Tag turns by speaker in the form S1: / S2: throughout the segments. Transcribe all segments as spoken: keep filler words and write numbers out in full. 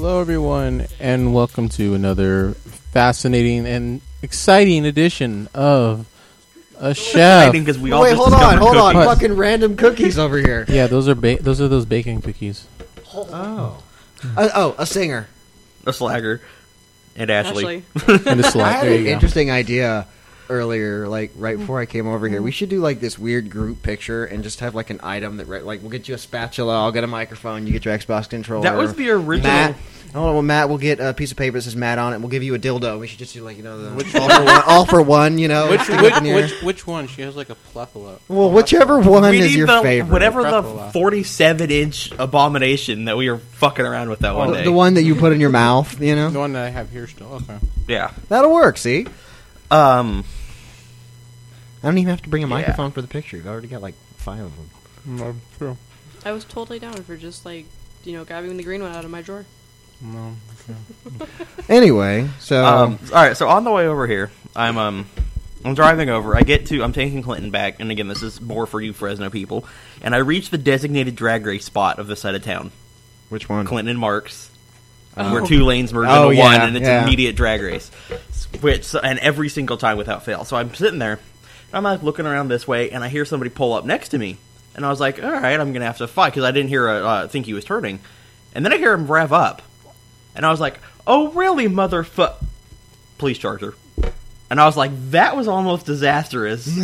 S1: Hello, everyone, and welcome to another fascinating and exciting edition of A Chef.
S2: Because we all
S3: Wait,
S2: just
S3: hold on, hold
S2: cookies.
S3: on. Fucking random cookies over here.
S1: Yeah, those are ba- those are those baking cookies.
S3: Oh. Uh, oh, a singer.
S2: A slagger. And Ashley.
S4: Ashley.
S1: And a
S3: I
S1: slide.
S3: had
S1: There
S3: an
S1: you go.
S3: interesting idea earlier, like right before I came over here. We should do like this weird group picture and just have like an item that, like, we'll get you a spatula, I'll get a microphone, you get your Xbox controller.
S2: That was the original.
S3: Matt, oh, well, Matt will get a piece of paper that says Matt on it. We'll give you a dildo. We should just do like, you know, the which, all, for one, all for one, you know.
S1: Which
S3: stick it
S1: which,
S3: in the air.
S1: which which one? She has like a plethora.
S3: Well, whichever one
S2: we
S3: is
S2: need
S3: your
S2: the,
S3: favorite.
S2: Whatever the
S1: Pretzela.
S2: forty-seven inch abomination that we were fucking around with that one
S3: the,
S2: day.
S3: the one that you put in your mouth, you know.
S1: The one that I have here still. Okay.
S2: Yeah.
S3: That'll work, see?
S2: Um.
S3: I don't even have to bring a
S2: Yeah.
S3: microphone for the picture. You've already got like five of them.
S1: No, true.
S4: I was totally down for just like, you know, grabbing the green one out of my drawer.
S1: No. Okay.
S3: Anyway, so
S2: Um. All right. So on the way over here, I'm um. I'm driving over. I get to. I'm taking Clinton back, and again, this is more for you Fresno people. And I reach the designated drag race spot of this side of town.
S3: which one?
S2: Clinton and Marks,
S3: Oh.
S2: where two lanes merge
S3: Oh,
S2: into
S3: yeah,
S2: one, and it's
S3: yeah.
S2: an immediate drag race. Which and every single time without fail. So I'm sitting there, and I'm like looking around this way, and I hear somebody pull up next to me, and I was like, "All right, I'm gonna have to fight," because I didn't hear a, uh, think he was turning, and then I hear him rev up, and I was like, "Oh really, motherfuck!" Police charger. And I was like, that was almost disastrous.
S3: Dude,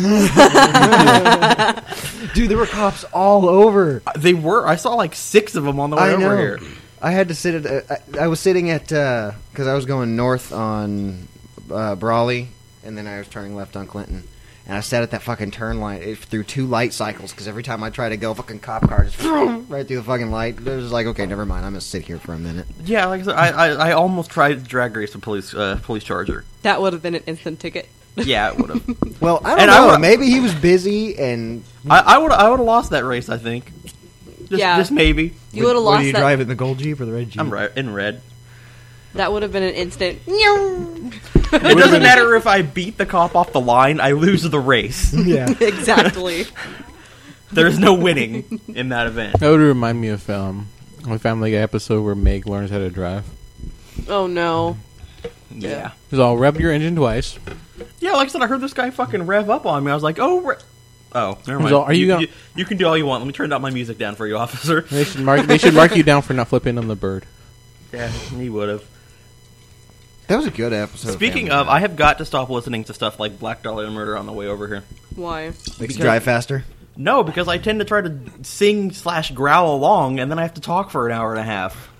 S3: there were cops all over.
S2: They were. I saw like six of them on the way
S3: I
S2: over
S3: know.
S2: here.
S3: I had to sit at. Uh, I, I was sitting at because I was going north on uh, Brawley, and then I was turning left on Clinton, and I sat at that fucking turn light it, through two light cycles because every time I try to go, fucking cop car just right through the fucking light. It was like, okay, never mind. I'm gonna sit here for a minute.
S2: Yeah, like I said, I, I, I almost tried to drag race a police uh, police charger.
S4: That would have been an instant ticket.
S2: Yeah, it would have.
S3: Well, I don't
S2: And I
S3: know.
S2: would've-
S3: Maybe he was busy and.
S2: I, I would I would have lost that race. I think. Just,
S4: Yeah.
S2: just maybe.
S4: You would have lost that.
S3: in the gold Jeep or the red Jeep?
S2: I'm right in red.
S4: That would have been an instant.
S2: It doesn't matter if I beat the cop off the line. I lose the race.
S3: Yeah.
S4: Exactly.
S2: There's no winning in that event.
S1: That would remind me of um, a Family Guy episode where Meg learns how to drive.
S4: Oh no.
S2: Yeah.
S1: So I'll rev your engine twice.
S2: Yeah, like I said, I heard this guy fucking rev up on me. I was like, oh, re- oh, never mind.
S1: So are you
S2: you,
S1: gonna-
S2: you, you can do all you want. Let me turn down my music down for you, officer.
S1: They should mark. They should mark you down for not flipping on the bird.
S2: Yeah, he would have.
S3: That was a good episode.
S2: Speaking
S3: Family
S2: of,
S3: Guy.
S2: I have got to stop listening to stuff like Black Dollar Murder on the way over here.
S4: Why?
S3: makes you drive faster.
S2: No, because I tend to try to sing slash growl along, and then I have to talk for an hour and a half.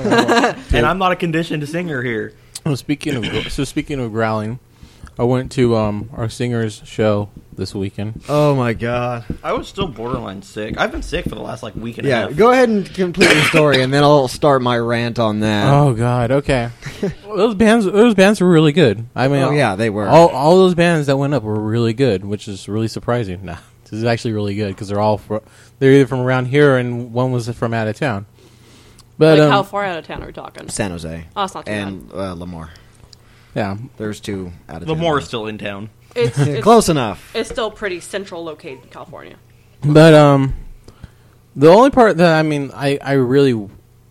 S2: And I'm not a conditioned singer here.
S1: Well, speaking of gr- so speaking of growling, I went to um, our singer's show this weekend.
S3: Oh my god.
S2: I was still borderline sick. I've been sick for the last like week and a
S3: Yeah,
S2: half.
S3: go ahead and complete your story, and then I'll start my rant on that.
S1: Oh God, okay. Well, those bands, those bands were really good. I mean,
S3: Oh, yeah, they were.
S1: All all those bands that went up were really good, which is really surprising. Nah, this is actually really good because they're all fr- they're either from around here and one was from out of town. But
S4: Like
S1: um,
S4: how far out of town are we talking?
S3: San Jose.
S4: Oh, it's not too
S3: and uh, Lemoore.
S1: yeah,
S3: There's two out of
S2: Lemoore is still in town.
S4: It's,
S3: Yeah,
S4: it's
S3: close enough.
S4: It's still pretty central located in California.
S1: but um, the only part that I mean, I I really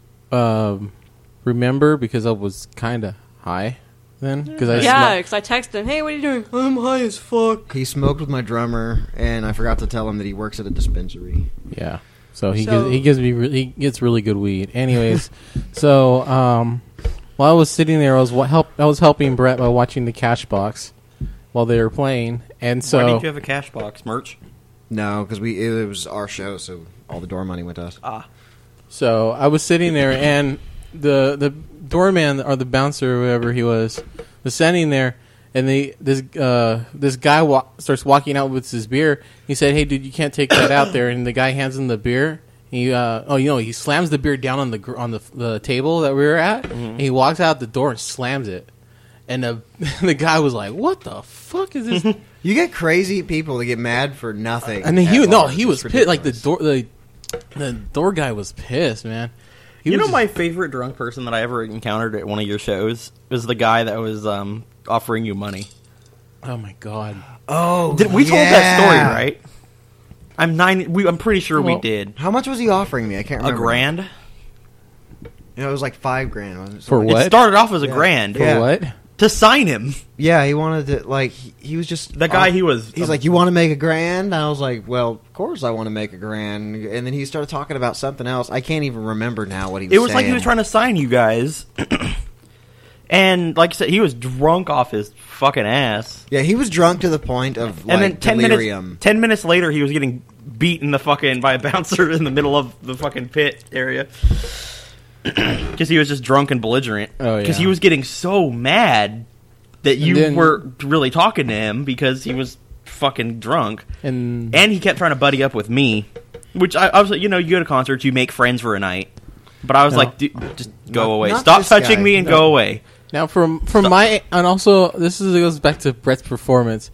S1: um remember because I was kind of high then because I
S4: Yeah,
S1: smo-
S4: because I texted him, "Hey, what are you doing?" I'm high as fuck.
S3: He smoked with my drummer, and I forgot to tell him that he works at a dispensary.
S1: Yeah. So he
S4: So-
S1: gives, he gives me re- he gets really good weed. Anyways, so um, while I was sitting there, I was wa- help I was helping Brett by watching the cash box while they were playing, and
S2: Why
S1: so
S2: didn't you have a cash box merch?
S3: No, because we it was our show, so all the door money went to us.
S2: Ah,
S1: so I was sitting there, and the the doorman or the bouncer or whoever he was was standing there, and they this uh, this guy wa- starts walking out with his beer. He said, "Hey, dude, you can't take that out there." And the guy hands him the beer. He uh, oh, you know, he slams the beer down on the gr- on the the table that we were at.
S2: Mm-hmm.
S1: And he walks out the door and slams it. And the the guy was like, "What the fuck is this?"
S3: You get crazy people that get mad for nothing.
S1: And then he
S3: at
S1: no,
S3: bars.
S1: he
S3: It's
S1: was pissed. Like the
S3: ridiculous.
S1: door the the door guy was pissed, man. He
S2: you
S1: was
S2: know,
S1: just-
S2: my favorite drunk person that I ever encountered at one of your shows was the guy that was um, offering you money.
S1: Oh my god.
S3: Oh,
S2: Did, we told that story,
S3: yeah.
S2: right? I'm nine. We, I'm pretty sure we
S1: Well,
S2: did.
S3: How much was he offering me? I can't
S2: A
S3: remember.
S2: grand.
S3: You know, it was like five grand. Wasn't it?
S1: For
S3: Something-
S1: what?
S2: It started off as a
S3: Yeah.
S2: grand
S1: For
S3: Yeah.
S1: what?
S2: to sign him.
S3: Yeah, he wanted to, like, he, he was just...
S2: The guy
S3: uh,
S2: he was.
S3: He's like, you want to make a grand? And I was like, well, of course I want to make a grand. And then he started talking about something else. I can't even remember now what he was
S2: It was
S3: saying.
S2: like he was trying to sign you guys. And like I said, he was drunk off his fucking ass.
S3: Yeah, he was drunk to the point of, like,
S2: And then ten
S3: delirium.
S2: minutes, ten minutes later, he was getting beaten the fucking by a bouncer in the middle of the fucking pit area because he was just drunk and belligerent.
S1: Oh,
S2: Because
S1: yeah.
S2: he was getting so mad that you
S1: then-
S2: were really talking to him because he was fucking drunk,
S1: And
S2: and he kept trying to buddy up with me. Which I, I was like, you know, you go to concerts, you make friends for a night. But I was
S1: No.
S2: like, dude, just go
S3: Not-
S2: away.
S3: not
S2: Stop
S3: this
S2: touching
S3: guy.
S2: me and
S3: No.
S2: go away.
S1: now from from
S2: So-
S1: my and also this is it goes back to Brett's performance.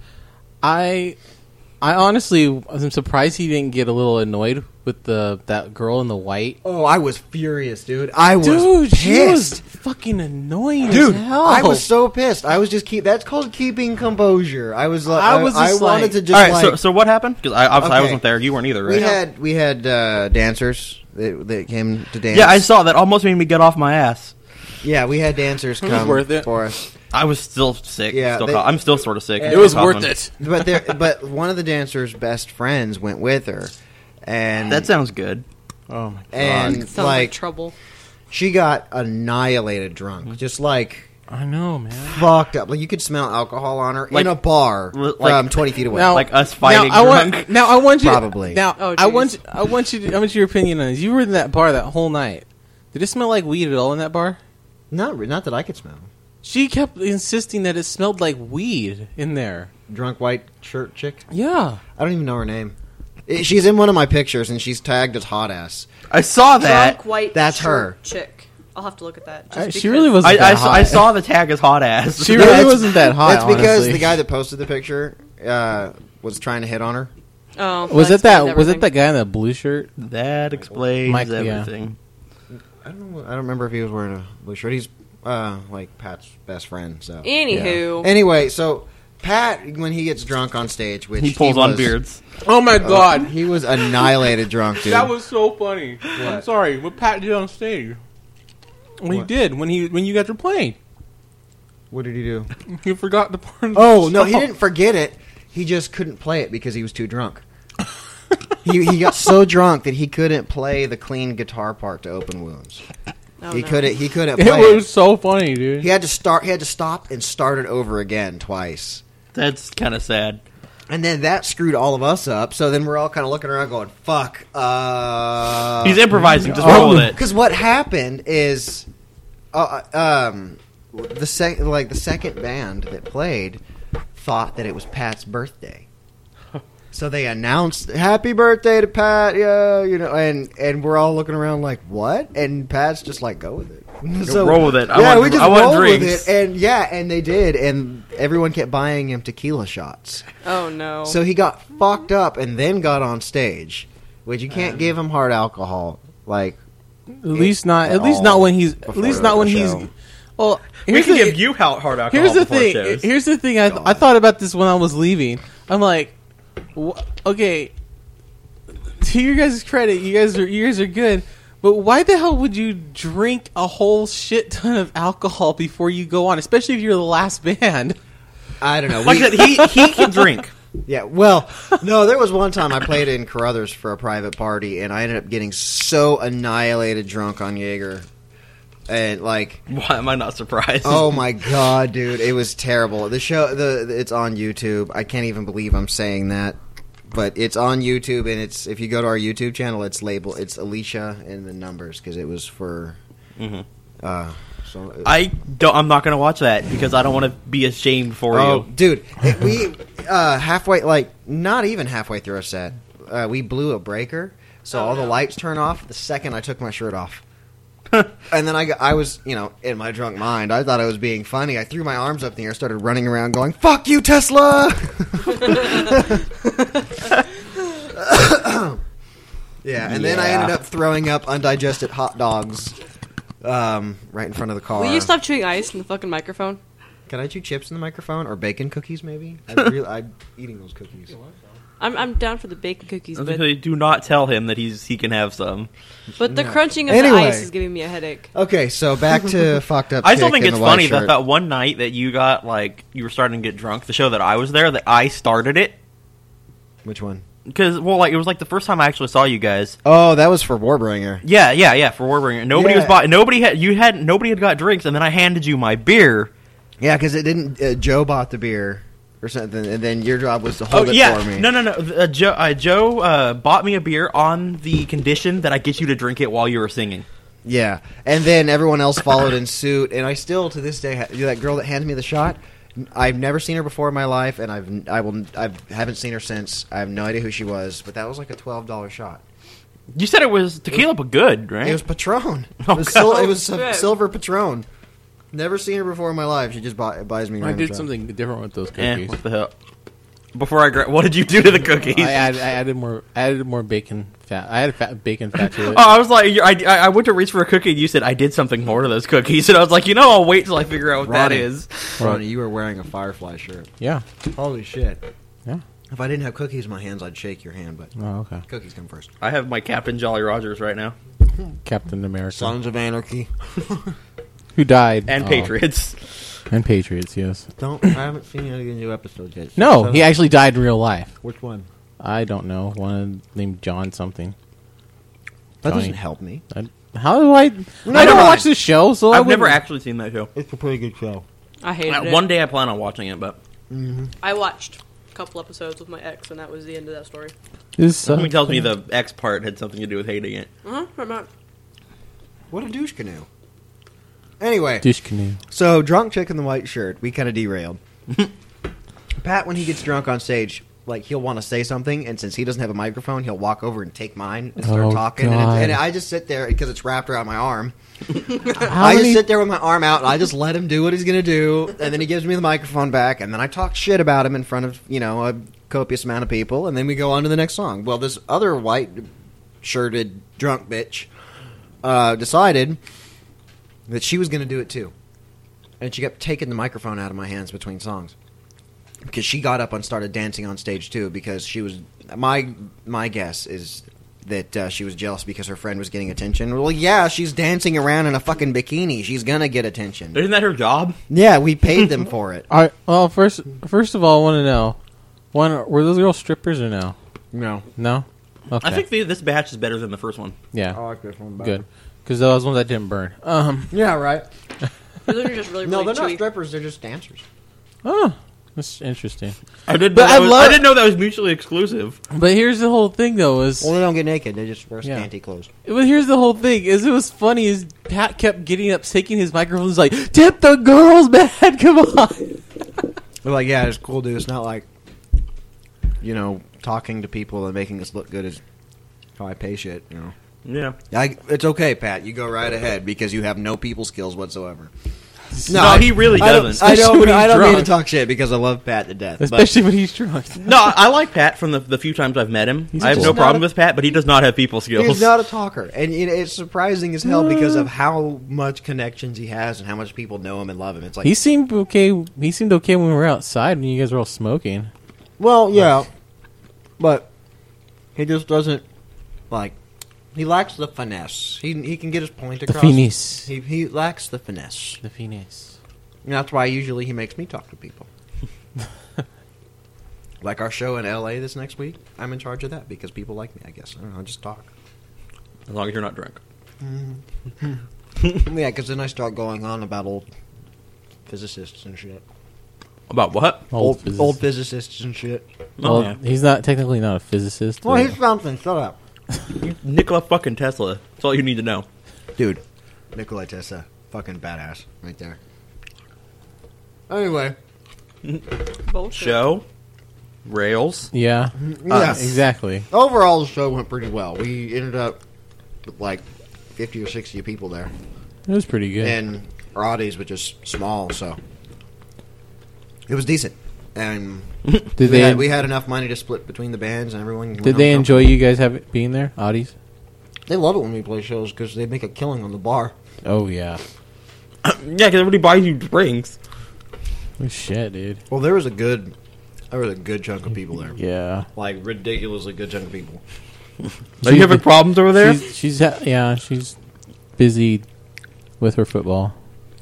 S1: I I honestly am surprised he didn't get a little annoyed with the that girl in the white.
S3: Oh, I was furious, dude. I was
S1: Dude,
S3: pissed.
S1: she was fucking annoying
S3: Dude,
S1: as hell.
S3: I was so pissed. I was just keep. That's called keeping composure. I was like,
S1: I
S3: I,
S1: was
S3: I
S1: just
S3: wanted
S1: like-
S3: to just
S2: All right,
S3: like.
S2: so so what happened? Because I obviously I
S3: Okay.
S2: wasn't there. You weren't either, right?
S3: we had we had uh, dancers that, that came to dance.
S2: Yeah, I saw that. Almost made me get off my ass.
S3: Yeah, we had dancers
S1: was
S3: come
S1: worth it.
S3: for us.
S2: I was still sick.
S3: Yeah,
S2: still
S3: they-
S2: cough- I'm still sort of sick.
S3: It
S1: It was
S2: Still
S1: worth
S2: coughing.
S1: it.
S3: But there, but one of the dancers' best friends went with her, and
S2: That sounds good.
S1: Oh my god.
S3: and
S4: Sounds like,
S3: like
S4: trouble.
S3: she got annihilated drunk, just like
S1: I know, man.
S3: fucked up. Like you could smell alcohol on her
S2: Like-
S3: in a bar
S2: like-
S3: from twenty feet away.
S1: Now-
S2: Like us fighting
S1: Now I want.
S2: drunk.
S1: Now I want you.
S3: Probably.
S1: Now
S4: Oh,
S1: I
S4: jeez.
S1: want. I want you. To, I want your opinion on this. You were in that bar that whole night. Did it smell like weed at all in that bar?
S3: not re- not that I could smell.
S1: She kept insisting that it smelled like weed in there.
S3: Drunk white shirt chick.
S1: Yeah.
S3: I don't even know her name. I- She's in one of my pictures, and she's tagged as hot ass.
S2: I saw that.
S4: Drunk white
S3: That's
S4: shirt
S3: her.
S4: chick. I'll have to look at that. Just
S1: I-
S4: because.
S1: she really was.
S2: I, I,
S1: that
S2: saw, I
S1: hot.
S2: saw the tag as hot ass.
S1: She
S3: Yeah,
S1: really
S3: it's-
S1: wasn't that hot.
S3: That's because
S1: honestly.
S3: the guy that posted the picture uh, was trying to hit on her.
S4: Oh,
S1: was
S4: that
S1: it that.
S4: explains
S1: Was it
S4: everything.
S1: that guy in the blue shirt?
S2: That explains
S1: Mike, yeah.
S2: everything.
S3: I don't know. I don't remember if he was wearing a blue shirt. He's uh, like Pat's best friend. So
S4: Anywho.
S3: anyway, so Pat, when he gets drunk on stage, which
S2: He pulls on
S3: was-
S2: beards.
S1: Oh my god.
S3: he was annihilated drunk, dude.
S1: That was so funny. I'm sorry. What Pat did on stage? What he
S3: What?
S1: did when he when you guys were playing,
S3: What did he do?
S1: he forgot the part. Of
S3: Oh
S1: the
S3: no, he
S1: song.
S3: didn't forget it. He just couldn't play it because he was too drunk. he he got so drunk that he couldn't play the clean guitar part to Open Wounds.
S4: Oh,
S3: he
S4: no.
S3: couldn't. He couldn't
S1: It
S3: play it.
S1: was so funny, dude.
S3: He had to start. He had to stop and start it over again twice.
S2: That's kind of sad.
S3: And then that screwed all of us up. So then we're all kind of looking around, going, "Fuck." Uh,
S2: He's improvising. Just
S1: Oh.
S2: roll with it.
S3: Because what happened is, uh, um, the sec- like the second band that played thought that it was Pat's birthday, so they announced "Happy birthday to Pat," yeah, you know, and and we're all looking around like, "What?" And Pat's just like, "Go with it."
S2: Roll with it. I
S3: yeah,
S2: want-
S3: we just
S2: I want
S3: rolled with
S2: drinks.
S3: it, and yeah, and they did, and everyone kept buying him tequila shots.
S4: Oh no.
S3: So he got fucked up and then got on stage, which you can't give him hard alcohol. Like,
S1: At least not. At
S3: At
S1: least
S3: all
S1: not when he's. At
S3: before
S1: least not when
S3: the
S1: he's.
S3: show.
S1: Well,
S2: We
S1: here's
S2: can
S1: the,
S2: give you hard hard alcohol
S1: Here's the
S2: before
S1: thing.
S2: shows.
S1: Here's the thing. I th- I thought about this when I was leaving. I'm like, wh- okay. To your guys' credit, you guys are you guys are good. But why the hell would you drink a whole shit ton of alcohol before you go on, especially if you're the last band?
S3: I don't know.
S2: Like
S3: we-
S2: I said, he he can drink.
S3: Yeah, well, no, there was one time I played in Carruthers for a private party, and I ended up getting so annihilated drunk on Jaeger. And, like,
S2: Why am I not surprised?
S3: oh my god, dude, it was terrible. The show, the it's on YouTube. I can't even believe I'm saying that. But it's on YouTube, and it's if you go to our YouTube channel, it's labeled, it's Alicia and the numbers, because it was for,
S2: Mhm.
S3: uh, so,
S2: I don't. I'm not going to watch that because I don't want to be ashamed for
S3: oh,
S2: you.
S3: dude, it, we uh, halfway, like not even halfway through a set, uh, we blew a breaker, so
S4: Oh,
S3: all the
S4: no.
S3: lights turn off the second I took my shirt off, and then I, got, I was, you know, in my drunk mind, I thought I was being funny. I threw my arms up in the air, started running around, going, "Fuck you, Tesla!" yeah, and then I
S2: Yeah.
S3: ended up throwing up undigested hot dogs. Um, right in front of the car.
S4: Will you stop chewing ice in the fucking microphone?
S3: Can I chew chips in the microphone or bacon cookies? Maybe. I'm, really, I'm eating those cookies.
S4: I'm I'm down for the bacon cookies, but,
S2: Do not tell him that he's he can have some.
S4: but the
S3: No.
S4: crunching of
S3: Anyway.
S4: the ice is giving me a headache.
S3: Okay, so back to fucked up.
S2: I still
S3: chick
S2: think
S3: in
S2: it's
S3: the white
S2: funny that
S3: shirt.
S2: that one night that you got like you were starting to get drunk. The show that I was there, that I started it
S3: Which one?
S2: because well, like it was like the first time I actually saw you guys.
S3: Oh, that was for Warbringer.
S2: Yeah, yeah, yeah. For Warbringer, nobody
S3: Yeah.
S2: was bought. Nobody had you had nobody had got drinks, and then I handed you my beer.
S3: Yeah, because it didn't. Uh, Joe bought the beer or something, and then your job was to
S2: Oh
S3: hold it
S2: yeah,
S3: for me.
S2: no, no, no. Uh, Joe, uh, Joe uh, bought me a beer on the condition that I get you to drink it while you were singing.
S3: Yeah, and then everyone else followed in suit, and I still to this day ha- that girl that handed me the shot. I've never seen her before in my life, and I've I will I haven't seen her since. I have no idea who she was, but that was like a twelve dollar shot.
S2: You said it was tequila, but good, right?
S3: It was Patron.
S2: Oh,
S3: it was, sil-
S2: God.
S3: it was a
S4: Good.
S3: silver Patron. Never seen her before in my life. She just buy, buys me.
S1: I
S3: random
S1: did
S3: shots.
S1: something different with those
S2: Eh,
S1: cookies.
S2: what the hell? Before I gra- what did you do to the cookies?
S1: I, add, I added more. I added more bacon fat. I added fat, bacon fat to it.
S2: Oh, I was like, I, I I went to reach for a cookie, and you said I did something more to those cookies, and I was like, you know, I'll wait till I figure out what that
S3: Ronnie.
S2: is.
S3: Ronnie, you were wearing a Firefly shirt.
S1: Yeah.
S3: Holy shit!
S1: Yeah.
S3: If I didn't have cookies in my hands, I'd shake your hand. But
S1: Oh, okay.
S3: cookies come first.
S2: I have my Captain Jolly Rogers right now,
S1: Captain America.
S3: Sons of Anarchy.
S1: Who died.
S2: and
S1: Oh,
S2: Patriots.
S1: And Patriots, yes.
S3: Don't. I haven't seen any new episodes yet.
S1: No,
S3: So-
S1: he actually died in real life.
S3: Which one?
S1: I don't know. One named John something.
S3: That
S1: Johnny.
S3: doesn't help me.
S1: I, how do I... I
S3: never
S1: don't
S3: mind.
S1: watch this show, so I
S2: I've never
S1: wouldn't-
S2: actually seen that show.
S3: It's a pretty good show.
S4: I hated
S2: Uh,
S4: it.
S2: One day I plan on watching it, but
S4: I watched a couple episodes with my ex, and that was the end of that story.
S1: This
S2: something
S1: sucks.
S2: tells me the X part had something to do with hating it.
S4: Uh-huh, I'm not.
S3: What a douche canoe. Anyway,
S1: Dish canoe.
S3: so drunk chick in the white shirt. We kind of derailed. Pat, when he gets drunk on stage, like he'll want to say something, and since he doesn't have a microphone, he'll walk over and take mine and start
S1: Oh,
S3: talking. And,
S1: God.
S3: it, and I just sit there because it's wrapped around my arm.
S1: How
S3: I
S1: many...
S3: just sit there with my arm out, and I just let him do what he's gonna do, and then he gives me the microphone back, and then I talk shit about him in front of you know a copious amount of people, and then we go on to the next song. Well, this other white shirted drunk bitch uh, decided that she was gonna do it too, and she kept taking the microphone out of my hands between songs because she got up and started dancing on stage too because she was my my guess is that uh, she was jealous because her friend was getting attention. Well, yeah, she's dancing around in a fucking bikini. She's gonna get attention.
S2: Isn't that her job?
S3: Yeah, we paid them for it.
S1: All right, well, first, first of all, I want to know, one, were those girls strippers or no?
S3: No,
S1: No? Okay.
S2: I think the, this batch is better than the first one.
S1: Yeah,
S3: like this one.
S1: good. Because those ones that didn't burn. Um.
S3: Yeah, right.
S4: Those are just really,
S3: No,
S4: really
S3: they're not
S4: chewy.
S3: strippers. They're just dancers.
S1: Oh, that's interesting.
S2: I didn't.
S1: But
S2: know that
S1: I
S2: was,
S1: love-
S2: I didn't know that was mutually exclusive.
S1: But here's the whole thing, though, is...
S3: Well, they don't get naked. They just wear
S1: Yeah.
S3: scanty clothes.
S1: But here's the whole thing: is it was funny. Is Pat kept getting up, taking his microphone, he's like, "Tip the girls, man! Come on!"
S3: They're like, yeah, it's cool, dude. It's not like, you know, talking to people and making us look good is how I pay shit. You know,
S2: Yeah.
S3: I, it's okay, Pat. You go right ahead because you have no people skills whatsoever.
S2: No, he really
S3: I don't-
S2: doesn't.
S3: I don't.
S1: Especially when
S3: I
S1: he's
S3: don't mean to
S1: drunk.
S3: talk shit because I love Pat to death. but-
S1: Especially when he's drunk.
S2: No, I like Pat from the, the few times I've met him.
S1: He's
S2: I have
S1: just
S2: no
S3: not
S2: problem
S3: a-
S2: with Pat, but he does not have people skills.
S3: He's not a talker, and you know, it's surprising as hell because of how much connections he has and how much people know him and love him. It's like,
S1: He seemed okay. He seemed okay when we were outside when you guys were all smoking.
S3: well, yeah, but he just doesn't like. He lacks the finesse. He he can get his point
S1: The
S3: across.
S1: finesse.
S3: He he lacks the finesse.
S1: The finesse.
S3: And that's why usually he makes me talk to people. Like our show in L A this next week, I'm in charge of that because people like me. I guess I don't know. I just talk.
S2: As long as you're not drunk.
S3: Yeah, because then I start going on about old physicists and shit.
S2: About what?
S3: Old
S1: physicist.
S3: old physicists and shit.
S2: Oh,
S1: Well,
S2: yeah.
S1: he's not technically not a physicist.
S3: Well,
S1: but-
S3: he's something. Shut up,
S2: Nikola fucking Tesla. That's all you need to know.
S3: dude. Nikola Tesla, fucking badass, right there. Anyway,
S4: Bullshit.
S2: Show. Rails.
S1: yeah.
S3: yes.
S1: Exactly.
S3: Overall, the show went pretty well. We ended up with like fifty or sixty people there,
S1: It was pretty good.
S3: and our audience was just small, so it was decent. And
S1: did
S3: we
S1: they
S3: had, we had enough money to split between the bands, and everyone. went
S1: did
S3: home
S1: they
S3: comfortable.
S1: enjoy you guys have being there, Audis?
S3: They love it when we play shows because they make a killing on the bar.
S1: Oh yeah.
S2: Yeah, because everybody buys you drinks.
S1: Oh shit, dude.
S3: Well, there was a good There was a good chunk of people there.
S1: Yeah.
S3: Like, ridiculously good chunk of people.
S2: Are you having problems over there?
S1: She's, she's ha- yeah, she's busy with her football.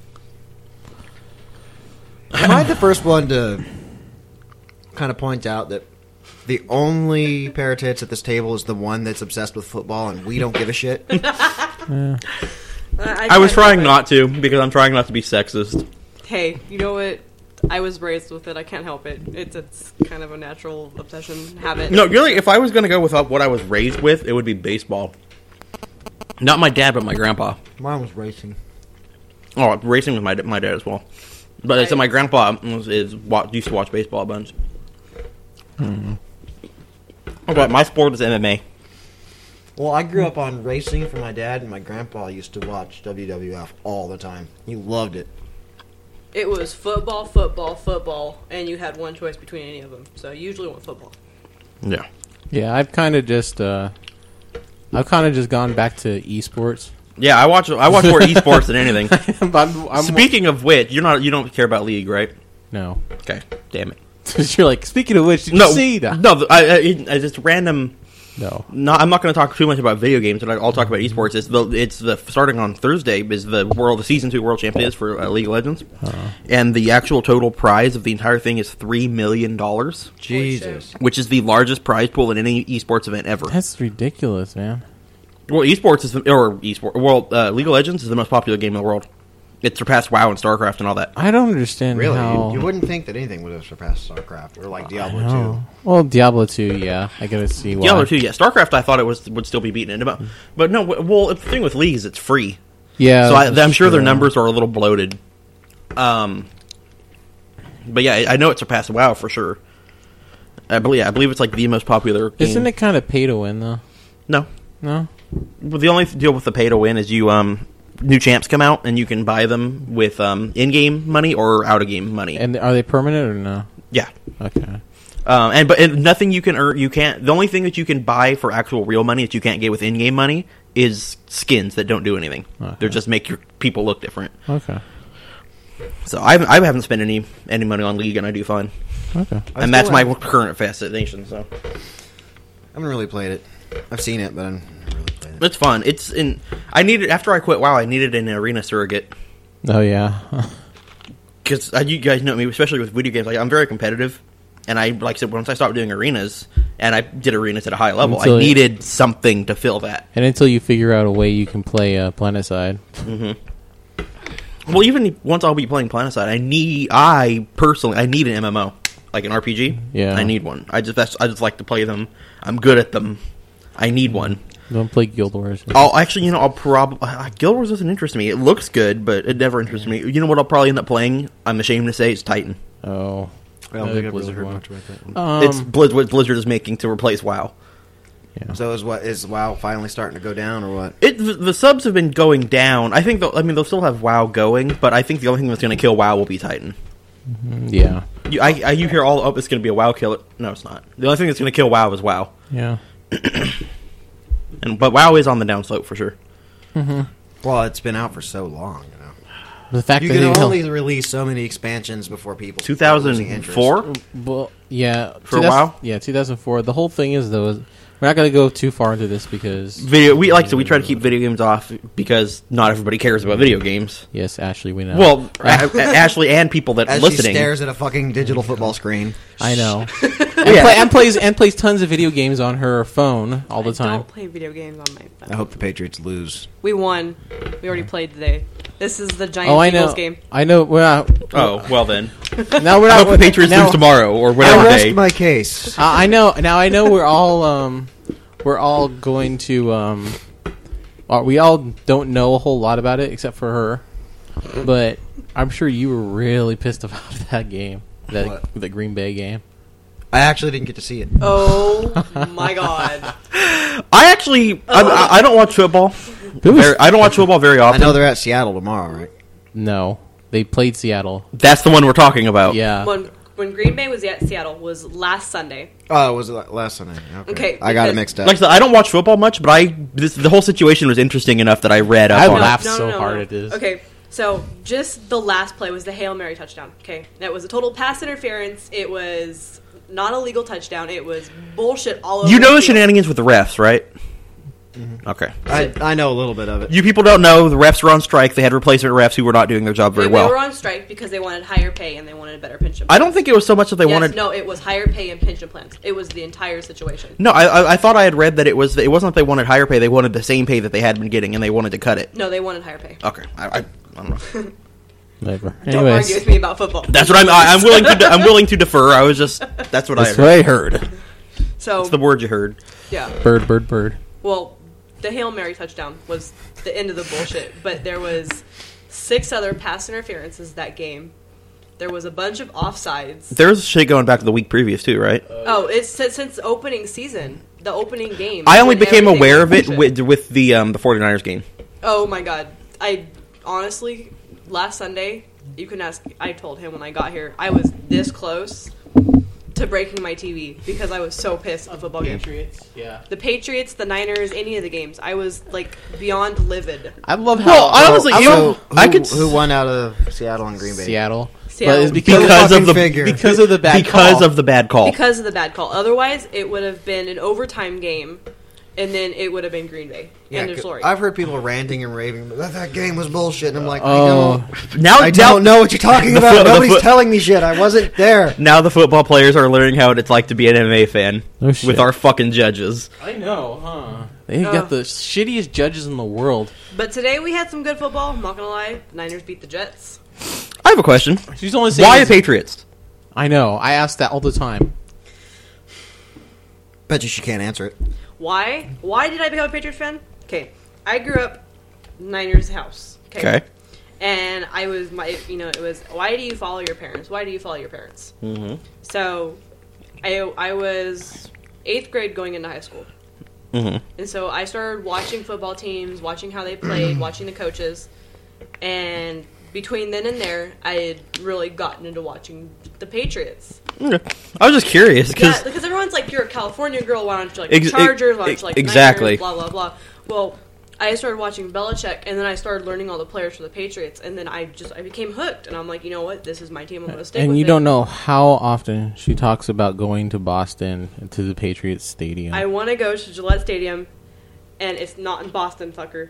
S3: Am I the first one to kind of point out that the only pair of tits at this table is the one that's obsessed with football and we don't give a shit?
S1: Yeah.
S4: I,
S2: I was
S4: tried
S2: trying
S4: to-
S2: not to because I'm trying not to be sexist.
S4: Hey, you know what? I was raised with it. I can't help it. It's it's kind of a natural obsession habit.
S2: No, really, if I was going to go with what I was raised with, it would be baseball. Not my dad, but my grandpa.
S3: Mine was racing.
S2: Oh, racing with my my dad as well. But I said my grandpa was, is wa- used to watch baseball a bunch.
S1: Hmm.
S2: Okay, my sport is M M A.
S3: Well, I grew up on racing from my dad, and my grandpa used to watch W W F all the time. He loved it.
S4: It was football, football, football, and you had one choice between any of them. So you usually went football.
S2: Yeah.
S1: Yeah, I've kind of just, uh, I've kind of just gone back to esports.
S2: Yeah, I watch I watch more esports than anything.
S1: I'm, I'm,
S2: Speaking of which, you're not you don't care about League, right?
S1: no.
S2: Okay, damn it.
S1: You're like, speaking of which, did
S2: No,
S1: you see that?
S2: no, I, I, I just random.
S1: No.
S2: No, I'm not going to talk too much about video games, but I'll talk about esports. It's the it's the starting on Thursday is the world the season two world champions for uh, League of Legends,
S1: Uh-huh.
S2: and the actual total prize of the entire thing is three million dollars,
S3: Jesus.
S2: which is the largest prize pool in any esports event ever.
S1: That's ridiculous, man.
S2: Well, esports is the, or esport. Well, uh, League of Legends is the most popular game in the world. It surpassed WoW and StarCraft and all that.
S1: I don't understand
S3: Really?
S1: how...
S3: You, you wouldn't think that anything would have surpassed StarCraft or like Diablo
S1: No.
S3: two.
S1: Well, Diablo two, yeah. I gotta see why.
S2: Diablo two, yeah. StarCraft, I thought it was would still be beaten it, but but no. w- Well, the thing with League is it's free,
S1: Yeah.
S2: so I,
S1: that's
S2: I'm sure their
S1: true.
S2: numbers are a little bloated. Um, but yeah, I I know it surpassed WoW for sure. I believe I believe it's like the most popular game.
S1: Isn't it kind of pay to win, though?
S2: No.
S1: No?
S2: Well, the only deal with the pay to win is you um new champs come out and you can buy them with um in game money or out of game money.
S1: And are they permanent or no?
S2: yeah.
S1: Okay.
S2: Um, and but and nothing you can earn, you can't. The only thing that you can buy for actual real money that you can't get with in-game money is skins that don't do anything.
S1: Okay.
S2: They just make your people look different.
S1: Okay.
S2: So I, I haven't spent any any money on League, and I do fine.
S1: Okay.
S3: I
S2: and that's
S3: still
S2: my
S3: have-
S2: current fascination. So
S3: I haven't really played it. I've seen it, but I haven't really played it.
S2: it's fun. It's in. I needed after I quit WoW. I needed an arena surrogate
S1: Oh, yeah.
S2: because uh, you guys know me, especially with video games. Like I'm very competitive. And I, like I said, once I stopped doing arenas, and I did arenas at a high level,
S1: Until
S2: I
S1: it-
S2: needed something to fill that.
S1: And until you figure out a way you can play uh, Planetside.
S2: Well, even once I'll be playing Planetside, I need, I personally, I need an M M O, like an R P G.
S1: Yeah.
S2: I need one. I just, that's, I just like to play them. I'm good at them. I need one.
S1: Don't play Guild Wars.
S2: I'll actually, you know, I'll probably uh, Guild Wars doesn't interest me. It looks good, but it never interests me. You know what? I'll probably end up playing. I'm ashamed to say it's Titan.
S1: Oh.
S3: I don't
S1: Uh,
S3: think I've really
S1: Blizzard
S3: heard
S1: one.
S3: much about that one.
S1: Um,
S2: it's Blizz, what Blizzard is making to replace WoW.
S1: yeah.
S3: So is what is WoW finally starting to go down or what?
S2: It the, the subs have been going down. I think. They'll, I mean, they'll still have WoW going, but I think the only thing that's going to kill WoW will be Titan.
S1: Yeah.
S2: You, I, I, you hear all, oh, it's going to be a WoW killer. No, it's not. The only thing that's going to kill WoW is WoW.
S1: Yeah.
S2: And but WoW is on the downslope for sure.
S3: Well, it's been out for so long. You know,
S1: The fact
S3: you
S1: that
S3: can
S1: they
S3: only release so many expansions before people.
S2: two
S3: start losing
S2: thousand
S3: interest.
S2: four.
S1: Well, yeah.
S2: For
S1: two thousand
S2: WoW?
S1: Yeah, two thousand four. The whole thing is, though, is we're not going to go too far into this because...
S2: Video. We like to. We try to keep video games off because not everybody cares about video games.
S1: Yes, Ashley, we know.
S2: Well, a- a- Ashley and people that
S3: As
S2: listening.
S3: she stares at a fucking digital football screen.
S1: I know. and,
S2: Yeah.
S1: play, and plays and plays tons of video games on her phone all the
S4: I
S1: time.
S4: don't play video games on my phone.
S3: I hope the Patriots lose.
S4: We won. We already played today. This is the Giants
S1: Oh, I
S4: Eagles
S1: know.
S4: game.
S1: I know. We're not,
S2: Oh well, then.
S1: now we're
S2: I
S1: not.
S2: hope the Patriots
S1: now,
S2: lose tomorrow or
S3: I
S2: whatever
S3: rest
S2: day.
S3: my case.
S1: Uh, I know. Now I know we're all um, we're all going to um, uh, we all don't know a whole lot about it except for her, but I'm sure you were really pissed about that game, that
S3: What?
S1: the Green Bay game.
S3: I actually didn't get to see it.
S4: Oh my god.
S2: I actually, I, I, I don't watch football.
S1: It was-
S2: Very, I don't watch football very
S3: I
S2: often.
S3: know they're at Seattle tomorrow, right?
S1: No, they played Seattle.
S2: That's the one we're talking about.
S1: Yeah.
S4: When when Green Bay was at Seattle was last Sunday.
S3: Oh, was it la- last Sunday? Okay,
S4: Okay,
S3: I got it
S4: because-
S3: mixed up.
S2: Like I said, I don't watch football much, but I this, the whole situation was interesting enough that I read up
S1: I
S2: on it.
S1: laughed so hard at this.
S4: Okay, so just the last play was the Hail Mary touchdown. Okay, that was a total pass interference. It was not a legal touchdown. It was bullshit all over.
S2: You know the
S4: the field.
S2: shenanigans with the refs, right?
S3: Mm-hmm.
S2: Okay.
S3: I, I know a little bit of it.
S2: You people don't know the refs were on strike. They had replacement refs who were not doing their job very
S4: They,
S2: well.
S4: they were on strike because they wanted higher pay and they wanted a better pension.
S2: I don't think it was so much that they
S4: yes,
S2: wanted.
S4: No, it was higher pay and pension plans. It was the entire situation.
S2: No, I, I I thought I had read that it was it wasn't that they wanted higher pay. They wanted the same pay that they had been getting, and they wanted to cut it.
S4: No, they wanted higher pay.
S2: Okay, I, I, I don't know.
S1: Never.
S4: Don't
S1: Anyways,
S4: argue with me about football.
S2: That's what I'm. I, I'm willing to. de- I'm willing to defer. I was just. That's what
S1: that's
S2: I.
S1: what
S2: Heard.
S1: I heard.
S4: So
S2: That's the word you heard.
S4: yeah.
S1: Bird, bird, bird.
S4: Well, the Hail Mary touchdown was the end of the bullshit, but there was six other pass interferences that game. There was a bunch of offsides.
S2: There's shit going back to the week previous too, right?
S4: Oh, it's since, since opening season, the opening game.
S2: I only
S4: when
S2: became
S4: everything
S2: aware
S4: was
S2: of it
S4: bullshit.
S2: with, with the um, the 49ers game.
S4: Oh my god. I honestly, last Sunday, you can ask, I told him when I got here, I was this close to breaking my T V because I was so pissed at the football game.
S1: Patriots. Yeah.
S4: The Patriots, the Niners, any of the games, I was like beyond livid.
S1: I love how
S2: Well, I honestly,
S3: So,
S2: you know,
S3: who,
S2: I could
S3: who won out of Seattle and Green Bay?
S1: Seattle.
S4: Seattle.
S1: But it's because,
S2: because of
S3: fucking
S2: the
S3: figure.
S1: because of the bad
S2: because
S1: call.
S2: of the bad call.
S4: Because of the bad call. Otherwise, it would have been an overtime game, and then it would have been Green Bay.
S3: Yeah,
S4: End of story.
S3: I've heard people ranting and raving, that, that game was bullshit, and I'm like,
S1: Oh.
S3: I don't,
S2: now,
S3: I
S2: now-
S3: don't know what you're talking
S2: the
S3: about.
S2: foot- the
S3: Nobody's
S2: foot-
S3: telling me shit. I wasn't there.
S2: Now the football players are learning how it's like to be an M M A fan
S1: Oh, shit.
S2: with our fucking judges.
S1: I know, huh? They
S4: Ugh.
S1: got the shittiest judges in the world.
S4: but today we had some good football. I'm not going to lie. The Niners beat the Jets.
S2: I have a question.
S1: She's only saying
S2: Why the Patriots?
S1: I know. I ask that all the time.
S3: Bet you she can't answer it.
S4: Why? Why did I become a Patriots fan? Okay. I grew up Niners house.
S2: Okay.
S4: And I was, my, you know, it was, why do you follow your parents? Why do you follow your parents?
S2: Mm-hmm.
S4: So, I, I was eighth grade going into high school.
S2: Mm-hmm.
S4: And so I started watching football teams, watching how they played, watching the coaches. And between then and there, I had really gotten into watching the Patriots.
S2: Okay. I was just curious because
S4: Yeah, because everyone's like, you're a California girl, why don't you like
S2: Ex-
S4: the Chargers, why don't
S2: ex-
S4: you like
S2: exactly.
S4: the Niners, blah, blah, blah. Well, I started watching Belichick, and then I started learning all the players for the Patriots, and then I just, I became hooked, and I'm like, you know what, this is my team, I'm going to stick
S1: And
S4: with
S1: you
S4: it.
S1: don't know how often she talks about going to Boston to the Patriots Stadium.
S4: I want to go to Gillette Stadium, and it's not in Boston, fucker.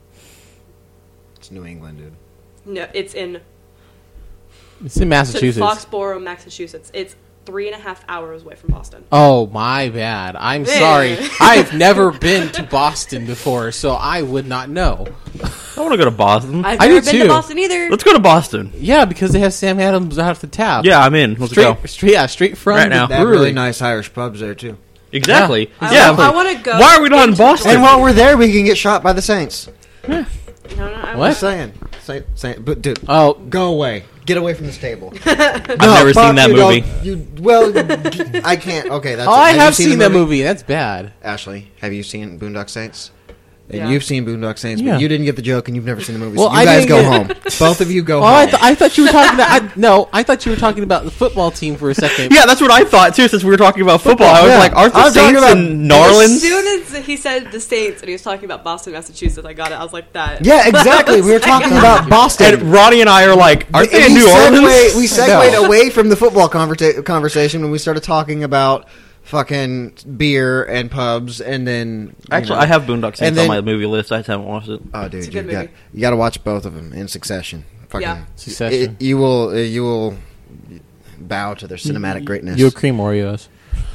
S3: It's New England, dude.
S4: No, it's in
S1: it's in Massachusetts.
S4: Foxborough, Massachusetts. It's three and a half hours away from Boston.
S1: Oh, my bad. I'm
S4: Man.
S1: sorry. I've never been to Boston before, so I would not know.
S2: I want to go to Boston.
S4: I've
S1: I
S4: never
S1: do
S4: been
S1: too.
S4: to Boston either.
S2: Let's go to Boston.
S1: Yeah, because they have Sam Adams out the tap.
S2: Yeah, I'm in. Let's
S1: straight,
S2: go.
S1: straight, yeah, straight from
S2: Right
S1: the
S2: now.
S3: They have
S1: brewery.
S3: really nice Irish pubs there, too.
S2: Exactly.
S4: I,
S2: yeah.
S4: I want to go.
S2: Why are we not in
S4: into-
S2: Boston?
S3: And while we're there, we can get shot by the Saints.
S4: No, no, I
S1: What?
S3: Just saying. Say, say, but dude,
S1: Oh,
S3: go away. Get away from this table.
S2: I've never seen that
S3: you
S2: movie.
S3: don't- You, well, g- I can't. Okay, that's
S1: oh
S3: it.
S1: I
S3: you
S1: have seen,
S3: the
S1: that movie. That's bad.
S3: Ashley, have you seen Boondock Saints? And
S4: Yeah.
S3: you've seen Boondock Saints,
S1: Yeah.
S3: but you didn't get the joke, and you've never seen the movie.
S1: Well,
S3: so you
S1: I
S3: guys
S1: didn't
S3: go
S1: get-
S3: home. Both of you go
S1: Oh, I,
S3: home.
S1: th- I thought you were talking about. I, no, I thought you were talking about the football team for a second.
S2: Yeah, that's what I thought too. Since we were talking about football, I was
S3: yeah.
S2: like, "Aren't the
S3: I was talking
S2: Saints
S3: about-
S2: in
S4: As
S2: Narlands?"
S4: soon as he said the Saints and he was talking about Boston, Massachusetts, I got it. I was like, that.
S3: yeah, exactly. We were talking about Boston.
S2: And Ronnie and I are like, "Aren't they in
S3: we
S2: New
S3: segue-
S2: Orleans?"
S3: We segued away from the football conversa- conversation when we started talking about fucking beer and pubs, and then you
S2: Actually,
S3: know.
S2: I have Boondock
S3: And
S2: Saints
S3: then-
S2: on my movie list. I just haven't watched it.
S3: Oh, dude,
S4: It's a
S3: you
S4: good
S3: got,
S4: movie.
S3: you got to watch both of them in succession. Fucking,
S4: Yeah.
S1: Succession.
S3: it- you will, uh, you will bow to their cinematic greatness.
S1: You cream Oreos.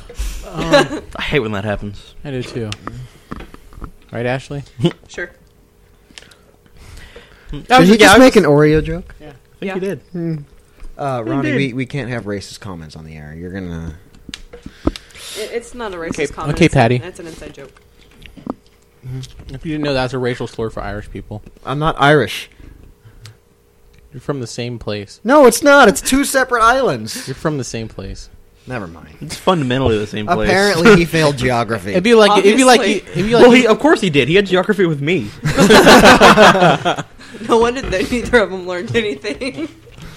S2: I hate when that happens.
S1: I do too. Right, Ashley?
S4: Sure.
S3: Did he just make an Oreo joke?
S2: I think
S4: Yeah.
S2: you did.
S3: Uh, Ronnie,
S2: did.
S3: we, we can't have racist comments on the air. You're gonna.
S4: It, it's not a racist
S1: Okay,
S4: comment.
S1: okay,
S4: It's a-
S1: Patty.
S4: It's an inside joke.
S1: If you didn't know, that's a racial slur for Irish people.
S3: I'm not Irish.
S1: You're from the same place.
S3: No, it's not. It's two separate islands.
S1: You're from the same place.
S3: Never mind.
S2: It's fundamentally the same place.
S3: Apparently, he failed geography.
S1: It'd be like it'd be like
S4: Obviously.
S1: it'd be like
S2: well, he of course he did. He had geography with me.
S4: No wonder that neither of them learned anything.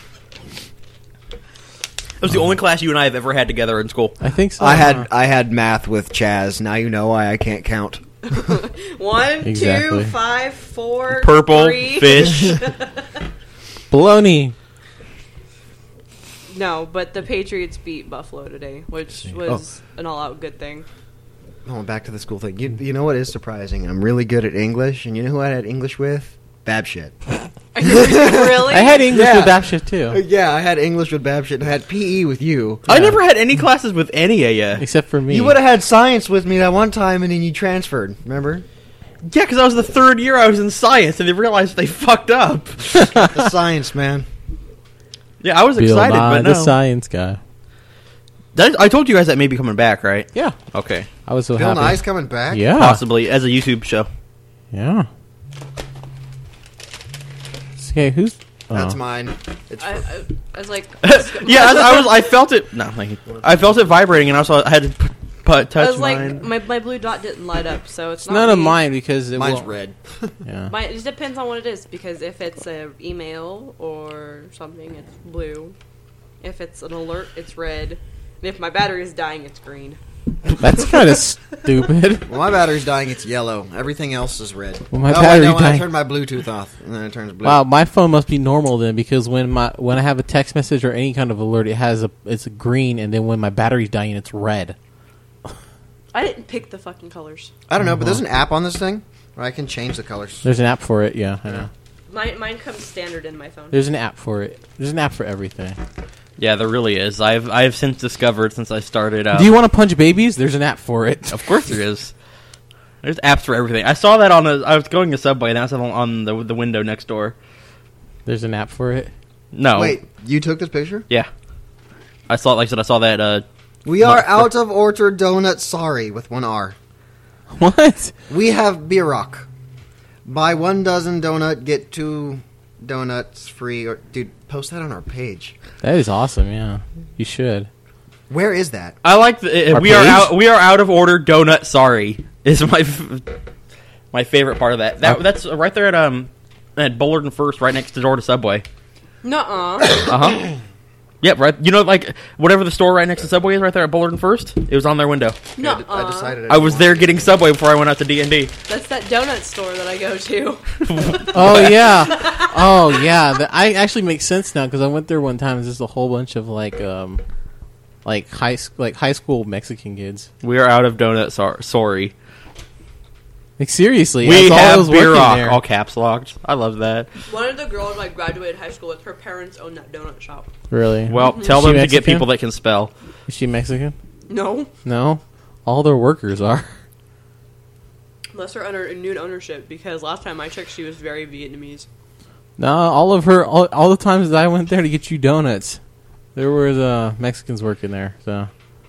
S2: It was the only class you and I have ever had together in school.
S1: I think so.
S3: I had
S1: huh?
S3: I had math with Chaz. Now you know why I can't count.
S4: One,
S1: Exactly.
S4: two, five, four,
S2: Purple
S4: three.
S2: fish.
S1: Baloney.
S4: No, but the Patriots beat Buffalo today, which was an all-out good thing.
S3: Oh, back to the school thing. You, you know what is surprising? I'm really good at English, and you know who I had English with? Babshit.
S4: Really?
S1: I had English
S3: Yeah.
S1: with that shit
S3: Uh,
S1: too,
S3: yeah, I had English with Babshit, and I had P E with you.
S2: I
S1: Yeah.
S2: never had any classes with any of you.
S1: except for me.
S3: You would have had science with me that one time, and then you transferred. Remember?
S2: Yeah, because I was the third year I was in science, and they realized they fucked up.
S3: The science, man.
S2: Yeah, I was
S1: Bill
S2: excited,
S1: Nye,
S2: but
S1: the
S2: no.
S1: science guy.
S2: That, I told you guys that may be coming back, right?
S1: Yeah,
S2: Okay.
S1: I was so
S3: Bill
S1: happy.
S3: Nye's coming back?
S1: Yeah,
S2: Possibly, as a YouTube show.
S1: yeah. Okay, who's?
S3: That's
S1: oh.
S3: mine. It's
S4: I,
S3: for-
S4: I, I was like,
S2: Yeah, I, I was. I felt it. No, thank you. I felt it vibrating, and also I had to p- put, touch
S4: I was like,
S2: mine.
S4: my, my blue dot didn't light up, so it's,
S1: It's
S4: not
S1: none of
S4: me.
S1: mine because it
S3: mine's
S1: won't-
S3: red.
S1: Yeah.
S4: Mine, it just depends on what it is, because if it's an email or something, it's blue. If it's an alert, it's red. And if my battery is dying, it's green.
S1: That's kind of stupid.
S3: Well, my battery's dying. It's yellow. Everything else is red.
S1: Well, my
S3: oh,
S1: battery
S3: I know. When
S1: dying-
S3: I turned my Bluetooth off, and then it turns blue.
S1: Wow, my phone must be normal then because when my when I have a text message or any kind of alert, it has a it's a green, and then when my battery's dying, it's red.
S4: I didn't pick the fucking colors.
S3: I don't know, but there's an app on this thing where I can change the colors.
S1: There's an app for it. Yeah, I know.
S4: Mine, mine comes standard in my phone.
S1: There's an app for it. There's an app for everything.
S2: Yeah, there really is. I've I've since discovered since I started out.
S1: Do you want to punch babies? There's an app for it.
S2: Of course there is. There's apps for everything. I saw that on a. I was going to Subway, and I was on, on the the window next door.
S1: There's an app for it.
S2: No.
S3: Wait, you took this picture?
S2: Yeah. I saw. Like I said, I saw that. Uh,
S3: We are
S2: What?
S3: out of Orchard Donut. Sorry, with one R.
S1: What?
S3: We have Bierock. Buy one dozen donut, get two donuts free. Or dude, post that on our page.
S1: That is awesome. Yeah, you should.
S3: Where is that?
S2: I like the. Uh,
S1: Our
S2: we are
S1: page?
S2: out. We are out of order. Donut. Sorry, is my f- my favorite part of that. That
S1: Uh,
S2: that's right there at um at Bullard and First, right next to the door to Subway.
S4: Nuh-uh.
S2: Uh huh. Yep, right. You know, like whatever the store right next to Subway is, right there at Bullard and First. It was on their window.
S4: Nuh-uh.
S3: I decided.
S2: I was there getting Subway before I went out to D and D.
S4: That's that donut store that I go to.
S1: Oh yeah. Oh yeah. That I actually makes sense now because I went there one time. There's just a whole bunch of like um like high s- like high school Mexican kids.
S2: We are out of donut. Sor- sorry.
S1: Like seriously,
S2: We
S1: that's all I
S2: have
S1: was
S2: beer
S1: working
S2: rock.
S1: there.
S2: All caps locked. I love that.
S4: One of the girls I graduated high school with, her parents owned that donut shop.
S1: Really?
S2: Well, tell
S1: Is she
S2: them to get
S1: Mexican?
S2: people that can spell.
S1: Is she Mexican?
S4: No.
S1: No. All their workers are.
S4: Unless they're under new ownership, because last time I checked, she was very Vietnamese.
S1: No, all of her, all, all the times that I went there to get you donuts, there was uh, Mexicans working there. So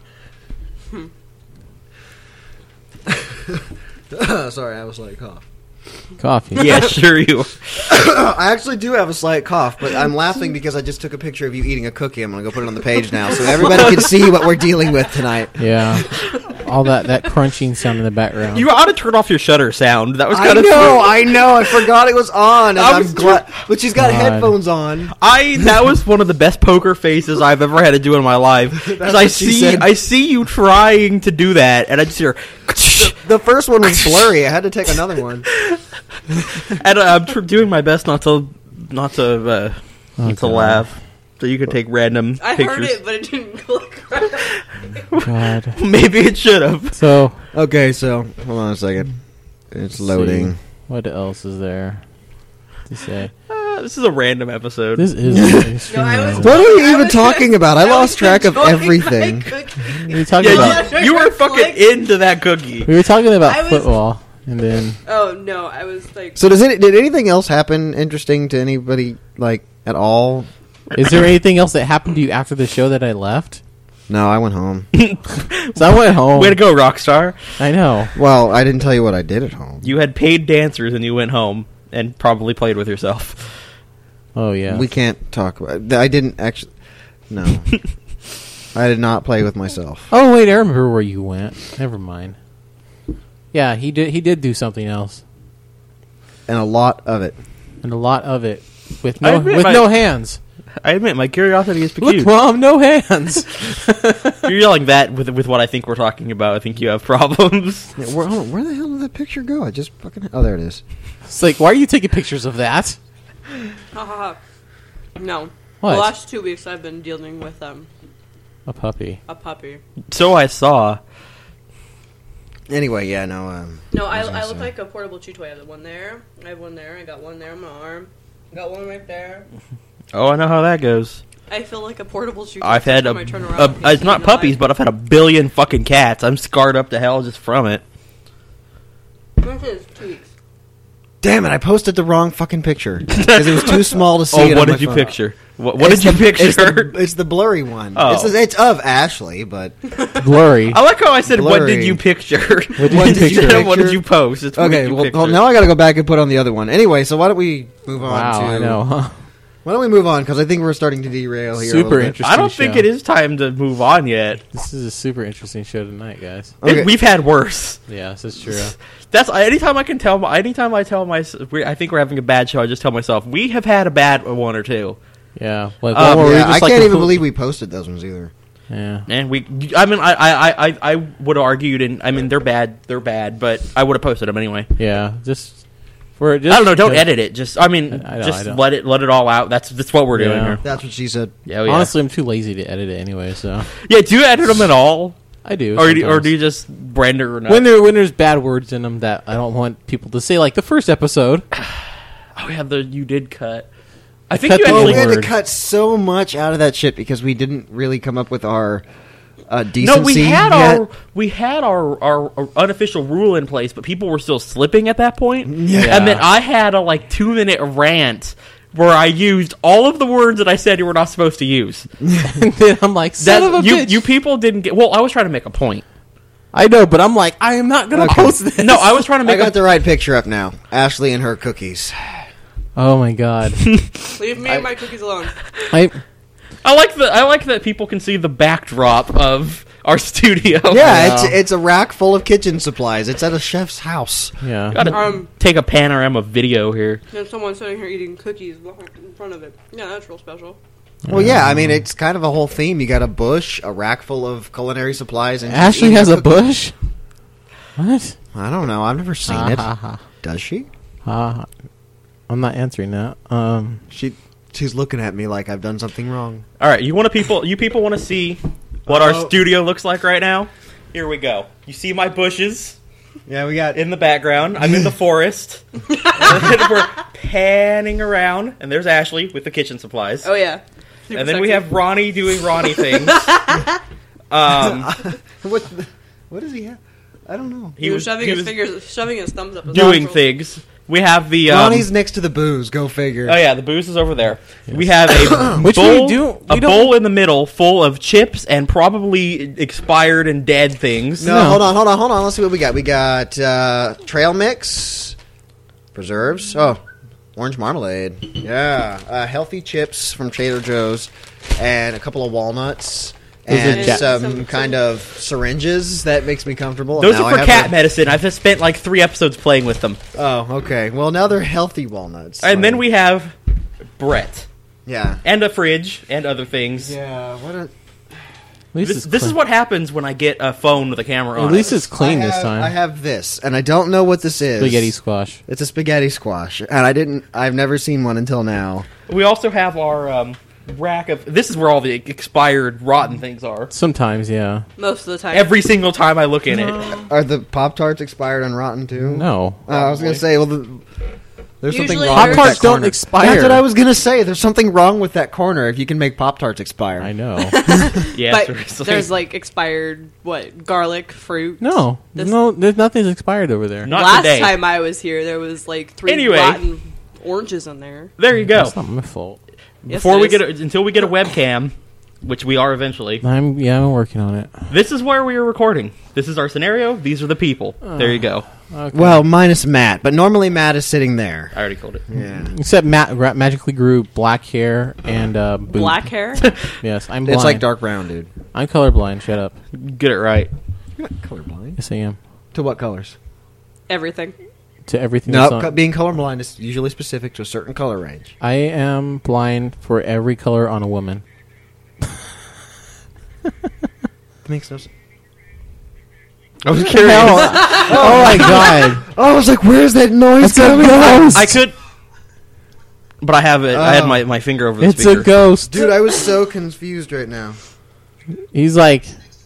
S3: Sorry, I have a slight cough.
S1: coffee.
S2: Yeah, sure you.
S3: I actually do have a slight cough, but I'm laughing because I just took a picture of you eating a cookie. I'm gonna go put it on the page now, so everybody can see what we're dealing with tonight.
S1: Yeah. All that that crunching sound in the background.
S2: You ought to turn off your shutter sound. That was
S3: I
S2: kind of.
S3: know, I know. I forgot it was on. And
S2: I
S3: I'm
S2: was
S3: glad, but she's got
S1: God.
S3: headphones on.
S2: I that was one of the best poker faces I've ever had to do in my life. Because
S3: That's
S2: I
S3: what she
S2: see,
S3: said.
S2: I see you trying to do that, and I just hear.
S3: The first one was blurry. I had to take another one.
S2: And uh, I'm tr- doing my best not to, not to, uh,
S1: Oh,
S2: not to
S1: God.
S2: laugh. So you could take random
S4: I
S2: pictures.
S4: heard it, but it didn't click right.
S1: God.
S2: Maybe it should have.
S1: So
S3: Okay, so hold on a second. It's loading.
S1: see, what else is there to say?
S2: Uh, this is a random episode.
S1: This is
S4: No,
S1: extremely
S4: I was.
S1: random.
S3: What are we
S4: I
S3: even
S4: was-
S3: talking about? I lost
S4: was
S3: track of
S4: enjoying my
S3: everything.
S4: cookie.
S1: We were talking
S2: yeah,
S1: about
S2: you, you were fucking into that cookie.
S1: we were talking about
S4: I was-
S1: football, and then
S4: Oh no, I was like.
S3: So does it? Did anything else happen interesting to anybody like at all?
S1: is there anything else that happened to you after the show that I left?
S3: No, I went home.
S1: So I went home.
S2: Way to go, Rockstar.
S1: I know.
S3: Well, I didn't tell you what I did at home.
S2: You had paid dancers and you went home and probably played with yourself.
S1: Oh yeah.
S3: We can't talk about. I didn't actually. No, I did not play with myself.
S1: Oh wait, I remember where you went. Never mind. Yeah, he did. He did do something else,
S3: And a lot of it.
S1: and a lot of it with
S2: I
S1: no
S2: admit
S1: with
S2: my-
S1: no hands.
S2: I admit, my curiosity is
S1: Look,
S2: peculiar.
S1: Mom, no hands.
S2: You're yelling that with with what I think we're talking about. I think you have problems.
S3: Yeah, where, hold on, where the hell did that picture go? I just fucking. Oh, there it is.
S1: It's like, why are you taking pictures of that?
S4: Ha ha ha. No.
S1: What?
S4: The last two weeks I've been dealing with um
S1: A puppy.
S4: a puppy.
S2: So I saw.
S3: Anyway, yeah, no. Um,
S4: No, I,
S3: was gonna
S4: I look
S3: say.
S4: like a portable chew toy. I have one there. I have one there. I got one there on my arm. I got one right there.
S2: Oh, I know how that goes.
S4: I feel like a portable chew toy.
S2: I've had a,
S4: every time I turn
S2: a-
S4: around.
S2: it's not puppies, but I've had a billion fucking cats. I'm scarred up to hell just from it.
S4: This is two weeks.
S3: Damn it! I posted the wrong fucking picture because it was too small to see.
S2: Oh,
S3: it
S2: what
S3: on my
S2: did you
S3: phone.
S2: picture? What, what
S3: It's
S2: did you
S3: the-
S2: picture?
S3: It's the, it's the blurry one.
S2: Oh.
S3: It's, it's of Ashley, but
S1: Blurry.
S2: I like how I said, "What did
S3: Blurry.
S2: you picture?"
S1: What did
S3: What
S1: you
S3: did you
S1: picture?
S2: What did
S3: picture?
S2: you post? It's what
S3: okay.
S2: did you
S3: Well,
S2: picture?
S3: well, now I got to go back and put on the other one. Anyway, so why don't we move on?
S1: Wow,
S3: to,
S1: I know. Huh?
S3: Why don't we move on? Because I think we're starting to derail here. a
S1: Super
S3: little bit.
S1: interesting.
S2: I don't think
S1: show.
S2: it is time to move on yet.
S1: This is a super interesting show tonight, guys.
S3: Okay.
S2: We've had worse.
S1: Yeah, this is true.
S2: That's anytime I can tell. Anytime I tell myself, I think we're having a bad show. I just tell myself we have had a bad one or two.
S1: Yeah, like
S2: Um,
S1: one where we
S3: Yeah,
S1: just
S3: I
S1: like
S3: can't even
S1: compl-
S3: believe we posted those ones either.
S1: Yeah,
S2: And we, I mean, I, I, I, I would have argued, and I mean, they're bad, they're bad, but I would have posted them anyway.
S1: yeah. Just for just
S2: I don't know. Don't
S1: just-
S2: edit it. Just, I mean,
S1: I know, I
S2: just
S1: know.
S2: let it, let it all out. That's that's what we're doing
S1: Yeah.
S2: here.
S3: That's what she said.
S2: Yeah, oh, yeah.
S1: Honestly, I'm too lazy to edit it anyway. So
S2: yeah. Do you edit them at all,
S1: I do.
S2: or do, or
S1: sometimes.
S2: do you just render or not?
S1: when there when there's bad words in them that I don't want people to say, like the first episode.
S2: oh yeah, the you did cut. I think
S1: cut
S2: you
S1: the
S3: Oh,
S2: actually
S3: we had to
S1: word.
S3: cut so much out of that shit because we didn't really come up with our uh,
S2: no.
S3: decency.
S2: We had
S3: yet.
S2: our we had our, our our unofficial rule in place, but people were still slipping at that point.
S3: Yeah.
S2: And then I had a like two minute rant where I used all of the words that I said you were not supposed to use.
S1: And then I'm like, son
S2: That
S1: of a
S2: you
S1: bitch.
S2: you people didn't get. Well, I was trying to make a point.
S1: I know, but I'm like, I am not gonna
S3: Okay.
S1: post this.
S2: No, I was trying to
S3: I
S2: make. a
S3: got the right picture up now. Ashley and her cookies.
S1: Oh my god.
S4: Leave me and my cookies alone.
S1: I
S2: I like that. I like that people can see the backdrop of our studio.
S3: Yeah,
S1: Wow.
S3: it's it's a rack full of kitchen supplies. It's at a chef's house.
S1: yeah.
S2: Gotta
S4: Um,
S2: take a panorama video here.
S4: There's someone sitting here eating cookies behind- in front of it. Yeah, that's real special.
S3: Well, yeah, I mean it's kind of a whole theme. You got a bush, a rack full of culinary supplies, and she's
S1: Ashley
S3: eating
S1: has a
S3: cookie.
S1: bush. What?
S3: I don't know. I've never seen
S1: Ha,
S3: it.
S1: ha, ha.
S3: Does she?
S1: Ha. I'm not answering that. Um.
S3: She she's looking at me like I've done something wrong.
S2: All right, you want to people? You people want to see what our
S3: Uh-oh.
S2: studio looks like right now? Here we go. You see my bushes
S3: Yeah, we got
S2: in the background. I'm in the forest. And we're panning around, and there's Ashley with the kitchen supplies.
S4: Oh yeah. Super
S2: and then we
S4: sexy.
S2: have Ronnie doing Ronnie things. um,
S3: what? The, what does he have? I don't know.
S4: He, was shoving
S2: he
S4: his
S2: was
S4: fingers, shoving his thumbs up. his
S2: doing
S4: nostrils.
S2: things. We have the um,
S3: Ronnie's next to the booze. Go figure.
S2: Oh yeah, the booze is over there. We have a
S1: Which we
S2: bowl,
S1: do-
S2: a
S1: we don't-
S2: bowl in the middle full of chips and probably expired and dead things.
S3: No,
S1: No.
S3: hold on, hold on, hold on. Let's see what we got. We got uh, trail mix, preserves. Oh, orange marmalade. Yeah, uh, healthy chips from Trader Joe's, and a couple of walnuts,
S1: Those are
S3: and
S1: ja-
S3: some
S4: some-
S3: kind of syringes that makes me comfortable.
S2: Those
S3: Now
S2: are
S3: I
S2: for
S3: have
S2: cat
S3: a-
S2: medicine. I've just spent like three episodes playing with them.
S3: Oh, okay. Well, now they're healthy walnuts.
S2: And then
S3: Like-
S2: we have Brett
S3: yeah,
S2: and a fridge and other things.
S3: yeah. What a
S1: At least
S2: This,
S1: it's
S2: this is
S1: clean.
S2: what happens when I get a phone with a camera on
S1: At least
S2: it.
S1: it's clean
S3: I
S1: this
S3: have-
S1: time.
S3: I have this, and I don't know what this is.
S1: Spaghetti squash.
S3: It's a spaghetti squash, and I didn't. I've never seen one until now.
S2: We also have our um, rack of... This is where all the expired, rotten things are.
S1: Sometimes, yeah.
S4: Most of the time.
S2: Every single time I look in it.
S3: Are the Pop Tarts expired and rotten too?
S1: No.
S3: Uh, I was gonna
S2: Probably.
S3: say, well, the, there's something
S4: Usually
S3: wrong
S4: there's-
S3: with
S1: Pop-Tarts
S3: that
S1: don't
S3: corner.
S1: expire.
S3: That's what I was gonna say. There's something wrong with that corner if you can make Pop Tarts expire.
S1: I know.
S2: Yeah,
S4: but
S2: seriously.
S4: there's like expired what garlic fruit.
S1: No.
S4: This-
S1: No, there's nothing's expired over there.
S2: Not
S4: Last
S2: today.
S4: time I was here, there was like three
S2: Anyway.
S4: rotten oranges in there.
S2: There you go.
S1: That's not my fault.
S4: Yes,
S2: Before
S4: it
S2: we
S4: is.
S2: get a, until we get a webcam, which we are eventually.
S1: I'm yeah, I'm working on it.
S2: This is where we are recording. This is our scenario. These are the people. There you go.
S1: Okay.
S3: Well, minus Matt, but normally Matt is sitting there.
S2: I already called it.
S3: Yeah,
S1: except Matt gra- magically grew black hair and uh, boob.
S4: black hair.
S1: Yes, I'm blind.
S3: it's like dark brown, dude.
S1: I'm colorblind. Shut up.
S2: Get it right.
S3: You're not colorblind.
S1: Yes, I am.
S3: To what colors?
S4: Everything.
S1: To everything.
S3: No,
S1: that's on-
S3: co- being colorblind is usually specific to a certain color range.
S1: I am blind for every color on a woman.
S3: Makes no sense.
S2: I was curious.
S1: oh my god!
S3: Oh, I was like, "Where's that noise
S1: That's a
S3: coming from?"
S1: ghost.
S2: I could. But I have it. I had
S3: Oh.
S2: my, my finger over the
S1: It's
S2: speaker.
S1: a ghost.
S3: Dude, I was so confused right now.
S1: He's like,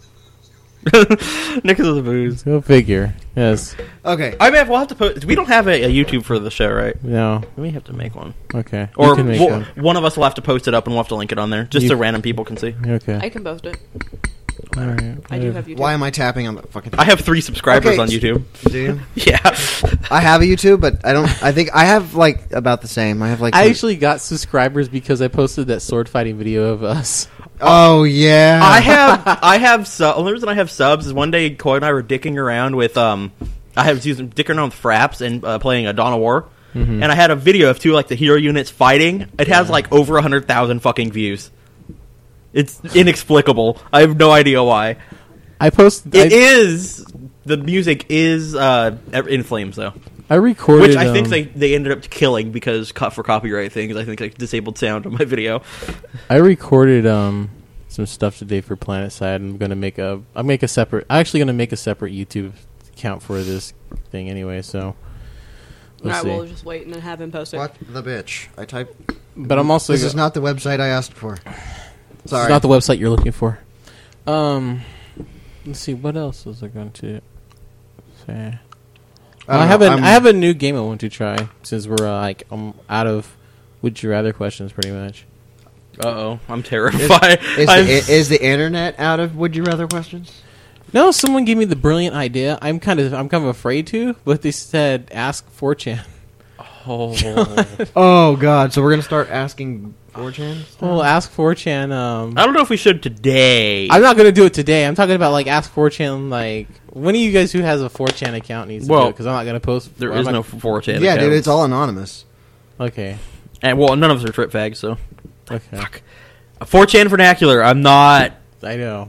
S2: Nick is the booze.
S1: go figure. Yes.
S3: Okay.
S2: I may have, we'll have to post. We don't have a, a YouTube for the show, right?
S1: No.
S2: We have to make one,
S1: Okay.
S2: or
S1: you can make
S2: we'll-
S1: one.
S2: one of us will have to post it up, and we'll have to link it on there, just
S1: You-
S2: so random people can see.
S1: Okay.
S4: I can post it.
S1: All right.
S4: I do have YouTube.
S3: Why am I tapping on the fucking?
S2: I have three subscribers
S3: Okay.
S2: on YouTube.
S3: Do you?
S2: Yeah,
S3: I have a YouTube, but I don't. I think I have like about the same. I have like.
S1: I actually got subscribers because I posted that sword fighting video of us.
S3: Oh yeah.
S2: I have. I have. Su- only reason I have subs is one day Coy and I were dicking around with. Um, I was using dicking around with Fraps and uh, playing a Dawn of War,
S1: Mhm.
S2: and I had a video of two like the hero units fighting. It has like over a hundred thousand fucking views. It's inexplicable. I have no idea why.
S1: I posted.
S2: It
S1: I,
S2: is the music is uh, in flames though,
S1: I recorded.
S2: which I think
S1: um,
S2: they, they ended up killing because cut for copyright things. I think they disabled sound on my video.
S1: I recorded um some stuff today for Planet Side. I'm gonna make a. I'll make a separate. I'm actually gonna make a separate YouTube account for this thing anyway. So we'll
S4: Alright,
S1: see.
S4: we'll just wait and then have him post it.
S3: What the bitch? I type.
S1: but I'm also.
S3: This
S1: go-
S3: is not the website I asked for.
S1: This
S3: Sorry.
S1: is not the website you're looking for. Um, let's see. What else was I going to say?
S3: I,
S1: Well,
S3: don't
S1: I have
S3: know,
S1: a
S3: I'm-
S1: I have a new game I want to try since we're uh, like I'm out of would you rather questions pretty much.
S2: Uh oh, I'm terrified.
S3: Is
S2: I'm-
S3: the, is the internet out of would you rather questions?
S1: No, someone gave me the brilliant idea. I'm kind of I'm kind of afraid to, but they said ask four chan.
S2: oh.
S3: Oh God! So we're gonna start asking four chan.
S1: Well, ask four chan. Um,
S2: I don't know if we should today.
S1: I'm not gonna do it today. I'm talking about like ask four chan. Like one of you guys who has a four chan account needs to
S2: Well,
S1: do it because I'm not gonna post.
S2: there
S1: I'm
S2: is
S1: not-
S2: no four chan.
S3: Yeah, dude,
S2: accounts.
S3: it's all anonymous.
S1: Okay.
S2: And well, none of us are trip fags, so
S1: Okay.
S2: fuck. four chan vernacular. I'm not.
S1: I know.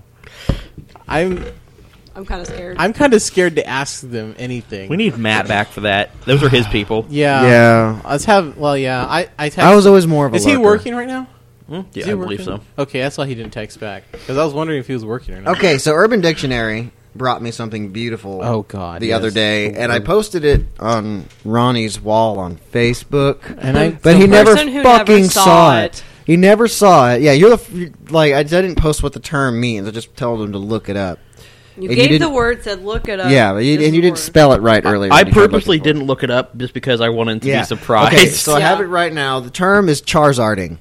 S1: I'm
S4: I'm kind of scared.
S1: I'm kind of scared to ask them anything.
S2: We need Matt back for that. Those are his people.
S1: Yeah.
S3: Yeah.
S1: Let's have. Well, yeah. I I, text,
S3: I was always more of a.
S1: Is he
S3: lurker.
S1: working right now?
S2: Hmm?
S1: Is
S2: Yeah,
S1: he
S2: I
S1: working?
S2: believe so.
S1: Okay, that's why he didn't text back because I was wondering if he was working or not.
S3: Okay, so Urban Dictionary brought me something beautiful.
S1: Oh God.
S3: the
S1: yes.
S3: other day, and I posted it on Ronnie's wall on Facebook.
S1: And I.
S3: But
S4: The
S3: he never
S4: person who
S3: fucking
S4: never saw
S3: saw
S4: it.
S3: it. He never saw it. Yeah, you're the f- you- like I didn't post what the term means. I just told him to look it up.
S4: you
S3: and you
S4: gave the
S3: didn't-
S4: word, said look it up.
S3: yeah, but you,
S4: This
S3: and you
S4: is the
S3: didn't
S4: word.
S3: spell it right earlier.
S2: I
S3: when you tried
S2: purposely
S3: looking for it.
S2: didn't look it up just because I wanted to
S3: Yeah.
S2: be surprised.
S3: Okay, so I have
S4: Yeah.
S3: it right now. The term is Charizarding.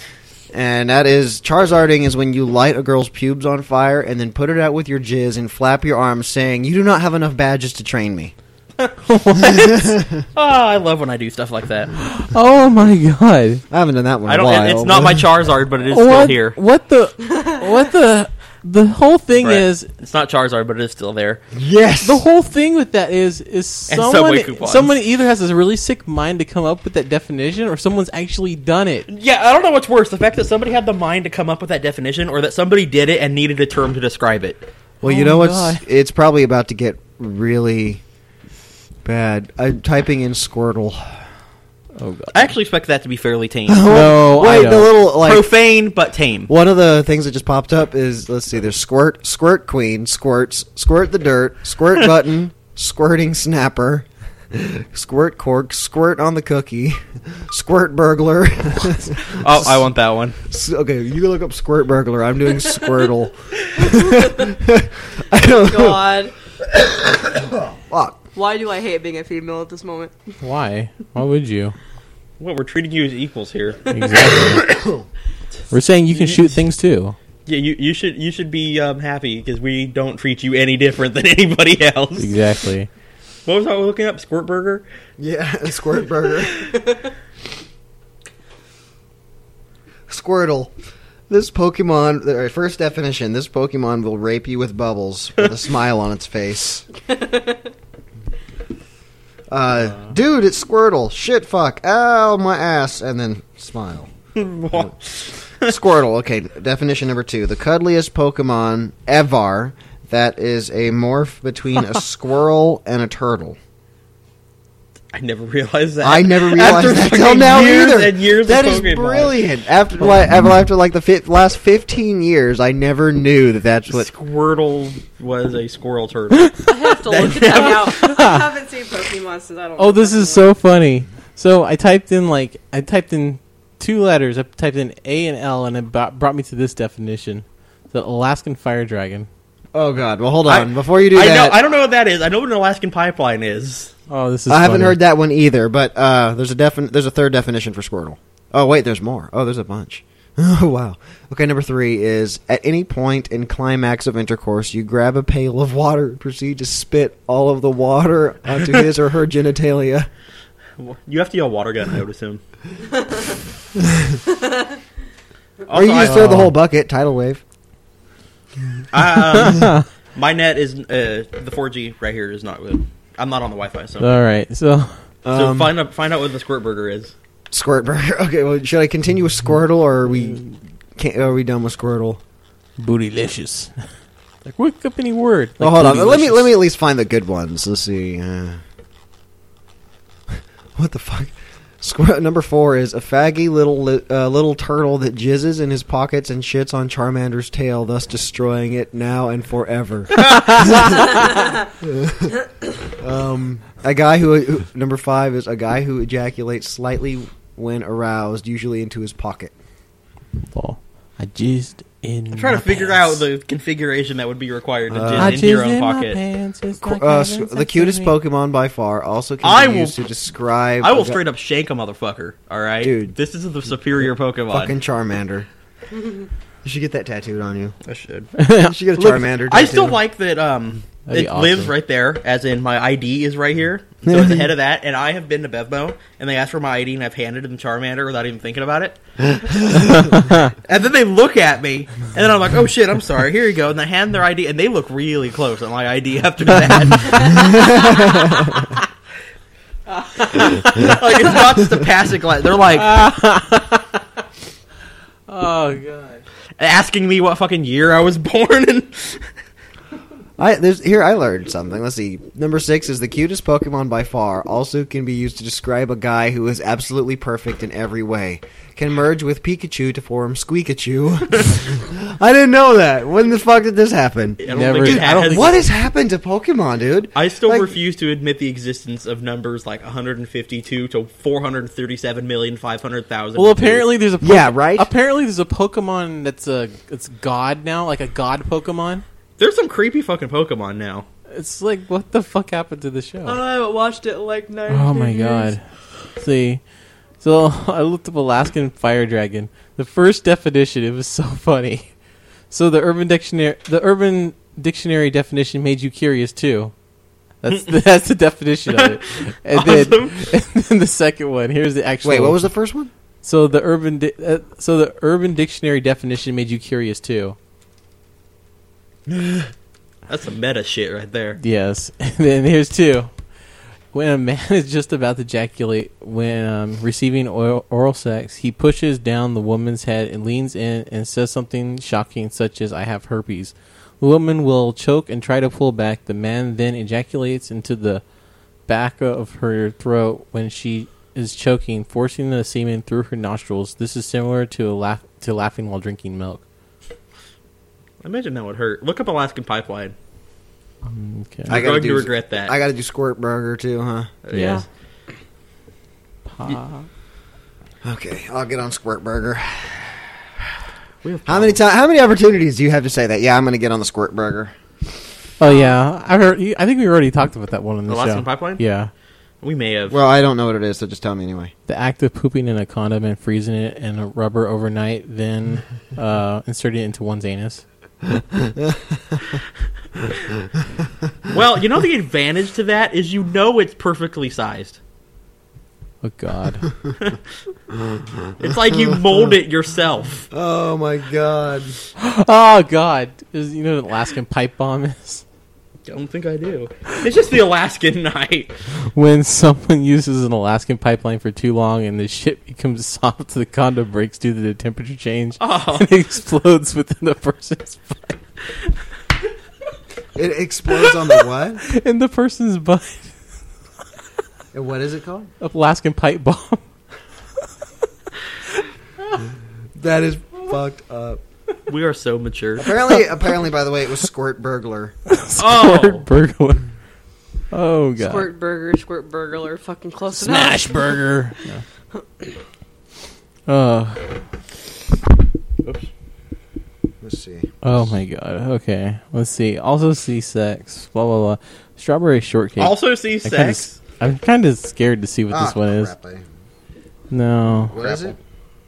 S3: And that is, Charizarding is when you light a girl's pubes on fire and then put it out with your jizz and flap your arms saying, you do not have enough badges to train me.
S2: oh, I love when I do stuff like that.
S1: Oh my God.
S3: I haven't done that one
S2: I
S3: in a
S2: don't.
S3: while.
S2: It's not my Charizard, but it is still
S1: What?
S2: here.
S1: What the? What the? The whole thing
S2: Brett,
S1: is
S2: it's not Charizard, but it is still there.
S3: Yes!
S1: the whole thing with that is is
S2: And
S1: someone
S2: Subway coupons.
S1: someone either has a really sick mind to come up with that definition or someone's actually done it.
S2: Yeah, I don't know what's worse: the fact that somebody had the mind to come up with that definition, or that somebody did it and needed a term to describe it.
S3: Well, you
S1: Oh
S3: know
S1: my
S3: what's?
S1: God.
S3: It's probably about to get really bad. I'm typing in Squirtle.
S1: Oh God.
S2: I actually expect that to be fairly tame.
S1: No, I
S3: Wait,
S1: don't.
S3: the little like
S2: Profane but tame.
S3: one of the things that just popped up is let's see. There's squirt, squirt queen, squirts, squirt the dirt, squirt button, squirting snapper, squirt cork, squirt on the cookie, squirt burglar.
S2: Oh, I want that one.
S3: S- Okay, you look up squirt burglar. I'm doing Squirtle. I don't know.
S4: God.
S3: Fuck.
S4: Why do I hate being a female at this moment?
S1: Why? Why would you?
S2: Well, we're treating you as equals here.
S1: Exactly. We're saying you can shoot things too.
S2: Yeah, you, you should you should be um, happy because we don't treat you any different than anybody else.
S1: Exactly.
S2: What was I looking up? Squirt Burger?
S3: Yeah, squirt burger. Squirtle. This Pokemon, the first definition, this Pokemon will rape you with bubbles with a smile on its face. Uh, dude, it's Squirtle. Shit, fuck. Ow, my ass. And then smile. Squirtle. Okay, definition number two. The cuddliest Pokemon ever that is a morph between a squirrel and a turtle.
S2: I never realized that.
S3: I never realized
S2: After
S3: that
S2: fucking
S3: till now
S2: years
S3: either.
S2: And years
S3: That
S2: of
S3: is
S2: Pokemon.
S3: brilliant. After like after, after like the fi- last fifteen years, I never knew that that's what.
S2: Squirtle was a squirrel turtle.
S4: I have to look at that now. I haven't seen Pokemon since I don't.
S1: Oh, this is so funny. So I typed in like I typed in two letters. I typed in A and L, and it brought brought me to this definition: the Alaskan fire dragon.
S3: Oh God! Well, hold
S2: I-
S3: on. Before you do
S2: I
S3: that,
S2: know. I don't know what that is. I know what an Alaskan pipeline is.
S1: Oh, this is.
S3: I haven't
S1: funny.
S3: heard that one either. But uh, there's a defin- There's a third definition for Squirtle. Oh wait, there's more. Oh, there's a bunch. Oh wow. Okay, number three is at any point in climax of intercourse, you grab a pail of water and proceed to spit all of the water onto his or her genitalia.
S2: You have to yell water gun, I would assume.
S3: Or you just throw the whole bucket. Tidal wave.
S2: um, my net is uh, the four G right here is not good. I'm not on the Wi-Fi, so
S1: All right, so
S2: so
S3: Um,
S2: find out find out what the Squirt Burger is.
S3: Squirt burger. Okay, well, should I continue with Squirtle, or are we can't, are we done with Squirtle?
S1: bootylicious. Like look up any word.
S3: Oh,
S1: Like
S3: hold on. Let me
S1: bootylicious.
S3: let me at least find the good ones. Let's see. Uh, what the fuck? Squir- number four is a faggy little li- uh, little turtle that jizzes in his pockets and shits on Charmander's tail, thus destroying it now and forever. um, a guy who, who number five is a guy who ejaculates slightly when aroused, usually into his pocket.
S1: Oh, I jizzed in.
S2: I'm trying
S1: my
S2: to figure
S1: pants.
S2: out the configuration that would be required to
S3: Uh,
S2: jizz
S1: I
S2: into your
S1: jizzed
S2: own
S1: in my
S2: pocket.
S1: pants. Just
S3: Qu-
S1: like
S3: uh,
S1: having
S3: s-
S1: sex
S3: the cutest
S1: with me.
S3: Pokemon by far also can
S2: I
S3: be
S2: will-
S3: used to describe.
S2: I will
S3: a gu-
S2: straight up shank a motherfucker. All right,
S3: Dude.
S2: This is the superior Pokemon.
S3: fucking Charmander. You should get that tattooed on you.
S2: I should.
S3: You should get a
S2: Look,
S3: Charmander.
S2: I still
S3: tattoo.
S2: like that. Um,
S1: That'd
S2: it
S1: be awesome.
S2: lives right there, as in my I D is right here, so it's ahead of that. And I have been to Bevmo, and they asked for my I D, and I've handed them Charmander without even thinking about it. And then they look at me, and then I'm like, "Oh shit, I'm sorry. Here you go." And they hand their I D, and they look really close on my I D after that. Like it's not just a passing glance. They're like
S1: Oh god.
S2: asking me what fucking year I was born in.
S3: I there's here I learned something. Let's see. Number six is the cutest Pokemon by far. Also can be used to describe a guy who is absolutely perfect in every way. Can merge with Pikachu to form Squeakachu. I didn't know that. When the fuck did this happen?
S2: I don't
S1: Never-
S2: think it
S1: I don't
S2: has.
S1: think-
S3: What has happened to Pokemon, dude?
S2: I still
S3: Like-
S2: refuse to admit the existence of numbers like one hundred fifty-two to four hundred thirty-seven million five hundred thousand.
S1: Well, apparently there's a po-
S3: Yeah, right?
S1: Apparently there's a Pokemon that's a it's God now, like a God Pokemon.
S2: there's some creepy fucking Pokemon now.
S1: It's like what the fuck happened to the show?
S4: I haven't watched it in like nine.
S1: Oh my
S4: years.
S1: god. See. So I looked up Alaskan fire dragon. The first definition, it was so funny. So the urban dictionary the urban dictionary definition made you curious too. That's the, that's the definition of it. And then,
S2: Awesome.
S1: and then the second one, here's the actual
S3: Wait, what was the first one?
S1: So the urban di- uh, so the urban dictionary definition made you curious too.
S2: That's some meta shit right there.
S1: Yes. And then here's two. When a man is just about to ejaculate when um, receiving oral, oral sex, he pushes down the woman's head and leans in and says something shocking such as, I have herpes. The woman will choke and try to pull back. The man then ejaculates into the back of her throat when she is choking, forcing the semen through her nostrils. This is similar to, a laugh- to laughing while drinking milk.
S2: I imagine that would hurt. Look up Alaskan Pipeline.
S1: Okay.
S3: I
S2: You're
S3: gotta
S2: going to
S3: do-
S2: regret that.
S3: I got to do Squirt Burger too, huh?
S1: Yeah.
S2: Yes.
S1: Pa-
S3: Okay, I'll get on Squirt Burger.
S2: We have
S3: How many time? How many opportunities do you have to say that? Yeah, I'm going to get on the Squirt Burger.
S1: Oh yeah, I heard. I think we already talked about that one on the
S2: Alaskan
S1: show.
S2: Pipeline?
S1: Yeah,
S2: We may have.
S3: Well, I don't know what it is, so just tell me anyway.
S1: the act of pooping in a condom and freezing it in a rubber overnight, then uh, inserting it into one's anus.
S2: Well, you know the advantage to that is you know it's perfectly sized.
S1: Oh God!
S2: It's like you mold it yourself.
S3: Oh my god.
S1: Oh God! Is, you know what an Alaskan pipe bomb is?
S2: Don't think I do. It's just the Alaskan night.
S1: When someone uses an Alaskan pipeline for too long and the shit becomes soft, the condom breaks due to the temperature change
S2: Oh.
S1: and explodes within the person's butt.
S3: It explodes on the what?
S1: In the person's butt.
S3: And what is it called?
S1: Alaskan pipe bomb.
S3: That is fucked up.
S2: We are so mature.
S3: Apparently, apparently, by the way, it was Squirt Burglar.
S2: Oh,
S1: Burglar. Oh god.
S4: Squirt burger, squirt burglar, fucking close
S1: Smash
S4: enough.
S1: burger. Oh.
S2: Oops.
S3: Let's see.
S1: Oh my god. Okay. Let's see. Also see sex. Blah blah blah. Strawberry shortcake.
S2: Also see
S1: I
S2: sex.
S1: Kinda, I'm kind of scared to see what
S3: Ah,
S1: this one is.
S3: crap, I-
S1: No.
S3: What is it?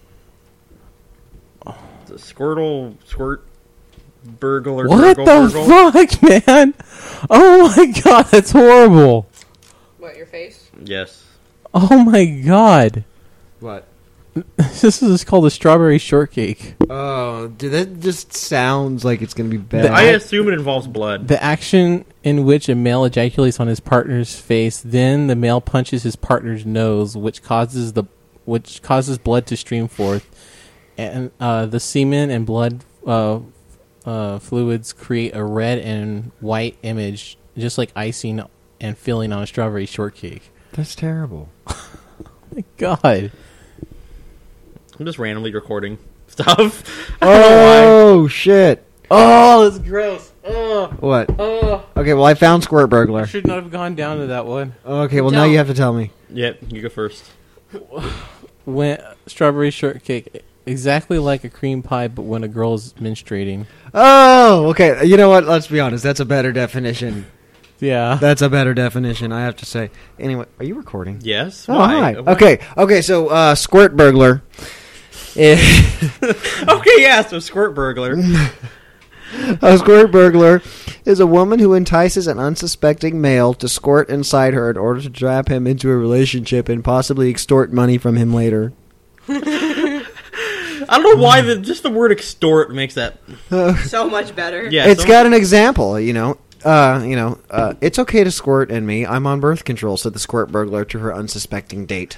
S2: It's a Squirtle, squirt, burglar,
S1: What
S2: burgle,
S1: the
S2: burgle.
S1: fuck, man? Oh my god, that's horrible.
S4: What, your face?
S2: Yes.
S1: Oh my god.
S3: What?
S1: This is called a strawberry shortcake.
S3: Oh, dude, that just sounds like it's gonna be bad.
S2: I assume it involves blood.
S1: The action in which a male ejaculates on his partner's face, then the male punches his partner's nose, which causes the which causes blood to stream forth, and uh, the semen and blood uh, uh, fluids create a red and white image, just like icing and filling on a strawberry shortcake.
S3: That's terrible.
S1: My God.
S2: I'm just randomly recording stuff. I don't know
S3: Oh shit!
S1: Oh, that's gross. Oh,
S3: What?
S1: oh.
S3: Okay, well I found Squirt
S1: I
S3: Burglar.
S1: should not have gone down to that one.
S3: Okay, well now
S4: Don't.
S3: you have to tell me.
S2: why. Yep, you go first.
S1: When strawberry shortcake, exactly like a cream pie, but when a girl is menstruating.
S3: Oh, okay. You know what? Let's be honest. That's a better definition.
S1: Yeah.
S3: That's a better definition, I have to say. Anyway, are you recording?
S2: Yes.
S3: Oh,
S2: Why?
S3: hi.
S2: What-
S3: Okay, okay. So, uh, Squirt Burglar. is-
S2: Okay, yeah, so squirt burglar.
S3: A squirt burglar is a woman who entices an unsuspecting male to squirt inside her in order to trap him into a relationship and possibly extort money from him later.
S2: I don't know why the just the word extort makes that.
S4: So much better.
S2: Yeah,
S3: It's
S2: so-
S3: got an example, you know. Uh, you know, uh, it's okay to squirt in me. I'm on birth control, said the squirt burglar to her unsuspecting date.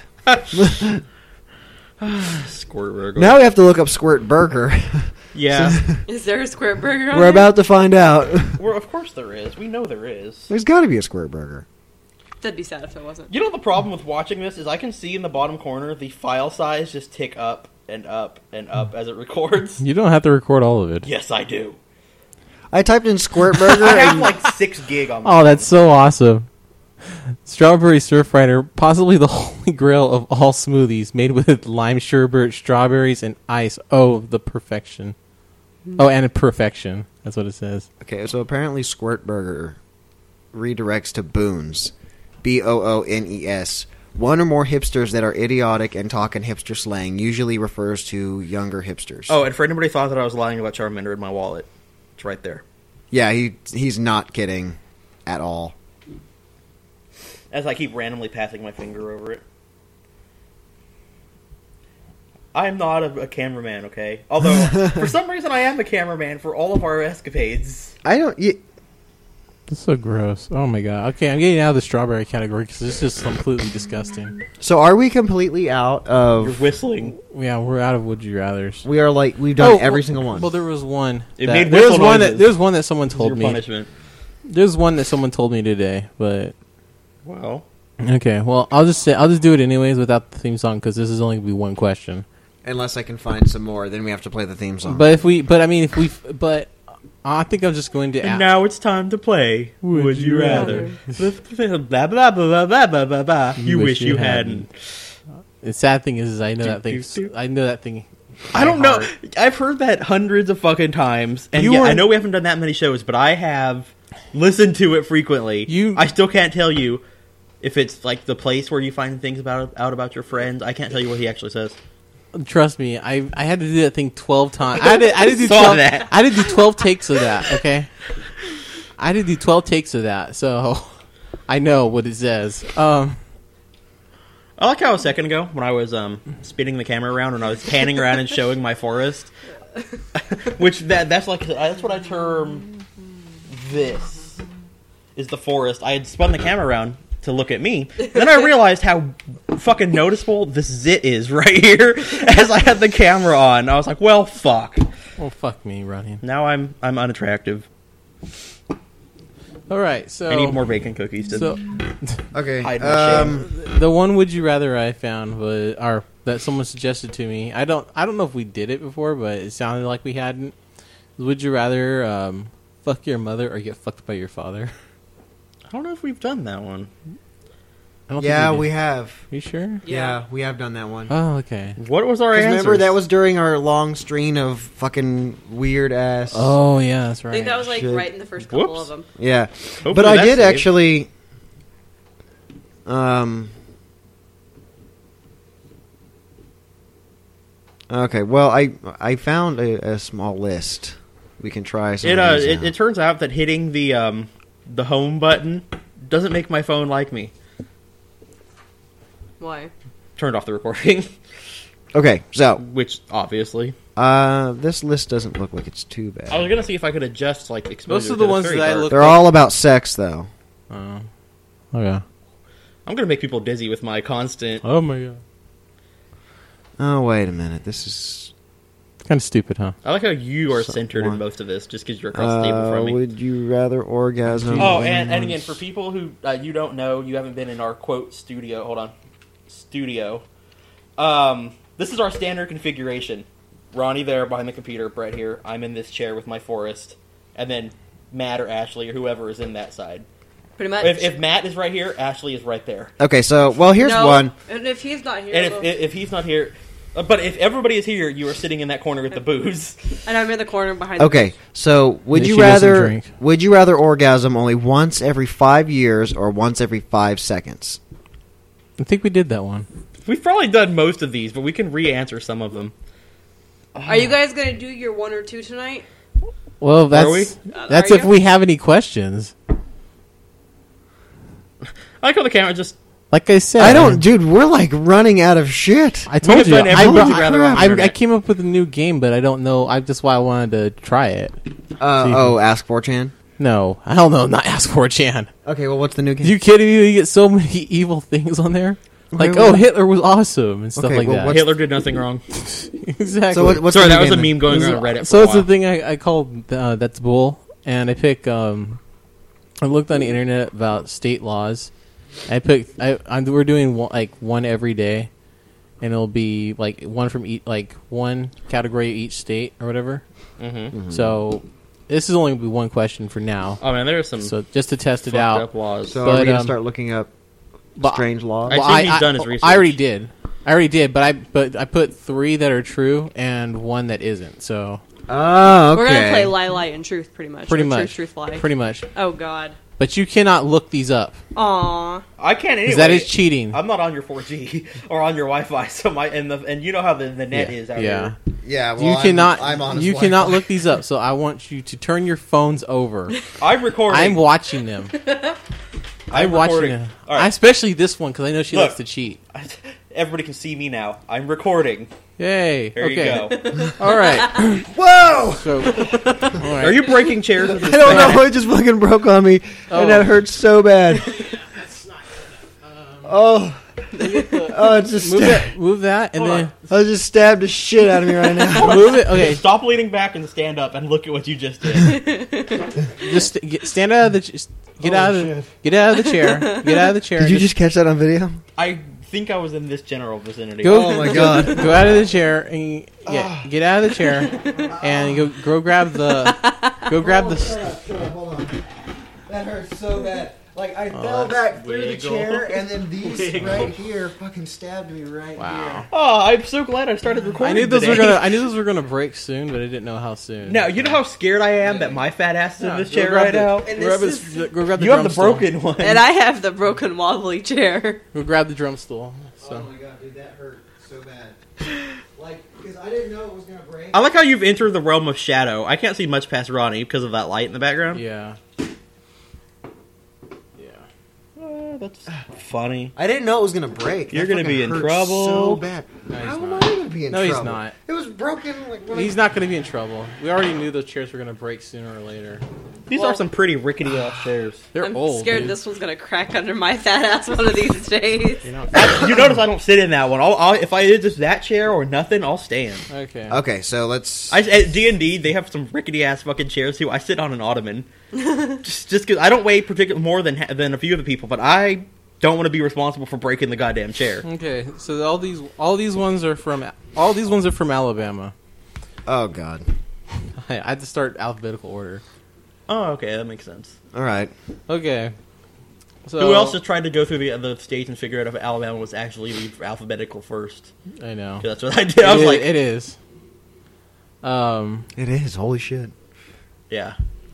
S2: squirt burglar.
S3: Now we have to look up squirt burger.
S2: Yeah.
S4: Is there a squirt burger on
S3: We're
S4: there?
S3: about to find out.
S2: Well, of course there is. We know there is.
S3: There's got to be a squirt burger.
S4: That'd be sad if it wasn't.
S2: You know the problem with watching this is I can see in the bottom corner the file size just tick up and up and up as it records.
S1: You don't have to record all of it.
S2: Yes, I do.
S3: I typed in squirt burger.
S2: I have
S3: and
S2: like six gig on.
S1: Oh, that's so awesome. Strawberry Surfrider, possibly the holy grail of all smoothies, made with lime sherbet, strawberries, and ice. Oh, the perfection. Oh, and perfection. That's what it says.
S3: Okay, so apparently squirt burger redirects to boons. B O O N E S. One or more hipsters that are idiotic and talk in hipster slang usually refers to younger hipsters.
S2: Oh, and for anybody thought that I was lying about Charmander in my wallet, it's right there.
S3: Yeah, he he's not kidding at all.
S2: As I keep randomly passing my finger over it. I'm not a, a cameraman, okay? Although, for some reason, I am a cameraman for all of our escapades.
S3: I don't... Y-
S1: That's so gross. Oh my god. Okay, I'm getting out of the strawberry category because it's just completely disgusting.
S3: so are we completely out
S2: You're
S3: of...
S2: whistling.
S1: Yeah, we're out of would you rather's.
S3: We are like... We've done
S1: Oh,
S3: every
S1: well-
S3: single one.
S1: Well, there was one.
S2: It
S1: that-
S2: made
S1: there's
S2: whistle
S1: one that
S2: noises.
S1: there's one that someone
S2: This is
S1: told
S2: your
S1: me.
S2: punishment.
S1: There's one that someone told me today, but
S2: Well,
S1: okay. Well, I'll just say I'll just do it anyways without the theme song because this is only gonna be one question.
S3: Unless I can find some more, then we have to play the theme song.
S1: But if we, but I mean, if we, but I think I'm just going to.
S2: and
S1: ask.
S2: now it's time to play. Would,
S1: Would
S2: you
S1: you
S2: rather? blah, blah, blah, blah, blah, blah, blah, blah. You, wish you hadn't.
S1: The sad thing is, is I know
S2: Do,
S1: that thing.
S2: do, do.
S1: I know that thing.
S2: I don't
S1: by
S2: know.
S1: heart.
S2: I've heard that hundreds of fucking times, and
S1: You
S2: yeah,
S1: were-
S2: I know we haven't done that many shows, but I have listened to it frequently.
S1: You-
S2: I still can't tell you if it's like the place where you find things about out about your friends. I can't tell you what he actually says.
S1: Trust me, I I had to do that thing twelve times. I had to, I had to do
S2: Saw
S1: twelve.
S2: that.
S1: I had to do twelve takes of that. Okay, I had to do twelve takes of that, so I know what it says. Um,
S2: I like how a second ago when I was um, spinning the camera around and I was panning around and showing my forest, which that that's like that's what I term this is the forest. I had spun the camera around to look at me, then I realized how fucking noticeable this zit is right here as I had the camera on. I was like, well, fuck.
S1: well, fuck me, running.
S2: Now I'm I'm unattractive.
S1: All right, so
S2: I need more bacon cookies to.
S1: So
S3: okay.
S2: hide my
S3: Um,
S1: the one would you rather I found was, or that someone suggested to me. I don't, I don't know if we did it before, but it sounded like we hadn't. Would you rather um, fuck your mother or get fucked by your father?
S2: I don't know if we've done that one.
S1: I don't
S3: Yeah,
S1: think
S3: we
S1: did.
S3: have.
S1: You sure?
S3: Yeah. we have done that one.
S1: Oh, okay.
S2: What was our answer?
S3: Remember, that was during our long stream of fucking weird ass.
S1: Oh, yeah, that's right.
S4: I think that was like
S3: Shit.
S4: right in the first couple
S2: Whoops.
S4: of them.
S3: Yeah,
S2: Hopefully
S3: but I
S2: that's
S3: did
S2: saved.
S3: actually. Um. Okay, well, I I found a, a small list. We can try some.
S2: It
S3: of
S2: uh,
S3: these
S2: it,
S3: out.
S2: it turns out that hitting the um, the home button doesn't make my phone like me.
S4: Why?
S2: Turned off the recording,
S3: Okay, so
S2: which obviously
S3: uh, this list doesn't look like it's too bad.
S2: I was gonna see if I could adjust like exposure.
S1: Most of
S2: to
S1: the ones
S2: very
S1: that I
S2: dark.
S1: looked
S3: They're
S1: up-
S3: all about sex, though.
S1: Oh. Okay.
S2: I'm gonna make people dizzy with my constant.
S1: Oh, my God.
S3: Oh, wait a minute. This is.
S1: Kind of stupid, huh?
S2: I like how you are
S3: So-
S2: centered
S3: one.
S2: in most of this, just because you're across the table
S3: Uh,
S2: from me.
S3: would you rather orgasm?
S2: Oh, and, and again, for people who uh, you don't know, you haven't been in our quote studio. Hold on, studio. Um, this is our standard configuration. Ronnie there behind the computer, Brett here. I'm in this chair with my Forest, and then Matt or Ashley or whoever is in that side.
S4: Pretty much.
S2: If, if Matt is right here, Ashley is right there.
S3: Okay, so well, here's
S4: no,
S3: one.
S4: And if he's not here,
S2: And if
S4: well-
S2: if he's not here, uh, but if everybody is here, you are sitting in that corner with the booze.
S4: and I'm in the corner behind.
S3: Okay, so would
S1: Yeah,
S3: you
S1: she doesn't
S3: rather
S1: drink.
S3: would you rather orgasm only once every five years or once every five seconds?
S1: I think we did that one.
S2: We've probably done most of these, but we can re-answer some of them.
S4: The, are you guys gonna do your one or two tonight?
S1: Well, that's
S2: we?
S4: Uh,
S1: that's
S4: are
S1: if
S4: you?
S1: we have any questions.
S2: I like how the camera just.
S1: Like I said,
S3: I don't, dude. We're like running out of shit.
S1: I told
S2: have
S1: you.
S2: done
S1: I,
S2: everything
S1: brought-
S2: you'd rather on the
S1: I, I
S2: internet.
S1: came up with a new game, but I don't know. I just why I wanted to try it.
S3: Uh,
S1: See.
S3: oh, ask four chan.
S1: No, hell no, not Ask for Chan.
S3: Okay, well, what's the new game?
S1: You kidding me? You get so many evil things on there. Like,
S3: Okay,
S1: oh,
S3: well-
S1: Hitler was awesome and stuff
S3: Okay,
S1: like
S3: well,
S1: that.
S3: what's-
S2: Hitler did nothing wrong.
S1: exactly.
S3: So what, what's
S2: Sorry,
S3: the
S2: that
S3: new
S2: was a
S3: game then?
S2: meme going
S1: So-
S2: around Reddit.
S1: So
S2: for a
S1: it's the
S2: while.
S1: thing I, I called uh, that's bull, and I pick. Um, I looked on the internet about state laws. I picked. I I'm, we're doing one, like one every day, and it'll be like one from each, like one category of each state or whatever.
S2: Mhm.
S1: So this is only gonna be one question for now.
S2: Oh man, there are some
S1: So just to test it
S2: fucked
S1: out.
S2: up laws.
S3: So
S1: But,
S3: are we gonna
S1: um,
S3: start looking up
S1: But-
S3: strange laws?
S2: I think he's done his research.
S1: I already did. I already did, but I but I put three that are true and one that isn't. So
S3: Oh, okay.
S4: We're gonna play lie, lie, and truth, pretty much.
S1: pretty
S4: Or
S1: much,
S4: Truth, truth, lie.
S1: pretty much.
S4: Oh God.
S1: But you cannot look these up
S4: Aw.
S2: I can't anyway.
S1: because that is cheating.
S2: I'm not on your four G or on your Wi-Fi, so my and the and you know how the, the net
S1: Yeah.
S2: is out
S1: Yeah.
S2: here.
S3: Yeah, well,
S1: you
S3: I'm-
S1: cannot.
S3: I'm on his
S1: you
S3: Wi-Fi.
S1: cannot look these up. So I want you to turn your phones over.
S2: I'm recording.
S1: I'm watching them. I'm,
S2: I'm
S1: watching
S2: recording.
S1: them.
S2: All right.
S1: Especially this one because I know she
S2: Look.
S1: likes to cheat.
S2: Everybody can see me now. I'm recording.
S1: Yay!
S2: There
S1: okay.
S2: you go.
S1: All right.
S3: Whoa!
S1: So, all right.
S2: Are you breaking chairs? With this
S3: I don't
S2: thing?
S3: know. It just fucking broke on me,
S1: Oh.
S3: and that hurts so bad. Oh, oh, it's just
S1: move
S3: sta-
S1: that? Move that, and
S2: Hold
S1: then
S3: I just stabbed the shit out of me right now.
S1: move it. Okay,
S2: Stop leaning back and stand up and look at what you just did.
S1: just st- get, stand out of the. ch- Get
S3: Holy
S1: out of the,
S3: shit.
S1: get out of the chair. Get out of the chair.
S3: Did you
S1: and
S3: just catch that on video?
S2: I think I was in this general vicinity.
S1: Go-
S3: Oh my god!
S1: go out of the chair and yeah, get out of the chair and go go grab the go grab the.
S3: Hold on. That hurts so bad. Like I
S1: Oh,
S3: fell
S1: that's
S3: back through the
S2: wiggle.
S3: chair, and then these
S2: Wiggle.
S3: right here fucking stabbed me right
S1: Wow.
S3: here.
S2: Oh, I'm so glad I started recording.
S1: I knew those
S2: today.
S1: were gonna. I knew those were gonna break soon, but I didn't know how soon.
S2: Now you know how scared I am that my fat ass is
S1: Yeah,
S2: in this
S1: go
S2: chair
S1: grab
S2: right
S1: the-
S2: now.
S4: And
S1: Grab
S4: this
S1: his,
S4: is-
S1: go grab the
S2: You have
S1: drum
S2: the
S1: stool.
S2: broken one.
S4: And I have the broken wobbly chair.
S1: Go grab the drum stool. So.
S3: Oh my god, dude, that hurt so bad. Like, because I didn't know it was gonna break.
S2: I like how you've entered the realm of shadow. I can't see much past Ronnie because of that light in the background.
S1: Yeah. Yeah.
S2: Uh, that's funny.
S3: I didn't know it was gonna break.
S2: You're
S3: That
S2: gonna be
S3: fucking
S2: in
S3: hurt
S2: trouble.
S3: So bad.
S1: No, he's
S3: How am
S1: not.
S3: I gonna be in
S1: No, he's
S3: trouble?
S1: not.
S3: It was broken. Like when
S1: He's not going to be in trouble. We already knew those chairs were going to break sooner or later.
S2: These
S4: Well-
S2: are some pretty rickety ass chairs.
S1: They're
S4: I'm
S1: old.
S4: scared
S1: dude.
S4: this one's gonna crack under my fat ass one of these days.
S1: You know?
S2: you notice I don't sit in that one. I'll, I'll, if I did just that chair or nothing, I'll stand.
S1: Okay.
S3: Okay, so let's.
S2: I, at D and D, they have some rickety ass fucking chairs too. I sit on an ottoman, just just because I don't weigh particular more than ha- than a few of the people, but I don't want to be responsible for breaking the goddamn chair.
S1: Okay. So all these all these ones are from all these ones are from Alabama.
S3: oh god.
S1: I had to start alphabetical order.
S2: Oh, okay, that makes sense.
S3: All right.
S1: Okay. So,
S2: Who else just tried to go through the the states and figure out if Alabama was actually the alphabetical first?
S1: I know.
S2: 'Cause that's what I did. I was
S1: It is-
S2: like,
S1: it is. Um.
S3: It is. Holy shit.
S2: yeah.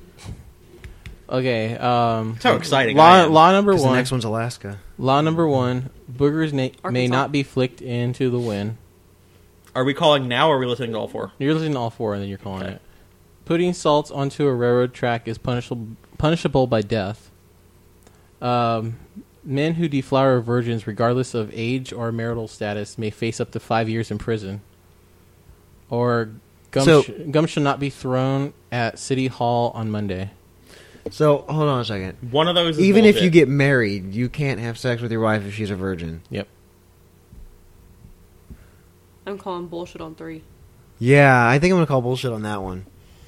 S1: Okay. Um.
S2: That's how exciting
S1: Law,
S2: I am.
S1: law number
S3: 'Cause the
S1: one.
S3: next one's Alaska.
S1: Law number one: boogers na- may
S4: Arkansas.
S1: not be flicked into the wind.
S2: Are we calling now, or are we listening to all four?
S1: You're listening to all four, and then you're calling
S2: Okay.
S1: it. Putting salts onto a railroad track is punishable punishable by death. Um, men who deflower virgins, regardless of age or marital status, may face up to five years in prison. Or gum,
S3: So-
S1: sh- gum shall not be thrown at City Hall on Monday.
S3: So hold on a second.
S2: One of those is
S3: Even if
S2: bullshit.
S3: you get married, you can't have sex with your wife if she's a virgin.
S1: Yep.
S4: I'm calling bullshit on three.
S3: Yeah, I think I'm gonna call bullshit on that one.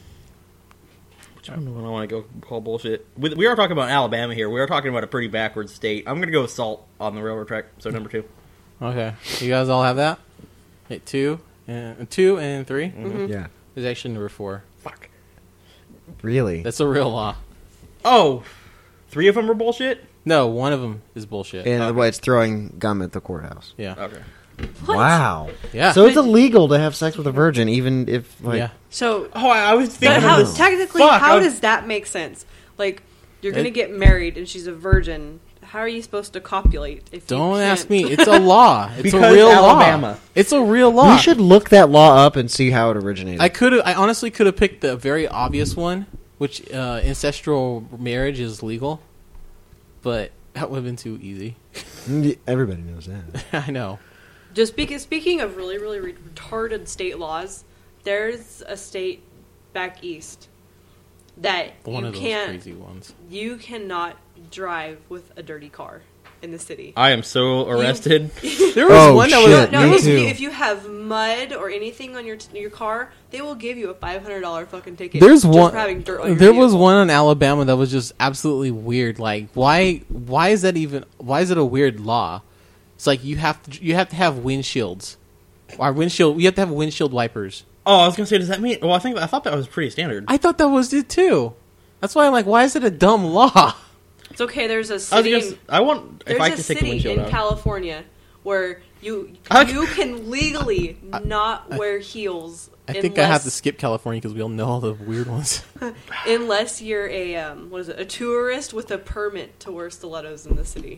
S2: I don't know when I want to go call bullshit. We, we are talking about Alabama here. We are talking about a pretty backwards state. I'm going to go with salt on the railroad track. So number two.
S1: Okay. You guys all have that? Okay, two and two and 3
S4: Mm-hmm.
S3: Yeah.
S1: There's actually number four.
S2: Fuck.
S3: Really?
S1: That's a real law.
S2: Oh, three of them are bullshit.
S1: No, one of them is bullshit.
S3: And
S2: Okay.
S3: what, it's throwing gum at the courthouse.
S1: Yeah.
S2: Okay.
S4: What?
S3: Wow.
S1: Yeah.
S3: So it's illegal to have sex with a virgin, even if like.
S1: yeah.
S4: So,
S2: Oh, I, I was
S4: but
S2: thinking
S4: how,
S2: of this.
S4: technically,
S2: Fuck,
S4: how
S2: I-
S4: does that make sense? Like, you're going to
S1: It-
S4: get married and she's a virgin. How are you supposed to copulate? If you
S1: Don't ask
S4: can't-
S1: me. It's a law. It's
S2: Because
S1: a real
S2: Alabama.
S1: law. It's a real law.
S3: We should look that law up and see how it originated.
S1: I could have. I honestly could have picked the very obvious one, which uh, ancestral marriage is legal, but that would have been too easy.
S3: Everybody knows that.
S1: I know.
S4: Just because, speaking of really, really re- retarded state laws, there's a state back east that
S1: One
S4: you
S1: of those
S4: can't,
S1: crazy ones.
S4: you cannot drive with a dirty car in the city.
S2: I am so arrested.
S1: There was
S3: Oh,
S1: one that
S3: shit.
S1: was.
S4: No,
S3: Me
S4: if you,
S3: too.
S4: if you have mud or anything on your your car, they will give you a five hundred dollar fucking ticket.
S1: There's
S4: just
S1: one.
S4: for having dirt on your
S1: There was
S4: vehicle.
S1: one in Alabama that was just absolutely weird. Like, why? Why is that even? Why is it a weird law? It's like you have to. You have to have windshields. Or windshield. You have to have windshield wipers.
S2: Oh, I was gonna say, does that mean? Well, I think I thought that was pretty standard.
S1: I thought that was it too. That's why I'm like, why is it a dumb law?
S4: It's okay. There's a
S2: I was
S4: city.
S2: gonna.
S4: in-
S2: s- I want if
S4: There's
S2: I
S4: a
S2: could take the
S4: city
S2: windshield
S4: in
S2: out.
S4: California where you
S2: I-
S4: you can legally not wear heels.
S1: I think I have to
S4: unless-
S1: skip California because we all know all the weird ones.
S4: unless you're a um, what is it? A tourist with a permit to wear stilettos in the city.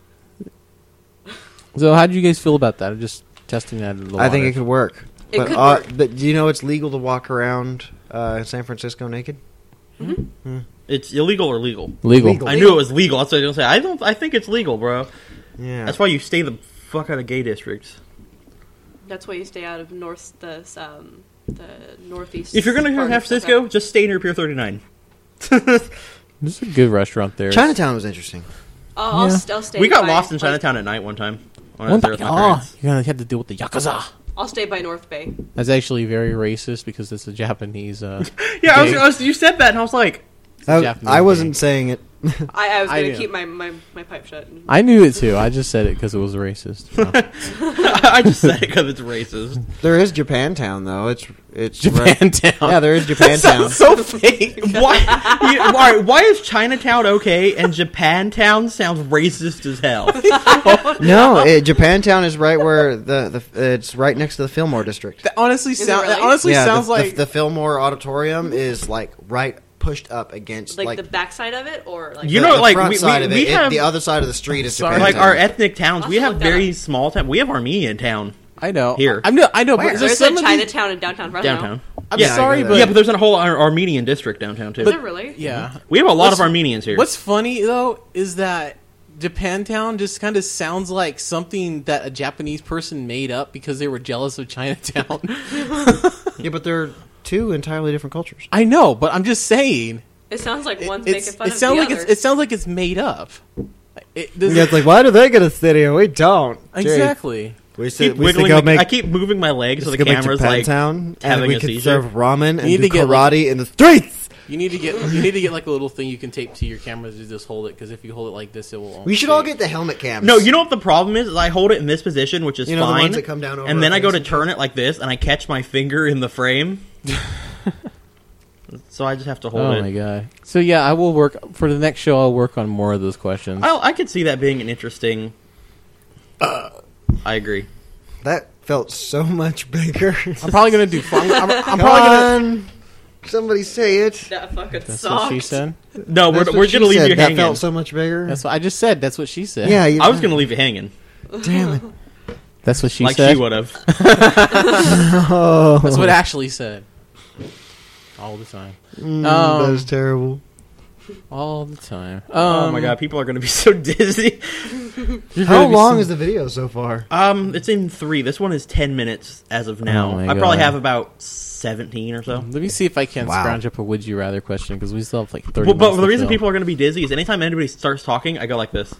S1: So, how do you guys feel about that? I'm just testing that. In the
S3: I think
S1: water.
S3: it could work.
S4: It
S3: but,
S4: could
S3: uh,
S4: work.
S3: but do you know it's legal to walk around uh, in San Francisco naked?
S2: It's illegal or legal?
S1: legal.
S3: Legal.
S2: I knew it was legal. That's what I was gonna say. I don't. I think it's legal, bro.
S3: Yeah.
S2: That's why you stay the fuck out of gay districts.
S4: That's why you stay out of north the um, the northeast.
S2: If you're gonna go to
S4: part
S2: San
S4: of-
S2: Francisco,
S4: okay.
S2: just stay near Pier thirty-nine.
S1: There's a good restaurant there.
S3: Chinatown was interesting.
S4: I'll, I'll,
S1: Yeah.
S4: st- I'll stay.
S2: We got
S4: by,
S2: lost in
S4: like,
S2: Chinatown at night one time. When I
S1: One
S2: was there
S1: time,
S2: with my
S1: oh,
S2: parents.
S1: you're gonna have to deal with the yakuza.
S4: I'll stay by North Bay.
S1: That's actually very racist because it's a Japanese. Uh,
S2: Yeah, I was,
S1: gay-
S2: I was, you said that, and I was like,
S1: it's a
S3: I,
S1: Japanese
S3: I wasn't
S1: gay.
S3: saying it.
S4: I, I was
S1: I
S4: gonna
S1: knew.
S4: keep my, my, my pipe shut.
S1: I knew it too. I just said it because it was racist. No.
S2: I just said it because it's racist.
S3: There is Japantown though. It's it's right-
S1: Japantown.
S3: Yeah, there is
S1: That
S3: Japantown.
S1: sounds so fake.
S2: Why? You, why? Why is Chinatown okay and Japantown sounds racist as hell?
S3: No, it, Japantown is right where the, the it's right next to the Fillmore district.
S1: That honestly
S4: it
S1: sounds.
S4: really?
S1: That honestly
S3: yeah,
S1: sounds
S3: the,
S1: like.
S3: the, the Fillmore Auditorium is like right pushed up against
S4: Like,
S3: like,
S4: the backside of it, or like
S2: You
S3: the,
S2: know,
S3: the
S2: like,
S3: front
S2: we-
S3: side
S2: we-
S3: of it.
S2: we
S3: It-
S2: have-
S3: the other side of the street is
S1: Sorry.
S3: Japantown.
S2: Like our ethnic towns,
S4: I'll
S2: we
S4: just
S2: have
S4: look that
S2: very
S4: up.
S2: small town. We have Armenian town
S1: I know.
S2: Here.
S1: I'm no. I know.
S3: Where?
S1: But
S4: there's
S1: some
S4: a
S1: of these-
S4: Chinatown in downtown Fresno.
S2: downtown.
S1: I'm
S2: yeah,
S1: sorry,
S3: I know
S1: but
S3: that.
S2: yeah, but there's a whole Ar- Armenian district downtown too.
S4: Is it really?
S1: yeah.
S2: We have a lot
S1: What's-
S2: of Armenians here.
S1: What's funny though is that Japantown just kind of sounds like something that a Japanese person made up because they were jealous of Chinatown.
S3: Yeah, but they're two entirely different cultures.
S1: I know, but I'm just saying.
S4: It sounds like
S1: It,
S4: one's
S1: it's-
S4: making fun
S1: it
S4: of
S1: sounds
S4: the
S1: like
S4: other.
S1: it's, it sounds like it's made up. It, does
S3: Yeah, it's like, why do they get a city and we don't?
S1: exactly.
S3: We
S2: keep
S3: said we should
S2: wiggling
S3: go
S2: the-
S3: make.
S2: I keep moving my legs so the
S3: go make
S2: camera's like
S3: Japantown, and
S2: having
S3: we
S2: a
S3: could
S2: seizure.
S3: serve ramen and
S1: need
S3: do
S1: to get,
S3: karate
S1: like-
S3: in the streets.
S1: You need to get you need to get like a little thing you can tape to your camera to just hold it because if you hold it like this, it will.
S3: We should all get the helmet cams.
S2: No, you know what the problem is? Is I hold it in this position, which is
S3: You know the
S2: fine,
S3: ones that come down over
S2: and then
S3: our
S2: I go
S3: face
S2: to
S3: and
S2: turn it like this, and I catch my finger in the frame. So I just have to hold
S1: Oh
S2: it.
S1: my god. So yeah, I will work for the next show. I'll work on more of those questions.
S2: I, I could see that being an interesting. Uh, I agree.
S3: That felt so much bigger.
S1: I'm probably gonna do fun. I'm, I'm
S3: Come
S1: probably gonna.
S3: on. Somebody say it.
S4: That fucking
S1: That's
S4: sucked.
S1: what she said.
S2: No, we're,
S3: That's what
S2: we're
S3: she
S2: gonna leave
S3: said.
S2: you
S3: That
S2: hanging.
S3: felt so much bigger.
S1: That's what I just said. That's what she said.
S3: yeah, you,
S2: I was gonna leave you hanging,
S3: Damn it.
S1: That's what she
S2: like
S1: said.
S2: she would have.
S3: Oh,
S1: That's what Ashley said. All the time.
S3: Mm,
S1: Um,
S3: that was terrible.
S1: All the time. Um,
S2: Oh my god, people are gonna be so dizzy.
S1: you're
S3: How
S1: gonna be
S3: long
S1: so-
S3: is the video so far?
S2: Um, it's in three. This one is ten minutes as of now.
S1: Oh my
S2: I probably
S1: God.
S2: have about seventeen or so.
S1: Let me see if I can
S3: Wow.
S1: scrounge up a would you rather question because we still have like thirty.
S2: Well, but
S1: minutes
S2: the
S1: to
S2: reason
S1: fill.
S2: people are gonna be dizzy is anytime anybody starts talking, I go like this.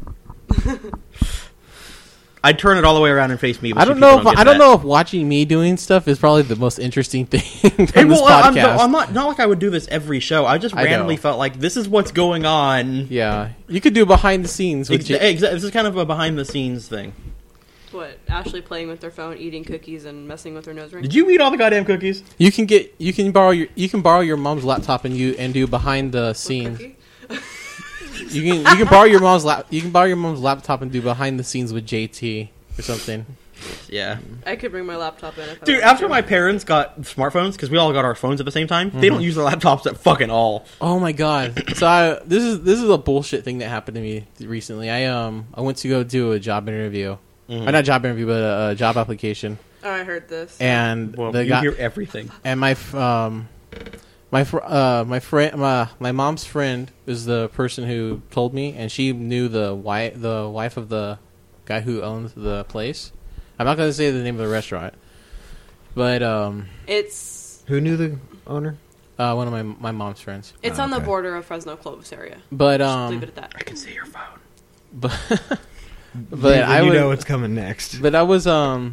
S2: I'd turn it all the way around and face me. But
S1: I
S2: you
S1: don't know. If,
S2: people get
S1: I don't
S2: that.
S1: know if watching me doing stuff is probably the most interesting thing on
S2: Hey,
S1: this
S2: well, I'm,
S1: podcast.
S2: I'm not not like I would do this every show. I just
S1: I
S2: randomly
S1: know.
S2: felt like this is what's going on.
S1: Yeah, you could do behind the scenes. With
S2: Exa-
S1: J-
S2: exa- this is kind of a behind the scenes thing.
S4: What? Ashley playing with their phone, eating cookies, and messing with her nose ring?
S2: Did you eat all the goddamn cookies?
S1: you can get. You can borrow your. You can borrow your mom's laptop and you and do behind the
S4: What
S1: scenes.
S4: cookie?
S1: You can. You can borrow your mom's lap. You can borrow your mom's laptop and do behind the scenes with J T or something.
S2: Yeah.
S4: I could bring my laptop in if I
S2: Dude,
S4: wanted
S2: after
S4: to.
S2: my parents got smartphones, because we all got our phones at the same time,
S1: Mm-hmm.
S2: they don't use their laptops at fucking all.
S1: Oh my god! So I, this is this is a bullshit thing that happened to me recently. I um I went to go do a job interview,
S2: Mhm.
S1: or not job interview, but a, a job application,
S4: Oh, I heard this.
S1: and
S2: Well,
S1: the
S2: you
S1: guy
S2: hear everything.
S1: and my f- um my fr- uh my friend my my mom's friend is the person who told me, and she knew the wife the wife of the guy who owns the place. I'm not gonna say the name of the restaurant, but um
S4: It's
S3: Who knew the owner?
S1: uh one of my my mom's friends.
S4: it's
S3: Oh,
S4: on the
S3: okay.
S4: border of Fresno Clovis area.
S1: But
S4: Just
S1: um
S4: leave it at that.
S2: I can see your phone.
S1: but but
S3: you,
S1: I
S3: you
S1: would.
S3: know what's coming next.
S1: But I was um,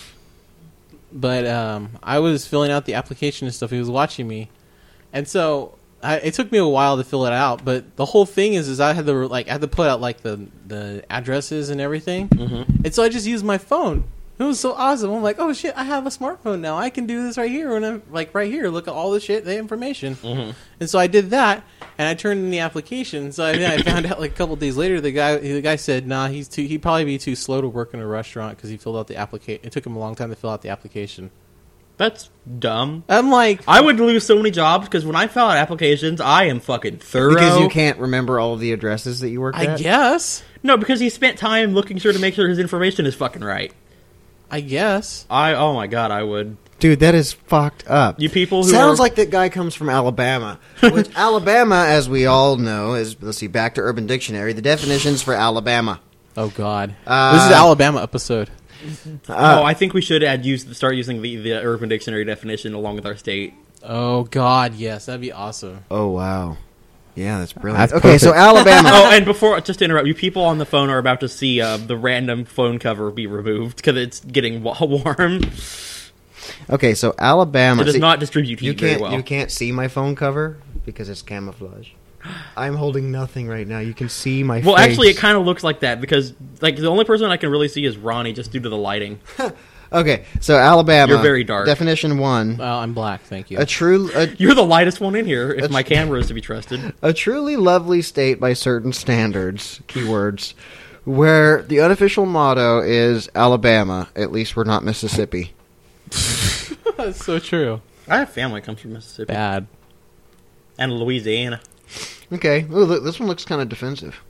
S1: but um, I was filling out the application and stuff. He was watching me, and so I, it took me a while to fill it out. But the whole thing is, is I had to like I had to put out like the the addresses and everything,
S2: Mm-hmm.
S1: and so I just used my phone. It was so awesome. I'm like, oh shit, I have a smartphone now. I can do this right here. And I'm like, right here, look at all the shit, the information.
S2: Mm-hmm.
S1: And so I did that, and I turned in the application. So I, I found out like a couple days later, the guy the guy said, nah, he's too he'd probably be too slow to work in a restaurant because he filled out the application. It took him a long time to fill out the application.
S2: That's dumb.
S1: I'm like,
S2: I would lose so many jobs because when I fill out applications, I am fucking thorough.
S3: Because you can't remember all of the addresses that you worked
S1: I
S3: at?
S1: guess,
S2: No, because he spent time looking sure to make sure his information is fucking right.
S1: I guess.
S2: I oh my god, I would.
S3: Dude, that is fucked up.
S2: You people who
S3: Sounds
S2: are,
S3: like that guy comes from Alabama. Which Alabama, as we all know, is, let's see, back to Urban Dictionary, the definitions for Alabama.
S1: Oh God,
S3: Uh,
S1: this is the Alabama episode.
S2: oh, I think we should add use start using the, the Urban Dictionary definition along with our state.
S1: Oh God, yes, that'd be awesome.
S3: Oh, wow. Yeah, that's brilliant.
S1: That's
S3: okay, so
S1: perfect.
S3: Alabama.
S2: Oh, and before, just to interrupt, you people on the phone are about to see uh, the random phone cover be removed because it's getting wa- warm.
S3: Okay, so Alabama.
S2: It does
S3: see,
S2: not distribute
S3: you
S2: heat very
S3: can't
S2: well.
S3: you can't see my phone cover because it's camouflage. I'm holding nothing right now. You can see my
S2: Well,
S3: face.
S2: actually, it kind of looks like that because, like, the only person I can really see is Ronnie, just due to the lighting.
S3: Okay, so Alabama.
S2: You're very dark.
S3: Definition one.
S1: Well, I'm black, thank you.
S3: A true a,
S2: You're the lightest one in here, if
S3: That's-
S2: my camera is to be trusted.
S3: a truly lovely state by certain standards, keywords, where the unofficial motto is Alabama. At least we're not Mississippi.
S1: That's so true.
S2: I have family that comes from Mississippi
S1: Bad.
S2: and Louisiana.
S3: Okay. Ooh, look, this one looks kind of defensive.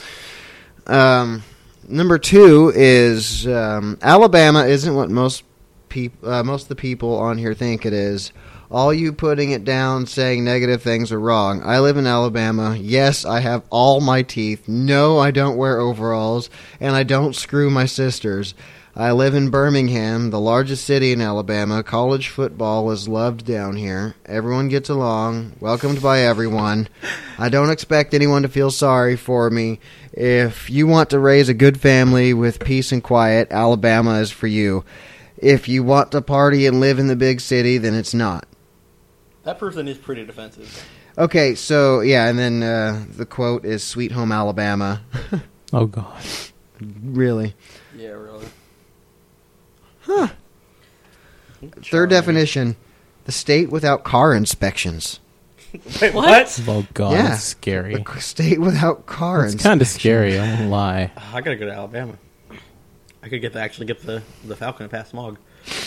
S3: Um, number two is um, Alabama isn't what most peop- uh, most of the people on here think it is. All you putting it down, saying negative things are wrong. I live in Alabama. Yes, I have all my teeth. No, I don't wear overalls, and I don't screw my sisters. I live in Birmingham, the largest city in Alabama. College football is loved down here. Everyone gets along, welcomed by everyone. I don't expect anyone to feel sorry for me. If you want to raise a good family with peace and quiet, Alabama is for you. If you want to party and live in the big city, then it's not.
S2: That person is pretty defensive.
S3: Okay, so, yeah, and then uh, the quote is Sweet Home Alabama.
S1: Oh God.
S3: Really.
S2: Yeah, really.
S3: Huh. Third definition. The state without car inspections.
S2: Wait,
S4: What?
S2: what?
S1: Oh god,
S3: Yeah.
S1: it's scary.
S3: The state without car
S1: It's
S3: inspections.
S1: kind of scary. I won't lie.
S2: Oh, I gotta go to Alabama. I could get the, actually get the, the Falcon past smog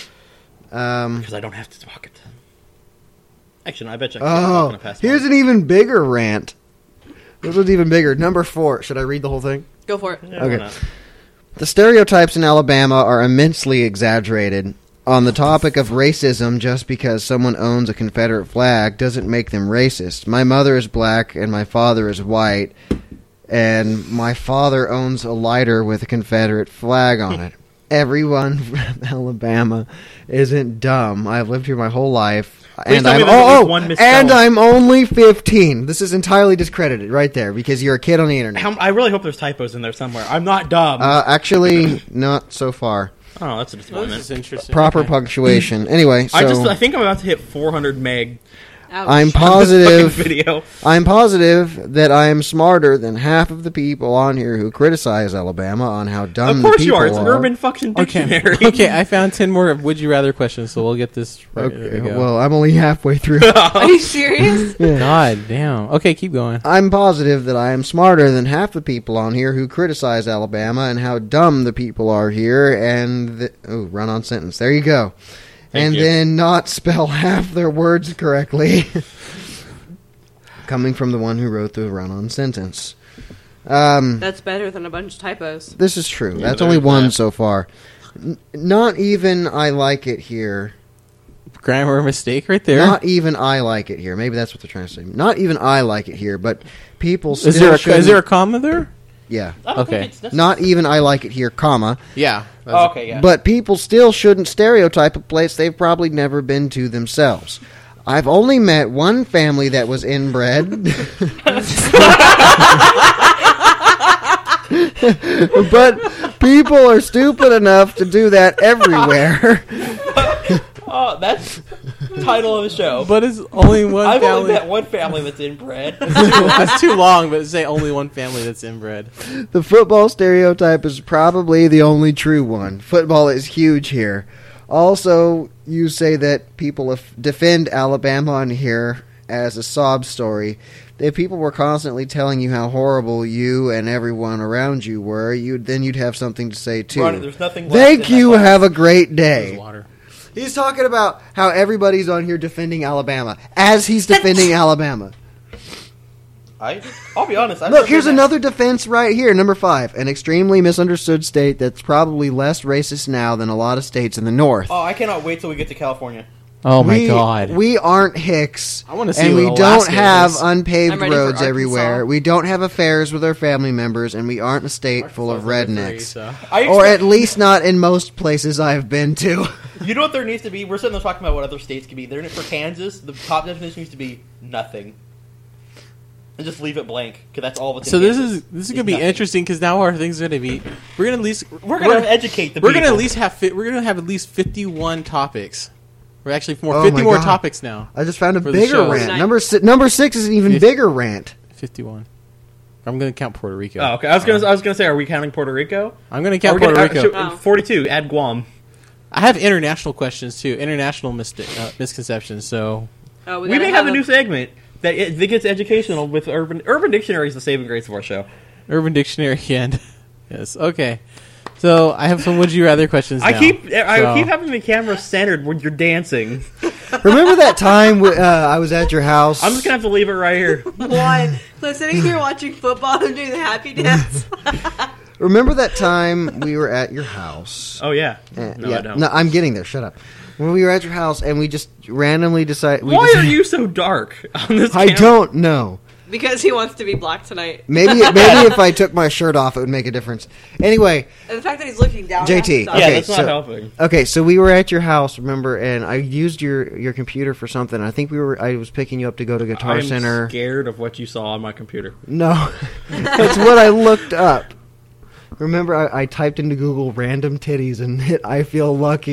S3: Um,
S2: because I don't have to walk it. Actually, no, I bet you I can get the
S3: oh,
S2: Falcon past smog.
S3: here's an even bigger rant. This one's even bigger. Number four. Should I read the whole thing?
S4: Go for it.
S2: Yeah,
S3: Okay.
S2: why not?
S3: The stereotypes in Alabama are immensely exaggerated. On the topic of racism, just because someone owns a Confederate flag doesn't make them racist. My mother is black and my father is white, and my father owns a lighter with a Confederate flag on it. Everyone from Alabama isn't dumb. I've lived here my whole life.
S2: Please
S3: And
S2: tell me
S3: I'm,
S2: there's at least
S3: oh,
S2: one
S3: oh,
S2: misspelling.
S3: and I'm only fifteen. This is entirely discredited right there because you're a kid on the internet.
S2: How, I really hope there's typos in there somewhere. I'm not dumb.
S3: Uh, actually, not so far.
S2: oh, that's a
S1: Well,
S2: disappointment.
S1: this is interesting.
S3: Proper
S1: Okay.
S3: punctuation. Anyway, so
S2: I just I think I'm about to hit four hundred meg.
S4: Ouch.
S3: I'm
S2: on this
S3: positive.
S2: fucking video.
S3: I'm positive that I am smarter than half of the people on here who criticize Alabama on how dumb
S2: Of
S3: the
S2: course you
S3: people
S2: are. It's Urban fucking
S1: Okay.
S2: Dictionary.
S1: okay, I found ten more would you rather questions, so we'll get this right. There
S3: Okay,
S1: we go.
S3: well, I'm only halfway through.
S4: Are you serious?
S1: God damn. Okay, keep going.
S3: I'm positive that I am smarter than half the people on here who criticize Alabama and how dumb the people are here and the, oh, run-on sentence. There you go.
S2: Thank
S3: and
S2: you.
S3: then not spell half their words correctly. Coming from the one who wrote the run-on sentence. Um,
S4: That's better than a bunch of typos.
S3: this is true.
S2: Yeah,
S3: That's
S2: there
S3: only
S2: is
S3: one
S2: that.
S3: so far. N- not even I like it here.
S1: Grammar mistake right there.
S3: Not even I like it here. Maybe that's what they're trying to say. Not even I like it here, but people still
S1: is there a,
S3: shouldn't-
S1: is there a comma there?
S3: Yeah.
S2: I don't
S1: Okay.
S2: think it's necessary.
S3: Not even I like it here, comma.
S1: Yeah.
S2: Oh, okay, yeah.
S3: But people still shouldn't stereotype a place they've probably never been to themselves. I've only met one family that was inbred. But people are stupid enough to do that everywhere.
S2: Oh, that's the title of the show.
S1: But it's only one
S2: I've only
S1: family.
S2: met one family that's inbred.
S1: That's too long, but say only one family that's inbred.
S3: The football stereotype is probably the only true one. Football is huge here. Also, you say that people af- defend Alabama on here as a sob story. If people were constantly telling you how horrible you and everyone around you were, you'd then you'd have something to say too.
S2: Ronnie, there's nothing left
S3: Thank
S2: in
S3: you.
S2: that box.
S3: Have a great
S1: There's
S3: day.
S1: water.
S3: He's talking about how everybody's on here defending Alabama as he's defending Alabama.
S2: I, I'll be honest. I've
S3: Look,
S2: never
S3: here's
S2: been
S3: another defense right here. Number five, an extremely misunderstood state that's probably less racist now than a lot of states in the North.
S2: Oh, I cannot wait till we get to California.
S1: Oh my
S3: we,
S1: god.
S3: We aren't Hicks.
S1: I wanna see
S3: and we
S1: what
S3: don't
S1: Alaska
S3: have
S1: is.
S3: unpaved
S4: I'm ready for
S3: roads
S4: Arkansas.
S3: everywhere. We don't have affairs with our family members, and we aren't a state full of
S1: Arkansas is number
S3: rednecks.
S1: three, so.
S2: I
S3: Or
S2: expect-
S3: at least not in most places I've been to.
S2: You know what there needs to be? We're sitting there talking about what other states could be. There for Kansas, the top definition needs to be nothing, and just leave it blank because that's all that's.
S1: So
S2: in
S1: this
S2: Kansas.
S1: is this is gonna be
S2: nothing.
S1: interesting because now our thing's gonna be we're gonna at least
S2: We're gonna educate the.
S1: we're gonna
S2: people.
S1: at least have fi- we're gonna have at least fifty one topics. We're actually more
S3: Oh
S1: fifty
S3: my
S1: more
S3: God.
S1: topics now.
S3: I just found a
S1: For the
S3: bigger
S1: show.
S3: rant.
S4: Nice.
S3: Number si- number six is an even
S1: Fifty.
S3: bigger rant.
S1: Fifty one. I'm gonna count Puerto Rico.
S2: Oh, okay. I was gonna. I was gonna say, are we counting Puerto Rico?
S1: I'm gonna
S2: Are
S1: count
S2: we gonna-
S1: Puerto
S2: uh,
S1: Rico.
S2: so-
S4: Oh.
S2: Forty-two. Add Guam.
S1: I have international questions too. International mis- uh, misconceptions. So
S4: Oh,
S2: We,
S4: gotta
S2: may have, a
S4: a-
S2: new segment that, it, that gets educational with Urban Urban Dictionary is the saving grace of our show.
S1: Urban Dictionary and yes. Okay. So I have some would you rather questions.
S2: I
S1: now.
S2: keep I
S1: So-
S2: keep having the camera centered when you're dancing.
S3: Remember that time uh, I was at your house?
S2: I'm just gonna have to leave it right here.
S4: Why? So I'm sitting here watching football and doing the happy dance.
S3: Remember that time we were at your house?
S2: Oh yeah.
S3: Uh,
S2: No,
S3: yeah,
S2: I don't.
S3: No, I'm getting there. Shut up. When we were at your house and we just randomly decided. We
S2: Why
S3: just-
S2: are you so dark on this?
S3: I
S2: camera?
S3: don't know.
S4: Because he wants to be black tonight.
S3: Maybe maybe if I took my shirt off, it would make a difference. Anyway,
S4: And the fact that he's looking down.
S3: J T,
S4: has to
S2: Yeah,
S3: Okay,
S2: that's not
S3: so-
S2: helping.
S3: okay, so we were at your house, remember, and I used your your computer for something. I think we were. I was picking you up to go to Guitar
S2: I'm
S3: Center.
S2: scared of what you saw on my computer.
S3: No, that's what I looked up. Remember, I, I typed into Google "random titties" and hit "I feel lucky."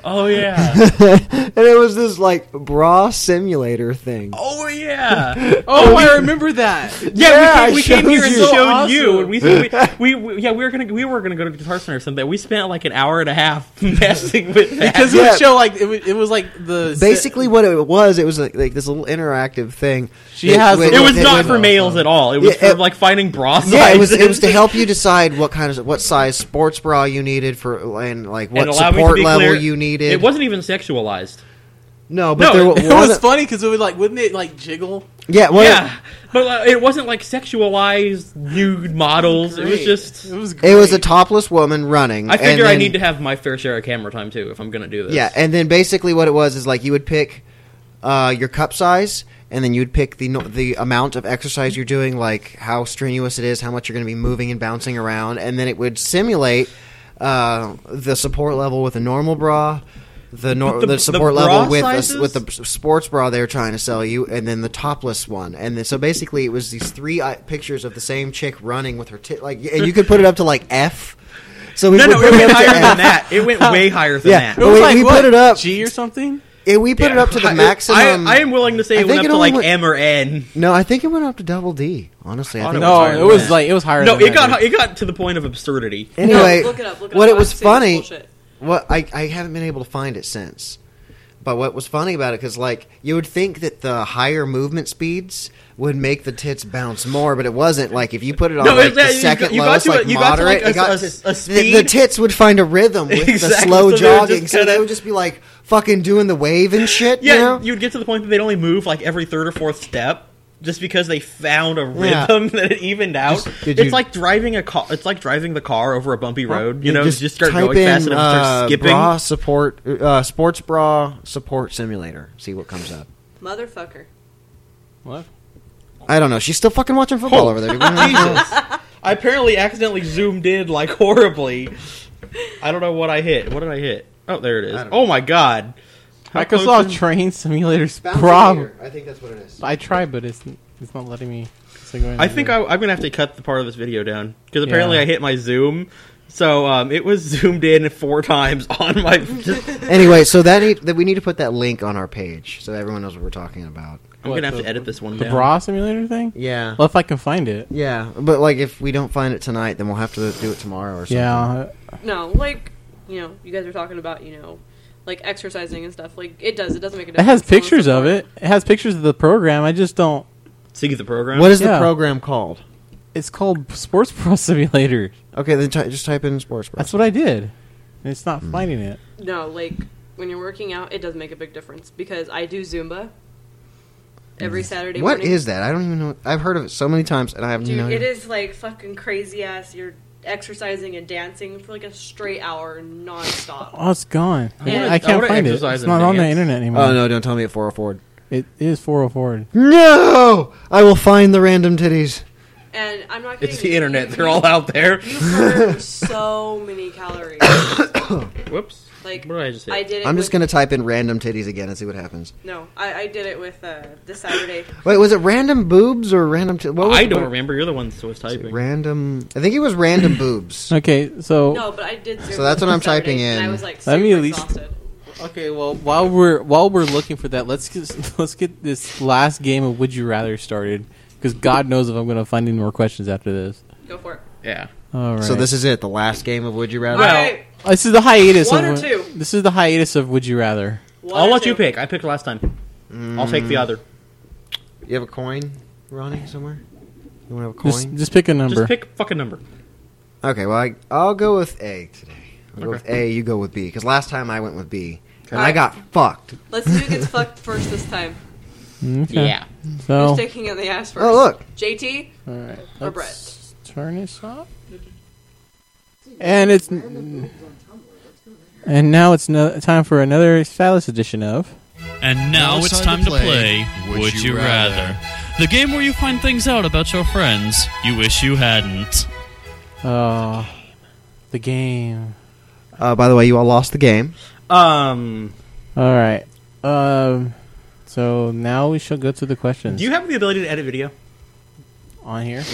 S2: Oh yeah.
S3: And it was this like bra simulator thing.
S2: Oh yeah.
S1: Oh, I remember that.
S2: Yeah,
S3: Yeah,
S2: we
S3: I
S2: came, we came here and
S3: showed
S2: showed
S1: you.
S2: you, and we, we, we, we, yeah, we were gonna, we were gonna go to Guitar Center or something. We spent like an hour and a half messing with that.
S1: Because it
S3: Yeah.
S1: would show like it, would, it was like the
S3: Basically, what it was, it was like, like this little interactive thing.
S1: She has
S3: It-
S1: the-
S2: it was
S3: it-
S2: not
S3: it-
S2: for males at all. It was
S3: Yeah,
S2: for
S3: it-
S2: like finding bra sizes.
S3: Yeah, it was. It was to help you decide what kind of what size sports bra you needed for, and like
S2: And
S3: what
S2: allow me to
S3: support
S2: be
S3: level
S2: clear,
S3: you needed.
S2: It wasn't even sexualized.
S3: no, but
S2: No,
S3: there
S1: It was
S3: wasn't.
S1: funny because it would like wouldn't it like jiggle?
S3: Yeah, well,
S2: Yeah, but uh, it wasn't like sexualized nude models. It was
S1: Great.
S2: just.
S1: It was. Great.
S3: it was a topless woman running.
S2: I figure
S3: and
S2: I
S3: then-
S2: need to have my fair share of camera time too if I'm gonna do this.
S3: Yeah, and then basically what it was is like you would pick uh, your cup size, and then you'd pick the no- the amount of exercise you're doing, like how strenuous it is, how much you're going to be moving and bouncing around, and then it would simulate uh, the support level with a normal bra, the nor-
S2: But
S3: the,
S2: the- the
S3: support
S2: bra
S3: level with a,
S2: sizes?
S3: with the s- sports bra they were trying to sell you, and then the topless one, and then, so basically it was these three uh, pictures of the same chick running with her tit, like, and you could put it up to like F. So we
S2: No,
S3: would
S2: no,
S3: put
S2: it went
S3: up to
S2: higher
S3: F.
S2: than that. It went way higher than
S3: Yeah.
S2: that.
S1: It
S3: But
S1: was
S3: we-
S1: like
S3: we
S1: what,
S3: put it up-
S1: G or something.
S3: Yeah, we put it up to the
S2: I-
S3: maximum.
S2: I, I am willing to say
S3: I
S2: it went
S3: think
S2: up
S3: it
S2: to
S3: only
S2: like
S3: went-
S2: M or N.
S3: No, I think it went up to double D. Honestly, I
S2: Oh,
S3: think.
S2: no,
S3: it was
S1: No,
S3: higher
S1: it
S3: than
S1: was
S3: that.
S1: like it was higher.
S2: No,
S1: than
S2: it got
S1: that,
S2: it got to the point of absurdity.
S3: Anyway,
S4: No, look it up, look it
S3: what
S4: up.
S3: it was
S4: I'm saying
S3: funny.
S4: it's bullshit.
S3: What I I haven't been able to find it since. But what was funny about it, because like you would think that the higher movement speeds would make the tits bounce more, but it wasn't. Like if you put it on
S2: No,
S3: like,
S2: it-
S3: the
S2: you
S3: second
S2: got- you got
S3: lowest,
S2: to a-
S3: like
S2: you got to,
S3: moderate,
S2: like, a-
S3: it got,
S2: a- a
S3: the, the
S2: speed.
S3: tits would find a rhythm with
S2: Exactly,
S3: the slow
S2: so they would
S3: jogging,
S2: just
S3: so they
S2: kinda-
S3: would just be like fucking doing the wave and shit.
S2: Yeah,
S3: you know?
S2: you'd get to the point that they'd only move like every third or fourth step, just because they found a
S3: Yeah.
S2: rhythm that it evened out.
S3: Just- did
S2: it's
S3: you-
S2: like driving a car. It's like driving the car over a bumpy road. You know,
S3: just,
S2: just, start
S3: type
S2: going
S3: in,
S2: fast and it'll start
S3: uh,
S2: skipping.
S3: Bra support, uh, sports bra support simulator. See what comes up.
S4: Motherfucker.
S1: What?
S3: I don't know. She's still fucking watching football
S2: Oh,
S3: over there. dude.
S2: Jesus! I apparently accidentally zoomed in like horribly. I don't know what I hit. What did I hit? Oh, there it is.
S3: I don't know.
S2: Oh my god! How close
S1: Microsoft
S2: is-
S1: Train Simulators
S3: Bounce
S1: Pro.
S3: meter. I think that's what it is.
S1: I tried, but it's it's not letting me. So go in
S2: I
S1: and
S2: think
S1: do
S2: I,
S1: it.
S2: I'm gonna have to cut the part of this video down because apparently
S1: Yeah.
S2: I hit my zoom, so um, it was zoomed in four times on my.
S3: Anyway, so that need, that we need to put that link on our page so everyone knows what we're talking about.
S2: I'm
S1: What,
S2: gonna have
S1: the-
S2: to edit this one
S1: the
S2: down.
S1: bra simulator thing.
S3: Yeah.
S1: Well, if I can find it.
S3: Yeah, but like if we don't find it tonight, then we'll have to do it tomorrow or something.
S1: Yeah.
S4: No, like, you know, you guys are talking about, you know, like exercising and stuff. Like, it does. It doesn't make a
S1: It
S4: difference.
S1: has
S4: Someone
S1: pictures of
S4: support.
S1: it. It has pictures of the program. I just don't.
S2: See the program.
S3: What is the
S1: Yeah.
S3: program called?
S1: It's called Sports Pro Simulator.
S3: Okay, then ty- just type in sports bra.
S1: That's what I did. And it's
S3: Hmm.
S1: not finding it.
S4: No, like, when you're working out, it does make a big difference because I do Zumba every Saturday
S3: What
S4: morning.
S3: is that? I don't even know. I've heard of it so many times, and I have
S4: Dude,
S3: no
S4: it
S3: idea.
S4: is like fucking crazy ass. You're exercising and dancing for like a straight hour nonstop.
S1: Oh, it's gone.
S4: I wanna-
S1: I
S2: I
S1: can't
S2: wanna
S1: find it.
S2: exercise
S1: It's
S2: and
S1: not on the
S2: dance.
S1: internet anymore.
S3: Oh no! Don't tell me at four oh four.
S1: It is four oh four.
S3: No! I will find the random titties.
S4: And I'm not kidding.
S2: It's the internet. They're all out there.
S4: You burn so many calories.
S2: Whoops.
S4: Like,
S2: What did I just hit?
S4: I did it.
S3: I'm just
S4: with,
S3: gonna type in random titties again and see what happens.
S4: No, I, I did it with uh, this Saturday.
S3: Wait, was it random boobs or random? T- what was
S2: I
S3: it?
S2: don't
S3: What-
S2: remember. You're the one that was
S3: was it
S2: typing.
S3: Random. I think it was random boobs.
S1: Okay, so
S4: No, but I did. Zumba
S3: So that's what
S4: this
S3: I'm typing
S4: Saturday, And
S3: in.
S4: I was like,
S1: Let
S4: super
S1: me at least-
S4: exhausted.
S1: okay, well while we're while we're looking for that, let's get, let's get this last game of Would You Rather started because God knows if I'm going to find any more questions after this.
S4: Go for it.
S2: Yeah.
S1: All right.
S3: So this is it, the last game of Would You Rather.
S2: Well,
S4: All right.
S1: this is the hiatus.
S4: One
S1: of,
S4: or two?
S1: This is the hiatus of Would You Rather.
S4: One
S2: I'll
S4: or
S2: let
S4: two.
S2: you pick. I picked last time. I'll take the other.
S3: You have a coin, Ronnie, somewhere? You want to have a coin?
S1: Just just pick a number.
S2: Just pick a fucking number.
S3: Okay, well, I, I'll go with A today. I'll go
S2: Okay.
S3: with A, you go with B. Because last time I went with B. And I
S4: Alright.
S3: got fucked.
S4: Let's see who gets fucked first this time.
S1: Okay.
S2: Yeah.
S1: So
S4: Who's taking in the ass first?
S3: Oh, look.
S4: J T
S1: all right,
S4: or
S1: let's turn this up. And it's and now it's no, time for another Phallus edition of.
S5: And now, it's time, to play, Would, You rather. The game where you find things out about your friends you wish you hadn't.
S1: Uh, the game.
S3: Uh, by the way, you all lost the game.
S2: Um.
S1: All right. Um. So now we shall go to the questions.
S2: Do you have the ability to edit video?
S1: on here?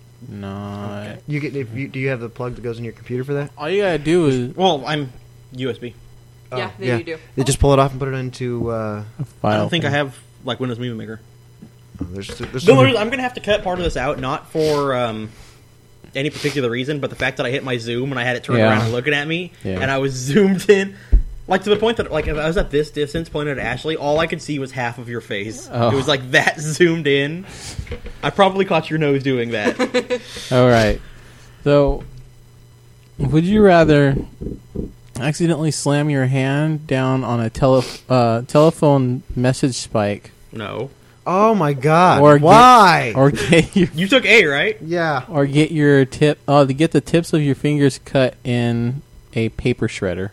S1: No.
S3: You get if you, do you have the plug that goes in your computer for that?
S1: All you gotta do is
S2: Well, I'm U S B.
S4: Yeah, they
S3: yeah.
S4: you do.
S3: They just pull it off and put it into. Uh,
S2: I don't think I have like Windows Movie Maker.
S3: oh, there's, there's
S2: No,
S3: some-
S2: I'm gonna have to cut part of this out, not for um, any particular reason, but the fact that I hit my zoom and I had it turned
S1: Yeah.
S2: around and looking at me,
S1: Yeah.
S2: and I was zoomed in, like to the point that like if I was at this distance, pointed at Ashley, all I could see was half of your face.
S1: Oh.
S2: It was like that zoomed in. I probably caught your nose doing that.
S1: All right. So, would you rather accidentally slam your hand down on a tele- uh, telephone message spike,
S2: No,
S3: oh my god!
S1: Or get-
S3: Why?
S1: or get your
S2: you took A, right?
S3: yeah.
S1: or get your tip uh, to get the tips of your fingers cut in a paper shredder?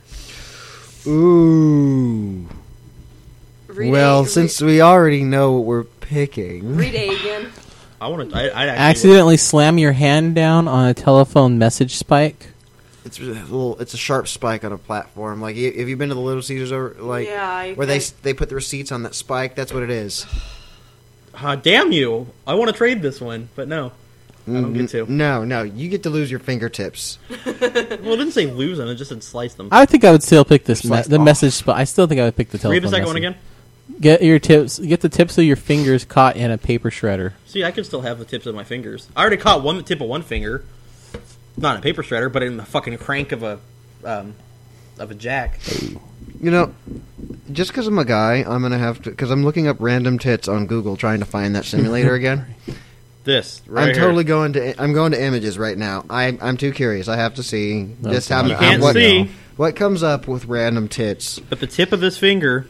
S3: Ooh.
S4: Read
S3: well,
S4: A,
S3: since we already know what we're picking,
S4: read, read A again.
S2: I want to. I, I actually
S1: Accidentally slam your hand down on a telephone message spike.
S3: it's a little. It's a sharp spike on a platform. Like, y- have you been to the Little Caesars over, like
S4: Yeah, I-
S3: where they
S4: I-
S3: s- they put the receipts on that spike? That's what it is.
S2: Uh, damn you! I want to trade this one, but no. I don't get to.
S3: No, no, you get to lose your fingertips.
S2: Well, it didn't say lose them; it just said slice them.
S1: I think I would still pick this me-
S3: Slice
S1: the
S3: off.
S1: message spike. I still think I would pick the telephone.
S2: Read the second one
S1: message.
S2: again.
S1: Get your tips. Get the tips of your fingers caught in a paper shredder.
S2: See, I can still have the tips of my fingers. I already caught one the tip of one finger, not in a paper shredder, but in the fucking crank of a um, of a jack.
S3: You know, just because I'm a guy, I'm gonna have to. Because I'm looking up random tits on Google trying to find that simulator again.
S2: This right
S3: I'm
S2: here.
S3: totally going to. I'm going to images right now. I, I'm too curious. I have to see just how
S2: You can't
S3: what,
S2: see.
S3: what comes up with random tits.
S2: But the tip of this finger,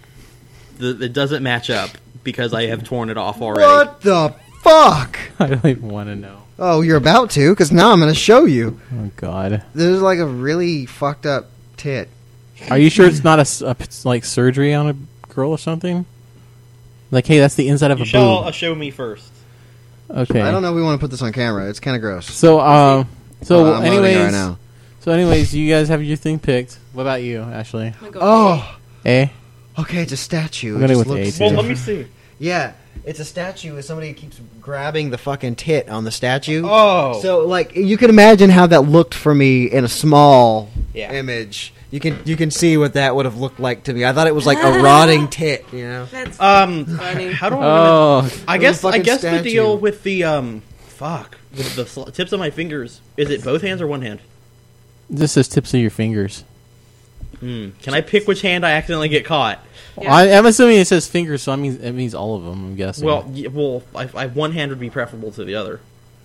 S2: the, it doesn't match up because I have torn it off already.
S3: What the fuck?
S1: I don't even want to know.
S3: Oh, you're about to? Because now I'm going to show you.
S1: Oh God.
S3: There's like a really fucked up tit.
S1: Are you sure it's not a, s- a p- like surgery on a girl or something? Like, hey, that's the inside of
S2: You
S1: a
S2: shall uh,
S1: boob.
S2: show me first.
S1: Okay.
S3: I don't know if we want to put this on camera. It's kind of gross.
S1: So, um, so
S3: Oh, I'm loading it
S1: anyways,
S3: right now.
S1: so anyways, you guys have your thing picked. What about you, Ashley?
S4: I'm gonna go
S3: Oh,
S1: A.
S3: okay. It's a statue.
S1: I'm
S3: It
S1: gonna
S3: just
S1: go with
S3: looks
S1: A, too.
S2: Well, let me see.
S3: Yeah, it's a statue. And somebody keeps grabbing the fucking tit on the statue.
S2: Oh,
S3: So, like, you can imagine how that looked for me in a small
S2: Yeah.
S3: image. You can you can see what that would have looked like to me. I thought it was like a rotting tit, you know.
S4: That's
S2: um,
S4: funny.
S2: how do I?
S1: Oh,
S2: I
S3: It was a
S2: guess I
S3: fucking
S2: guess the
S3: statue.
S2: deal with the um, fuck, with the sl- tips of my fingers. Is it both hands or one hand?
S1: this is tips of your fingers.
S2: Hmm. Can I pick which hand I accidentally get caught?
S4: Yeah.
S1: I, I'm assuming it says fingers, so I mean it means all of them. I'm guessing.
S2: Well, y- well, I, I, one hand would be preferable to the other.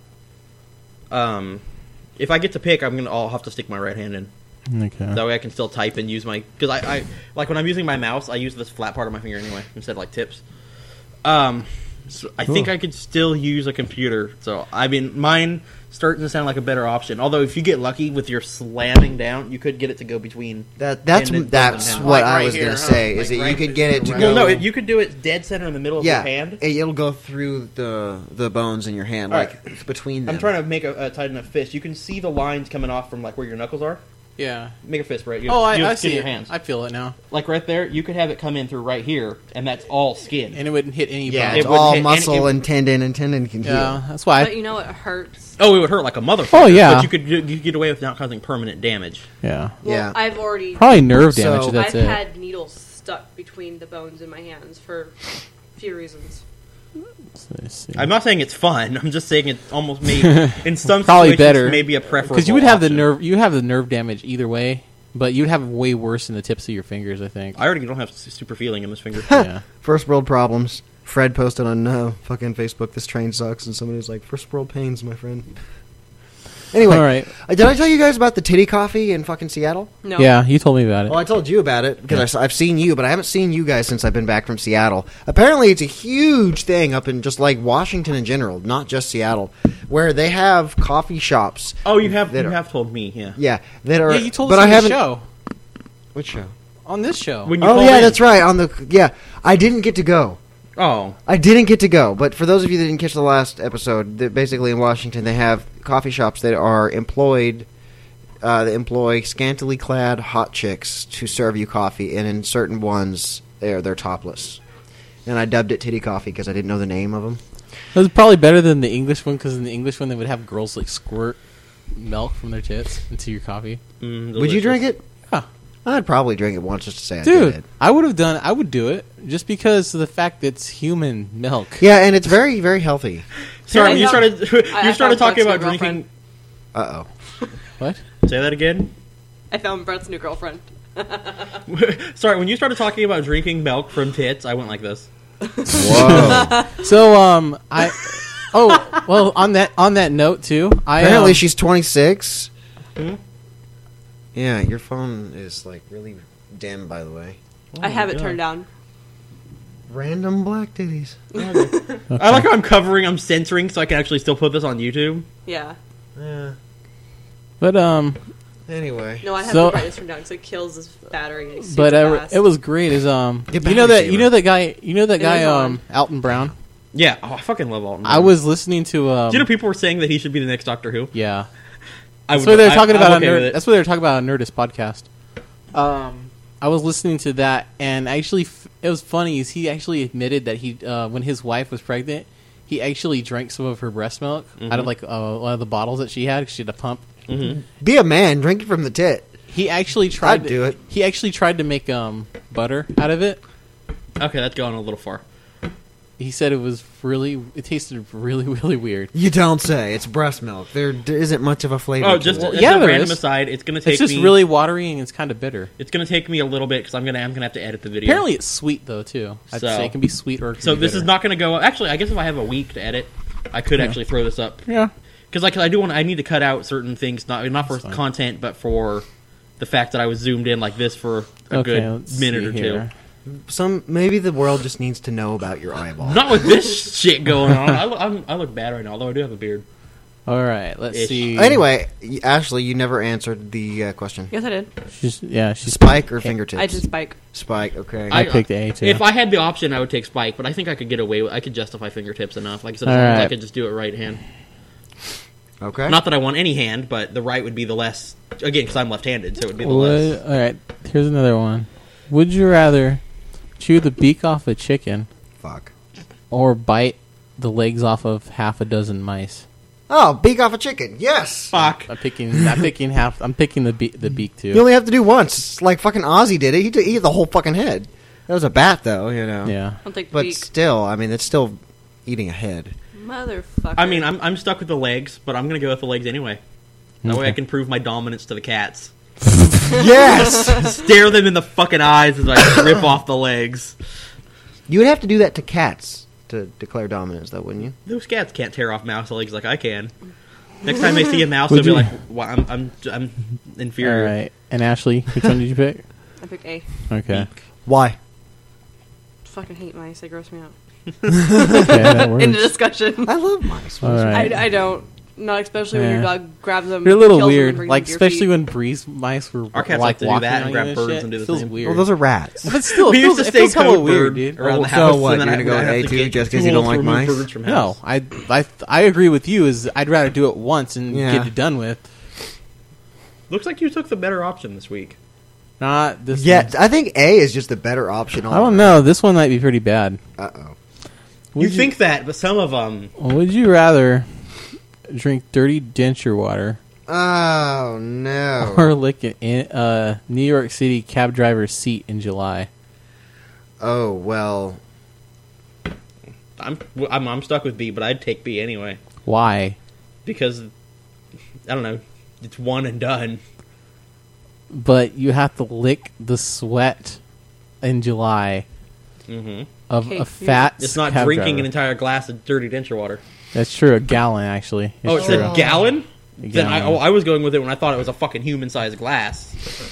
S2: Um, if I get to pick, I'm gonna. I'll have to stick my right hand in.
S1: okay.
S2: That way, I can still type and use my. Because I, I like when I'm using my mouse, I use this flat part of my finger anyway instead of like tips. Um, so I think
S1: Cool.
S2: I could still use a computer. So I mean, mine starting to sound like a better option. Although, if you get lucky with your slamming down, you could get it to go between.
S3: That that's
S2: And it
S3: that's
S2: doesn't
S3: what
S2: have-
S3: I
S2: like
S3: was
S2: right
S3: gonna
S2: here, huh?
S3: say. Is
S2: Like
S3: that you
S2: right
S3: could
S2: this
S3: get it to
S2: around.
S3: go.
S2: Well, no, it, you could do it dead center in the middle of
S3: yeah,
S2: your hand.
S3: it- it'll go through the the bones in your hand,
S2: All
S3: like between them.
S2: I'm trying to make a, a tight enough fist. You can see the lines coming off from like where your knuckles are.
S1: Yeah.
S2: Make a fist, right? You
S1: Oh, I,
S2: you
S1: I
S2: have skin
S1: see
S2: in
S1: it.
S2: your hands.
S1: I feel it now,
S2: Like right there, you could have it come in through right here, and that's all skin.
S1: and it wouldn't hit any.
S3: yeah,
S1: bone.
S3: it's
S2: it wouldn't
S3: all
S2: hit any-
S3: muscle
S2: it-
S3: and tendon, and tendon can
S1: Yeah,
S3: heal.
S1: that's why.
S4: But
S1: I,
S4: you know it hurts.
S2: Oh, it would hurt like a motherfucker.
S1: Oh, yeah.
S2: but you could you could get away with not causing permanent damage.
S1: yeah.
S4: Well,
S3: Yeah.
S4: I've already.
S1: Probably nerve
S3: So-
S1: damage. that's
S4: I've
S1: it.
S4: had needles stuck between the bones in my hands for a few reasons.
S1: Let's see.
S2: I'm not saying it's fun. I'm just saying it almost may in some
S1: Probably
S2: situations
S1: better.
S2: maybe a preferable
S1: Because you would have the
S2: option.
S1: nerve, you have the nerve damage either way, but you'd have way worse in the tips of your fingers. I think.
S2: I already don't have s- super feeling in this finger.
S1: yeah.
S3: First world problems. Fred posted on uh, fucking Facebook, "This train sucks," and somebody was like, "First world pains, my friend." Anyway,
S1: All right.
S3: uh, did I tell you guys about the titty coffee in fucking Seattle?
S4: No.
S1: Yeah, you told me about it.
S3: Well, I told you about it because
S1: Yeah.
S3: I saw- I've seen you, but I haven't seen you guys since I've been back from Seattle. Apparently, it's a huge thing up in just like Washington in general, not just Seattle, where they have coffee shops.
S2: Oh, you have
S3: That
S2: you
S3: are-
S2: have told me, yeah.
S3: Yeah, that are.
S1: yeah, you told
S3: but
S1: us
S3: I
S1: on
S3: haven't.
S1: the show.
S3: Which show?
S1: On this show.
S2: When you
S3: Oh
S2: called
S3: yeah,
S2: in.
S3: that's right. On the yeah, I didn't get to go.
S2: Oh,
S3: I didn't get to go, but for those of you that didn't catch the last episode, that basically in Washington they have coffee shops that are employed, uh, that employ scantily clad hot chicks to serve you coffee, and in certain ones they're they're topless. And I dubbed it titty coffee because I didn't know the name of them.
S1: It was probably better than the English one because in the English one they would have girls like squirt milk from their tits into your coffee.
S2: mm,
S3: Would you
S2: delicious.
S3: drink it?
S1: Yeah.
S3: I'd probably drink it once just to say I
S1: Dude,
S3: did.
S1: I would have done. I would do it just because of the fact that it's human milk.
S3: Yeah, and it's very, very healthy.
S2: Sorry,
S4: I
S2: you
S4: found-
S2: started.
S4: I- I
S2: you started
S4: found
S2: talking
S4: Brett's
S2: about
S4: new
S2: drinking.
S3: Uh oh.
S1: What?
S2: Say that again.
S4: I found Brett's new girlfriend.
S2: Sorry, when you started talking about drinking milk from tits, I went like this.
S3: Whoa.
S1: So um, I. Oh well, on that on that note too, I
S3: Apparently
S1: um,
S3: she's twenty-six.
S2: Hmm?
S3: Yeah, your phone is like really dim, by the way.
S4: I have it
S2: God.
S4: turned down.
S3: Random black titties.
S2: I like how I'm covering, I'm censoring, so I can actually still put this on YouTube.
S4: Yeah.
S3: Yeah.
S1: But um,
S3: Anyway.
S4: No, I have
S1: So-
S4: the brightness turned down because it kills this battery. It's
S1: but
S4: super
S1: uh,
S4: fast.
S1: it was great. Is um,
S3: Get
S1: you know
S3: battery
S1: that you
S3: saver.
S1: know that guy you know that
S4: It
S1: guy
S4: is on.
S1: um, Alton Brown.
S2: Yeah, oh, I fucking love Alton.
S1: I was listening to um,
S2: Do you know people were saying that he should be the next Doctor Who?
S1: yeah.
S2: I
S1: That's
S2: would-
S1: what they're
S2: I-
S1: talking
S2: I'm
S1: about.
S2: okay
S1: on
S2: with
S1: Nerd,
S2: it.
S1: that's what they're talking about on Nerdist podcast. Um, I was listening to that, and actually, f- it was funny. Is he actually admitted that he, uh, when his wife was pregnant, he actually drank some of her breast milk out of like uh, one of the bottles that she had. 'Cause she had a pump.
S3: Be a man. Drink it from the tit.
S1: He actually tried.
S3: I'd
S1: to,
S3: do it.
S1: He actually tried to make um butter out of it.
S2: Okay, that's going a little far.
S1: He said it was really. It tasted really, really weird.
S3: You don't say. It's breast milk. There d- isn't much of a flavor.
S2: Oh,
S3: to
S2: just
S3: it.
S2: as
S1: yeah,
S2: a
S1: there
S2: random
S1: is.
S2: aside, it's gonna take
S1: It's just
S2: me.
S1: really watery and it's kind of bitter.
S2: It's gonna take me a little bit because I'm gonna I'm gonna have to edit the video.
S1: Apparently, it's sweet though too. I'd
S2: So-
S1: say it can be sweet or. It can
S2: so
S1: be
S2: this
S1: bitter.
S2: is not gonna go. Actually, I guess if I have a week to edit, I could actually throw this up.
S1: Yeah.
S2: Because like I do want, I need to cut out certain things, not not for
S1: That's fine.
S2: content, but for the fact that I was zoomed in like this for a
S1: Okay,
S2: good
S1: let's
S2: minute
S1: see
S2: or
S1: here.
S3: Some maybe the world just needs to know about your eyeball.
S2: two. Not with this shit going on. I look, I'm, I look bad right now, although I do have a beard.
S1: All right, let's
S2: Ish.
S1: see.
S3: Anyway, y- Ashley, you never answered the uh, question.
S4: Yes, I did.
S1: she's yeah, she's
S3: Spike or fingertips?
S4: I did Spike.
S3: Spike. Okay.
S1: I picked A too.
S2: If I had the option, I would take Spike, but I think I could get away with. I could justify fingertips enough. Like I said, as
S1: All
S2: long as I
S1: right.
S2: could just do it right hand.
S3: okay.
S2: Not that I want any hand, but the right would be the less. Again, because I'm left-handed, so it would be the
S1: Would,
S2: less.
S1: all right, here's another one. Would you rather chew the beak off a chicken
S3: Fuck.
S1: or bite the legs off of half a dozen mice?
S3: Oh, beak off a chicken. Yes.
S2: Fuck.
S1: I'm picking. I'm picking half. I'm picking the be- the beak
S3: You
S1: too.
S3: only have to do once. It's like fucking Ozzy did it. He, took he ate the whole fucking head. That was a bat, though. You know.
S1: Yeah.
S4: I'll take the
S3: But
S4: beak.
S3: still, I mean, it's still eating a head.
S4: Motherfucker.
S2: I mean, I'm I'm stuck with the legs, but I'm gonna go with the legs anyway. That way,
S1: Okay.
S2: I can prove my dominance to the cats.
S3: Yes.
S2: Stare them in the fucking eyes as I rip off the legs.
S3: You would have to do that to cats to declare dominance, though, wouldn't you?
S2: Those cats can't tear off mouse legs like I can. Next time they see a mouse,
S1: Would
S2: they'll be
S1: you-
S2: like, well, "I'm I'm I'm
S1: All
S2: inferior."
S1: right. And Ashley, which one did you pick?
S4: I picked A.
S1: Okay.
S3: Why?
S4: Fucking hate mice. They gross me out.
S1: Okay, that works.
S4: End of discussion.
S3: I love mice.
S1: All right.
S4: I, I don't. Not especially when your
S1: Yeah.
S4: dog grabs them.
S1: You're a little
S4: kills them, and
S1: weird,
S4: brings
S1: like
S4: them to your
S1: especially
S4: feet.
S1: when breeze mice were
S2: Our cats
S1: like
S2: like to do
S1: walking
S2: that and
S1: on
S2: grab
S1: you
S2: birds
S1: shit.
S2: and do the
S1: It feels
S2: same.
S1: weird.
S3: Well, those are rats.
S1: but still, it
S2: We
S1: feels,
S2: used to
S1: it
S2: stay
S1: feels hella
S2: code
S1: weird,
S2: bird
S1: dude.
S2: around the
S3: So
S2: house.
S3: what,
S2: and then
S3: you're
S2: I
S3: gonna go
S2: would
S3: with
S2: have
S3: A
S2: to
S3: two
S2: get
S3: just 'cause you
S2: tools
S3: don't like
S2: to remove
S3: mice?
S2: birds from
S1: No,
S2: house.
S1: I, I, I agree with you. Is I'd rather do it once and
S3: Yeah.
S1: get it done with.
S2: Looks like you took the better option this week.
S1: Not this.
S3: Yeah,
S1: one.
S3: I think A is just the better option.
S1: I don't know. This one might be pretty bad.
S3: Uh oh.
S2: You think that, but some of them.
S1: Would you rather drink dirty denture water
S3: Oh no.
S1: or lick an in, uh, New York City cab driver's seat in July?
S3: Oh well.
S2: I'm, I'm I'm stuck with B, but I'd take B anyway
S1: Why?
S2: because I don't know. It's one and done.
S1: But you have to lick the sweat in July
S2: hmm
S1: of
S4: Okay,
S1: a fat.
S2: It's not
S1: cab
S2: drinking
S1: driver.
S2: an entire glass of dirty denture water.
S1: That's true. A gallon, actually. It's
S2: Oh, it's
S1: true.
S2: a gallon.
S1: A
S2: Then I,
S1: gallon.
S2: oh, I was going with it when I thought it was a fucking human-sized glass.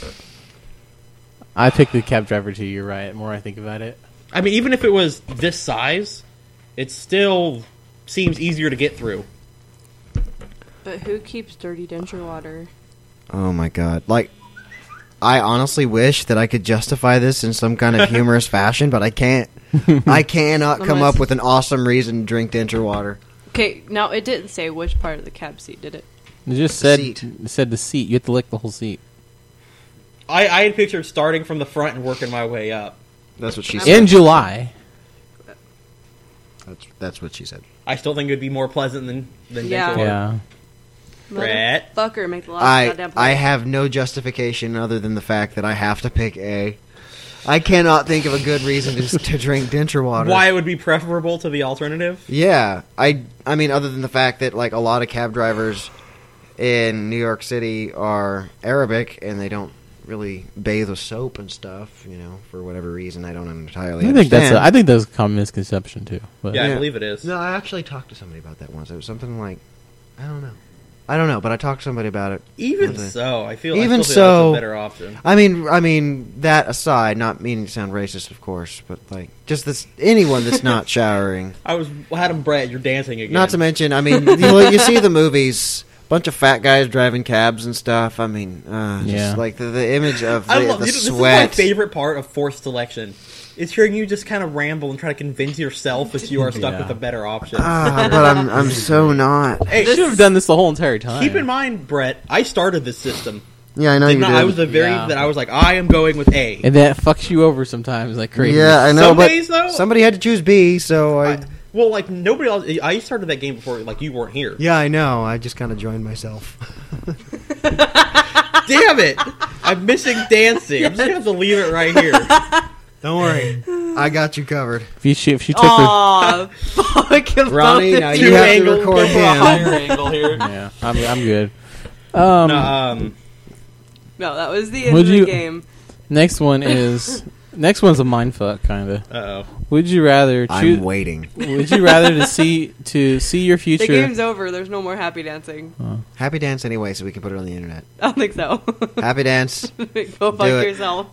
S1: I picked the cab driver too. You're right. The more I think about it.
S2: I mean, even if it was this size, it still seems easier to get through.
S4: But who keeps dirty denture water?
S3: Oh my god. Like, I honestly wish that I could justify this in some kind of humorous fashion, but I can't. I cannot come
S4: Unless-
S3: up with an awesome reason to drink denture water.
S4: Okay, now it didn't say which part of the cab seat, did it?
S1: It just
S3: The
S1: said
S3: seat.
S1: it said the seat. You have to lick the whole seat.
S2: I, I had pictured starting from the front and working my way up.
S3: That's what she
S4: I'm-
S3: said.
S1: In July.
S3: That's, that's what she said.
S2: I still think it would be more pleasant than than
S4: Yeah.
S2: denture water.
S1: Yeah.
S2: Brett.
S4: Motherfucker, make the last
S3: I
S4: goddamn play.
S3: I have no justification other than the fact that I have to pick A. I cannot think of a good reason to, to drink Denture water.
S2: Why it would be preferable to the alternative?
S3: Yeah, I I mean, other than the fact that like a lot of cab drivers in New York City are Arabic and they don't really bathe with soap and stuff, you know, for whatever reason. I don't entirely
S1: I think that's
S3: understand.
S1: a, I think that's a common misconception too. But
S2: Yeah,
S3: Yeah.
S2: I believe it is.
S3: No, I actually talked to somebody about that once. It was something like, I don't know. I don't know, but I talked to somebody about it.
S2: Even
S3: once.
S2: so, I feel
S3: Even
S2: I still feel
S3: so-
S2: that's a better option.
S3: I mean, I mean that aside, not meaning to sound racist, of course, but like just this anyone that's not showering.
S2: I was had him, Brett. You're dancing again.
S3: Not to mention, I mean, you, you see the movies, bunch of fat guys driving cabs and stuff. I mean, uh, just
S1: Yeah.
S3: like the, the image of
S2: I
S3: the,
S2: love
S3: the
S2: you know, this
S3: sweat.
S2: is my favorite part of forced selection. Is hearing you just kind of ramble and try to convince yourself that you are stuck
S1: Yeah.
S2: with a better option.
S3: Ah, but I'm I'm so not.
S2: hey,
S1: I should have done this the whole entire time.
S2: keep in mind, Brett, I started this system.
S3: Yeah, I know
S2: Did
S3: you
S2: not-
S3: did.
S2: I was the very
S1: Yeah.
S2: that I was like, I am going with A.
S1: and that fucks you over sometimes like crazy.
S3: yeah, I know,
S2: Some
S3: but
S2: days, though-
S3: somebody had to choose B, so I.
S2: I- well, like nobody else. I started that game before, like you weren't here.
S3: yeah, I know. I just kind of joined myself.
S2: Damn it! I'm missing dancing. I'm just gonna have to leave it right here.
S3: Don't worry, I got you covered.
S1: If you she, if she took
S4: Aw, fuck about
S3: Ronnie,
S4: this.
S3: now
S2: Two
S3: you have to
S2: angles,
S3: record
S2: go for a
S3: him.
S2: higher angle here.
S1: the, yeah, I'm I'm good. Um,
S2: No, um,
S4: No, that was the end
S1: Would
S4: of
S1: you-
S4: the game.
S1: next one is next one's a mindfuck kind of.
S2: uh oh.
S1: Would you rather
S3: I'm
S1: choose?
S3: waiting.
S1: Would you rather to see to see your
S4: The
S1: future?
S4: game's over. There's no more happy dancing.
S3: Happy dance anyway, so we can put it on the internet.
S4: I don't think so.
S3: Happy dance.
S4: Go fuck
S3: Do it.
S4: yourself.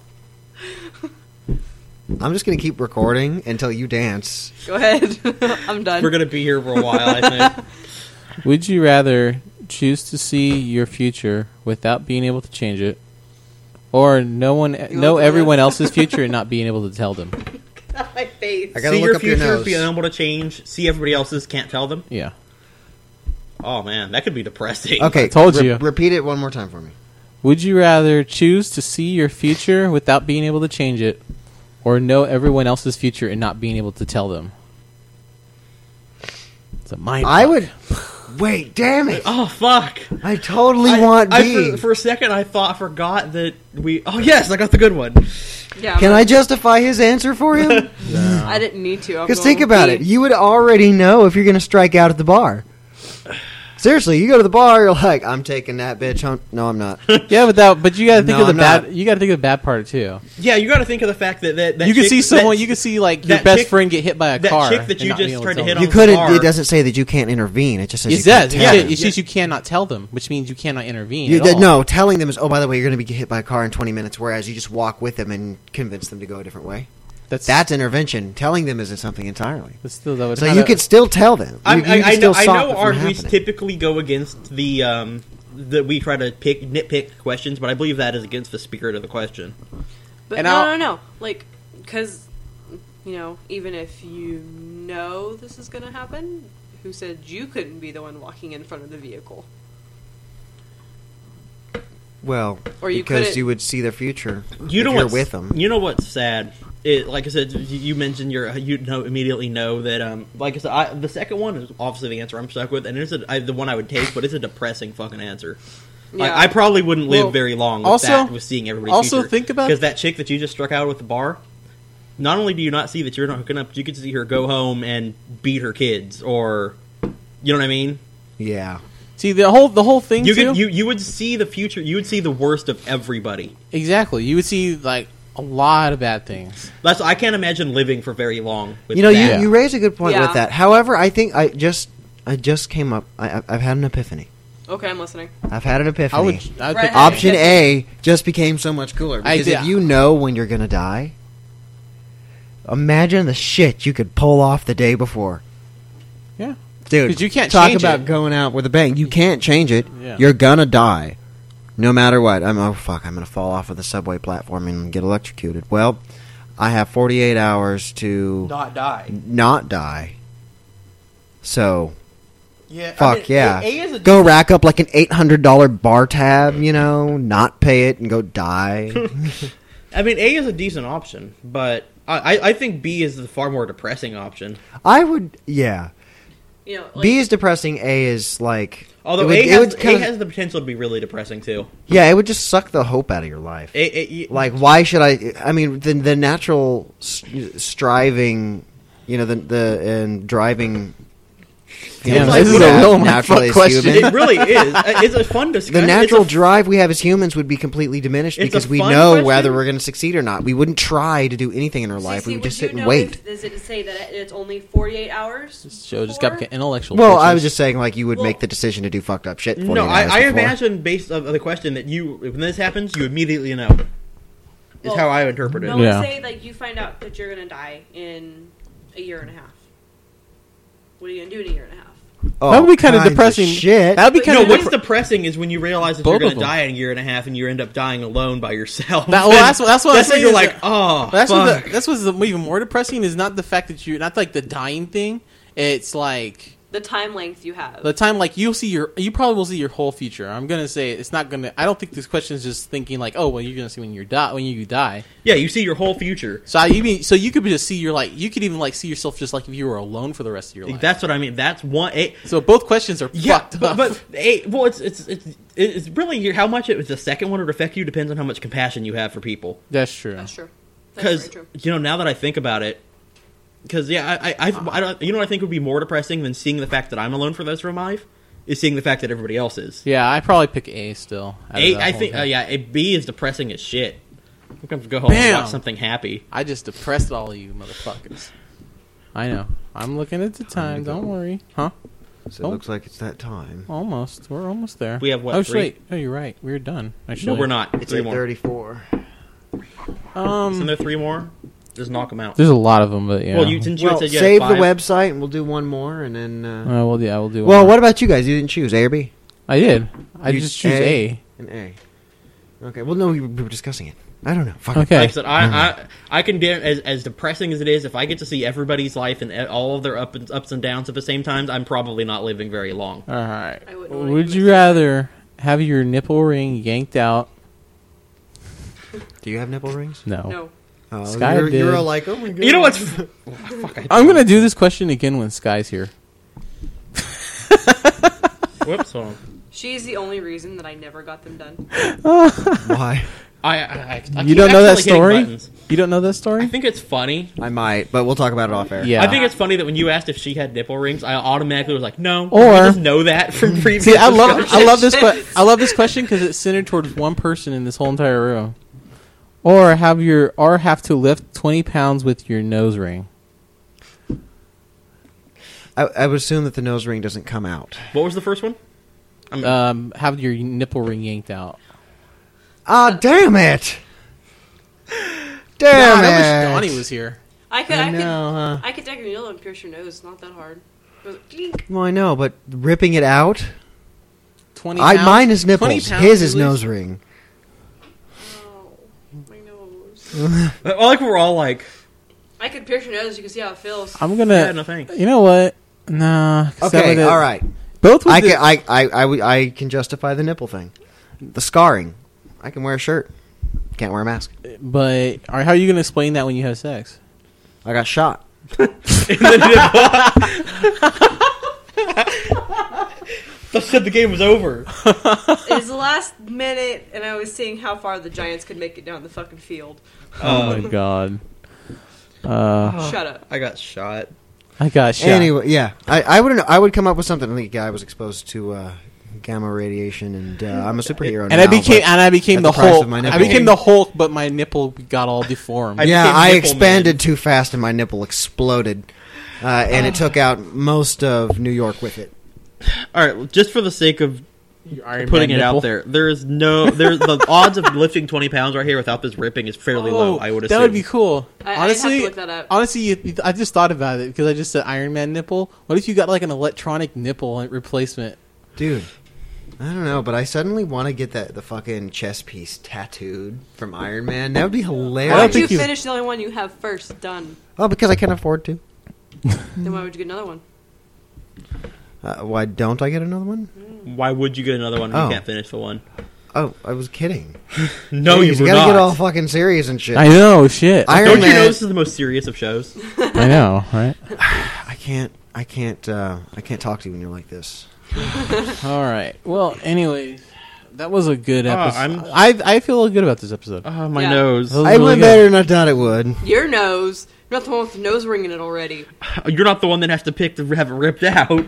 S3: I'm just gonna keep recording until you dance.
S4: Go ahead. I'm done.
S2: We're gonna be here for a while, I think.
S1: Would you rather choose to see your future without being able to change it, or no one know
S4: want
S1: everyone
S4: this?
S1: else's future and not being able to tell them?
S4: My face.
S3: I gotta
S2: see
S3: look
S2: your
S3: up your
S2: future,
S3: nose.
S2: be unable to change. See everybody else's, can't tell them.
S1: Yeah.
S2: Oh man, that could be depressing.
S3: Okay,
S1: I told
S3: re-
S1: you.
S3: Repeat it one more time for me.
S1: Would you rather choose to see your future without being able to change it, or know everyone else's future and not being able to tell them? It's a mind.
S3: I
S1: fuck.
S3: would. Wait, damn it!
S2: Oh fuck!
S3: I totally
S2: I,
S3: want
S2: I,
S3: B.
S2: for, for a second, I thought, forgot that we. Oh yes, I got the good one.
S4: Yeah,
S3: Can
S4: I'm-
S3: I justify his answer for him?
S4: I didn't need to.
S3: Because think about it. You would already know if you're going to strike out at the bar. Seriously, you go to the bar, you're like, I'm taking that bitch home. No, I'm not.
S1: Yeah, but that, but you got to think
S3: No,
S1: of the
S3: I'm
S1: bad.
S3: not.
S1: You got to think of the bad part too.
S2: Yeah, you got to think of the fact that that, that
S1: you could
S2: chick-
S1: see someone.
S2: that-
S1: You could see like your
S2: that
S1: best
S2: chick-
S1: friend get hit by a
S2: that
S1: car.
S2: chick that
S1: and
S2: you
S1: not
S2: just
S1: being able
S2: tried to
S1: tell
S2: hit
S1: them.
S3: You
S2: on-
S3: couldn't.
S2: bar.
S3: It doesn't say that you can't intervene. It just says
S1: It
S3: you
S1: says
S3: can't
S1: yeah,
S3: tell
S1: it
S3: them.
S1: says you cannot tell them, which means you cannot intervene.
S3: You
S1: at
S3: did-
S1: all.
S3: no, telling them is, oh, by the way, you're going to be hit by a car in twenty minutes, whereas you just walk with them and convince them to go a different way.
S1: That's
S3: That's intervention. Telling them isn't something entirely.
S1: That's still that would
S3: So
S1: kinda-
S3: you could still tell them. You,
S2: I'm,
S3: you
S2: I,
S3: can
S2: I know.
S3: still
S2: I
S3: stop
S2: know.
S3: it from
S2: Our we
S3: happening.
S2: typically go against the um that we try to pick nitpick questions, but I believe that is against the spirit of the question.
S4: But
S1: And
S4: no,
S1: I'll-
S4: no, no. Like, because, you know, even if you know this is going to happen, who said you couldn't be the one walking in front of the vehicle?
S3: Well,
S4: Or you
S3: because
S4: couldn't-
S3: you would see their future.
S2: You
S3: if
S2: know
S3: you're
S2: what's
S3: with them.
S2: You know what's sad? It, like I said, you you mentioned your you know immediately know that um like I said I, the second one is obviously the answer I'm stuck with, and it's a, I, the one I would take, but it's a depressing fucking answer. Like,
S4: Yeah.
S2: I probably wouldn't live
S1: Well,
S2: very long with
S1: also-
S2: that with seeing everybody's
S1: also
S2: future.
S1: think about-
S2: because that chick that you just struck out with the bar. Not only do you not see that you're not hooking up, you could see her go home and beat her kids, or you know what I mean.
S3: Yeah.
S1: see the whole the whole thing
S2: You
S1: too.
S2: could you you would see the future. You would see the worst of everybody.
S1: exactly. You would see like a lot of bad things.
S2: That's I can't imagine living for very long. With
S3: You know,
S2: that.
S3: you, you raise a good point
S4: Yeah.
S3: with that. However, I think I just I just came up. I, I- I've had an epiphany.
S4: Okay, I'm listening.
S3: I've had an epiphany.
S1: I would. I would
S4: Right.
S1: pick
S3: Option A just became so much cooler
S1: I
S3: because
S1: did-
S3: if you know when you're gonna die, imagine the shit you could pull off the day before.
S1: Yeah.
S3: Dude,
S1: 'Cause you can't
S3: talk
S1: change
S3: about
S1: it.
S3: going out with a bang. You can't change it.
S1: Yeah.
S3: You're gonna die, no matter what. I'm oh fuck. I'm gonna fall off of the subway platform and get electrocuted. Well, I have forty-eight hours to
S2: not die.
S3: not die. So
S2: Yeah,
S3: fuck yeah,
S2: A, A is a
S3: go rack up like an eight hundred dollar bar tab. You know, not pay it and go die.
S2: I mean, A is a decent option, but I, I- I think B is the far more depressing option.
S3: I would, yeah.
S4: You know, like,
S3: B is depressing. A is like
S2: Although
S3: It would-
S2: A,
S3: it
S2: has,
S3: would
S2: A
S3: kinda-
S2: has the potential to be really depressing too.
S3: Yeah, it would just suck the hope out of your life.
S2: It, it, you-
S3: Like, why should I? I mean, the the natural s- striving, you know, the the and driving.
S1: Damn,
S2: this is a
S1: real
S3: naturally
S1: mindfuck
S3: as
S1: question.
S3: humans.
S2: it really is. It's a fun discussion.
S3: The natural
S2: it's a,
S3: drive we have as humans would be completely diminished
S2: It's a
S3: because we
S2: fun
S3: know
S2: question.
S3: whether we're going to succeed or not. We wouldn't try to do anything in our life.
S4: C C,
S3: We would just
S4: you
S3: sit and
S4: know
S3: wait.
S4: if- Does it say that it's only forty-eight hours?
S1: This show just got
S4: before?
S1: intellectual.
S3: Well, I
S1: bitches.
S3: was just saying, like, you would
S4: Well-
S3: make the decision to do fucked up shit.
S2: no,
S3: forty-eight
S2: I,
S3: hours
S2: I
S3: before.
S2: imagine based on the question that you, when this happens, you immediately know. Is
S4: Well,
S2: how I interpret it.
S4: No,
S1: Yeah.
S4: let's say like you find out that you're gonna die in a year and a half. What are you gonna do in a year and a half?
S3: Oh,
S1: That would be kind of
S3: kinds
S1: depressing.
S3: Shit.
S1: That would be
S4: But
S1: kind
S2: No,
S1: of
S2: what's
S1: depre-
S2: depressing is when you realize that
S1: Both
S2: you're going
S1: of
S2: to
S1: them.
S2: die in a year and a half, and you end up dying alone by yourself.
S1: That- well, that's what- that's what I'm
S2: that's when
S1: saying
S2: you're
S1: is
S2: like,
S1: that-
S2: oh,
S1: That's
S2: fuck.
S1: what the, that's what's the, even more depressing is not the fact that you not like the dying thing. It's like
S4: The time length you have.
S1: the time, like you'll see your, you probably will see your whole future. I'm gonna say it's not gonna. I don't think this question is just thinking like, oh, well, you're gonna see when you die when you die.
S2: Yeah, you see your whole future.
S1: So I, you mean so you could just see your like you could even like see yourself just like if you were alone for the rest of your life.
S2: That's what I mean. That's one. A,
S1: So both questions are
S2: yeah,
S1: fucked
S2: but,
S1: up.
S2: but a, well, it's it's it's it's really your, how much it, the second one would affect you depends on how much compassion you have for people.
S1: That's true.
S4: That's true. That's
S2: Because
S4: very true.
S2: you know, now that I think about it, because yeah, I, I, I, I don't, you know, what I think would be more depressing than seeing the fact that I'm alone for the rest of my life is seeing the fact that everybody else is.
S1: Yeah, I probably pick A still. out of
S2: A,
S1: that
S2: I
S1: whole
S2: think, uh,
S1: thing.
S2: yeah, a B is depressing as shit. I'm gonna go home and
S1: Bam!
S2: watch something happy.
S1: I just depressed all of you motherfuckers. I know. I'm looking at the time. Don't worry. Huh?
S3: So it
S1: Oh.
S3: looks like it's that time.
S1: Almost. We're almost there.
S2: We have what,
S1: Oh,
S2: three?
S1: wait. Oh, you're right. We're done. Actually,
S2: No, we're not.
S3: It's
S2: three
S3: eight
S2: more.
S3: thirty-four.
S2: Isn't
S1: Um,
S2: there three more? Just knock them out.
S1: there's a lot of them, but yeah.
S2: Well, you since you
S3: Well,
S2: had said you had
S3: save the
S2: five,
S3: website and we'll do one more, and then. Uh,
S1: Uh, well, yeah, I will do.
S3: well,
S1: one.
S3: what about you guys? You didn't choose A or B?
S1: I did. I
S3: You-
S1: just choose
S3: A.
S1: A.
S3: An A. Okay. Well, no, we were we were discussing it. I don't know. Fuck it.
S1: Okay.
S2: Like I said, I, I, I can do as as depressing as it is. If I get to see everybody's life and all of their up and, ups and downs at the same time, I'm probably not living very long.
S1: All right.
S4: I wouldn't wanna
S1: Would
S4: give
S1: you
S4: myself-
S1: rather have your nipple ring yanked out?
S3: Do you have nipple rings?
S1: No.
S4: No.
S3: Oh,
S1: Sky
S3: you're,
S1: did.
S3: you're all like, oh my god.
S2: You know what's? Fuck, I-
S1: I'm gonna do this question again when Sky's here.
S2: Whoops. Hold on.
S4: She's the only reason that I never got them done.
S3: Why?
S2: I, I, I, I
S1: You
S2: keep
S1: don't know that
S2: accidentally hitting
S1: story?
S2: buttons.
S1: You don't know that
S2: I
S1: story?
S2: think it's funny.
S3: I might, but we'll talk about it off air.
S1: Yeah.
S2: I think it's funny that when you asked if she had nipple rings, I automatically was like, no.
S1: Or-
S2: I just know that from previous.
S1: See, I love I love this.
S2: discussions.
S1: Que- I love this question because it's centered towards one person in this whole entire room. Or have your or have to lift twenty pounds with your nose ring.
S3: I, I would assume that the nose ring doesn't come out.
S2: What was the first one? I'm,
S1: Um, have your nipple ring yanked out.
S3: Ah, damn it!
S1: God,
S3: Damn
S1: I
S3: it!
S1: wish Donnie was here.
S4: I could,
S3: I
S4: I,
S3: know, huh?
S4: could, I could take a needle and pierce your nose. It's not that hard. But, dink.
S3: Well, I know, but ripping it out.
S1: Twenty.
S3: I
S1: pounds?
S3: mine is
S1: twenty
S3: nipples.
S1: pounds
S3: His
S1: at
S3: is
S1: least?
S3: nose ring.
S4: Oh, my nose.
S2: I like we're all like,
S4: I could pierce your nose. You can see how it feels.
S1: I'm gonna.
S2: yeah, no thanks.
S1: You know what? Nah. 'cause that
S3: Okay,
S1: would've-
S3: all right.
S1: Both. With
S3: I
S1: the-
S3: can I, I, I, would- I can justify the nipple thing, the scarring. I can wear a shirt. Can't wear a mask.
S1: But are, how are you gonna explain that when you have sex?
S3: I got shot.
S2: I said the game was over.
S4: It was the last minute, and I was seeing how far the Giants could make it down the fucking field.
S1: Oh my god. Uh,
S4: Shut up.
S2: I got shot.
S1: I got shot.
S3: Anyway, yeah, I, I would I would come up with something. I think a guy was exposed to uh, gamma radiation, and uh, I'm a superhero.
S1: and
S3: now,
S1: I became
S3: but
S1: and I became
S3: at
S1: the
S3: the price
S1: Hulk.
S3: of my
S1: I
S3: nipple.
S1: became the Hulk, but my nipple got all deformed.
S2: I
S3: yeah,
S2: became
S3: I
S2: Nipple
S3: expanded
S2: Man.
S3: too fast, and my nipple exploded, uh, and it took out most of New York with it.
S2: All right, just for the sake of
S1: Your Iron
S2: putting
S1: Man
S2: it
S1: nipple.
S2: out there, there is no there's the odds of lifting twenty pounds right here without this ripping is fairly low. I would assume
S1: that would be cool.
S4: I- I'd
S1: honestly,
S4: have to look that up.
S1: honestly, you, you- I just thought about it because I just said Iron Man nipple. What if you got like an electronic nipple replacement?
S3: Dude, I don't know, but I suddenly want to get that the fucking chest piece tattooed from Iron Man. That would be
S1: I
S4: Why
S1: don't
S3: hilarious.
S4: don't you
S1: think you-
S4: finish the only one you have first done?
S3: Oh, because I can't afford to.
S4: Then why would you get another one?
S3: Uh, why don't I get another one?
S2: Why would you get another one if
S3: Oh.
S2: you can't finish the one?
S3: Oh, I was kidding.
S2: No,
S3: Jeez,
S2: you were
S3: gotta
S2: not.
S3: get all fucking serious and shit.
S1: I know, shit. I,
S3: Iron
S2: Don't you
S3: Man-
S2: know this is the most serious of shows?
S1: know, right?
S3: I can't. I can't. Uh, I can't talk to you when you're like this.
S1: All right. Well, anyways, that was a good
S2: Ah,
S1: episode.
S2: I'm-
S1: I I feel good about this episode.
S2: Oh, my
S4: Yeah.
S2: nose.
S1: That was
S3: I
S1: really
S3: went
S1: good.
S3: better than I thought it would.
S4: Your nose. You're not the one with the nose ring in it already.
S2: You're not the one that has to pick to have it ripped out.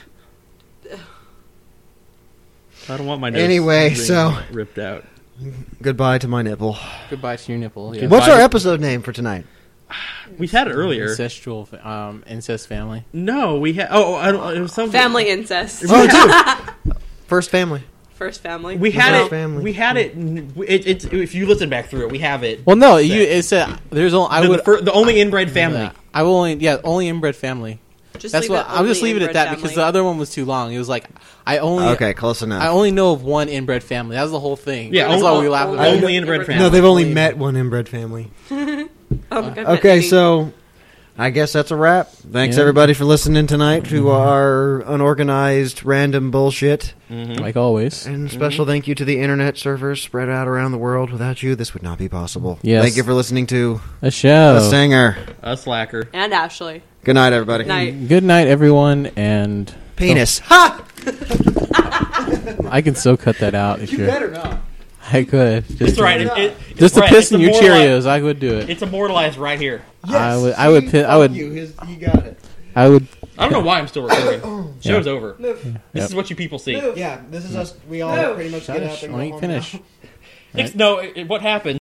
S2: I don't want my nose
S3: Anyway,
S2: ring
S3: so-
S2: ripped out.
S3: Goodbye to my nipple.
S1: Goodbye to your nipple. Yeah.
S3: What's
S2: Bye.
S3: our episode name for tonight?
S2: We had it earlier.
S1: Ancestral, fa- um, incest family.
S2: No, we had. Oh, I don't. It was something.
S4: Family incest.
S3: Oh, dude. First family.
S4: First family.
S2: We had
S3: First
S2: it.
S3: family.
S2: We had it, it. It's if you listen back through it, we have it.
S1: Well, no, you. It said there's only. I
S2: the,
S1: would.
S2: the, fir- the only inbred family.
S1: Yeah, I will only. Yeah, only inbred family.
S4: Just
S1: That's
S4: leave
S1: what.
S4: it
S1: I'll just
S4: only
S1: leave it at
S4: inbred
S1: that
S4: family.
S1: because the other one was too long. It was like I only.
S3: Okay, close enough.
S1: I only know of one inbred family. That was the whole thing.
S2: Yeah,
S1: that's
S2: only-
S1: why we laughed
S4: only-
S1: about it.
S2: Only inbred family.
S3: no, they've only met one inbred family.
S4: Oh, I've met
S3: Okay,
S4: many.
S3: so I guess that's a wrap. Thanks
S1: Yeah.
S3: everybody for listening tonight to our unorganized random bullshit.
S1: Like always.
S3: And special thank you to the internet servers spread out around the world. Without you, this would not be possible.
S1: Yes.
S3: Thank you for listening to
S1: A show.
S3: The Singer.
S2: A slacker.
S4: And Ashley.
S3: Good night, everybody.
S4: Night.
S1: Good night, everyone, and
S3: Penis. Ha!
S1: I can so cut that out if you are
S3: not.
S1: I could. Just
S2: It's
S1: to,
S2: right. It, it, it's
S1: Just to
S2: right.
S1: piss
S2: It's
S1: in your
S2: immortali-
S1: Cheerios, I would do it.
S2: It's immortalized right here.
S1: I would. I would. pi- I would.
S3: You, his, you got it.
S1: I would.
S2: I don't know why I'm still recording. Show's
S1: Yeah.
S2: over. This
S1: Yep.
S2: is what you people see.
S3: Yeah, this is us. We all
S4: No.
S3: pretty much
S1: Shush, why don't you finish?
S2: Ex- no, it, it- what happened?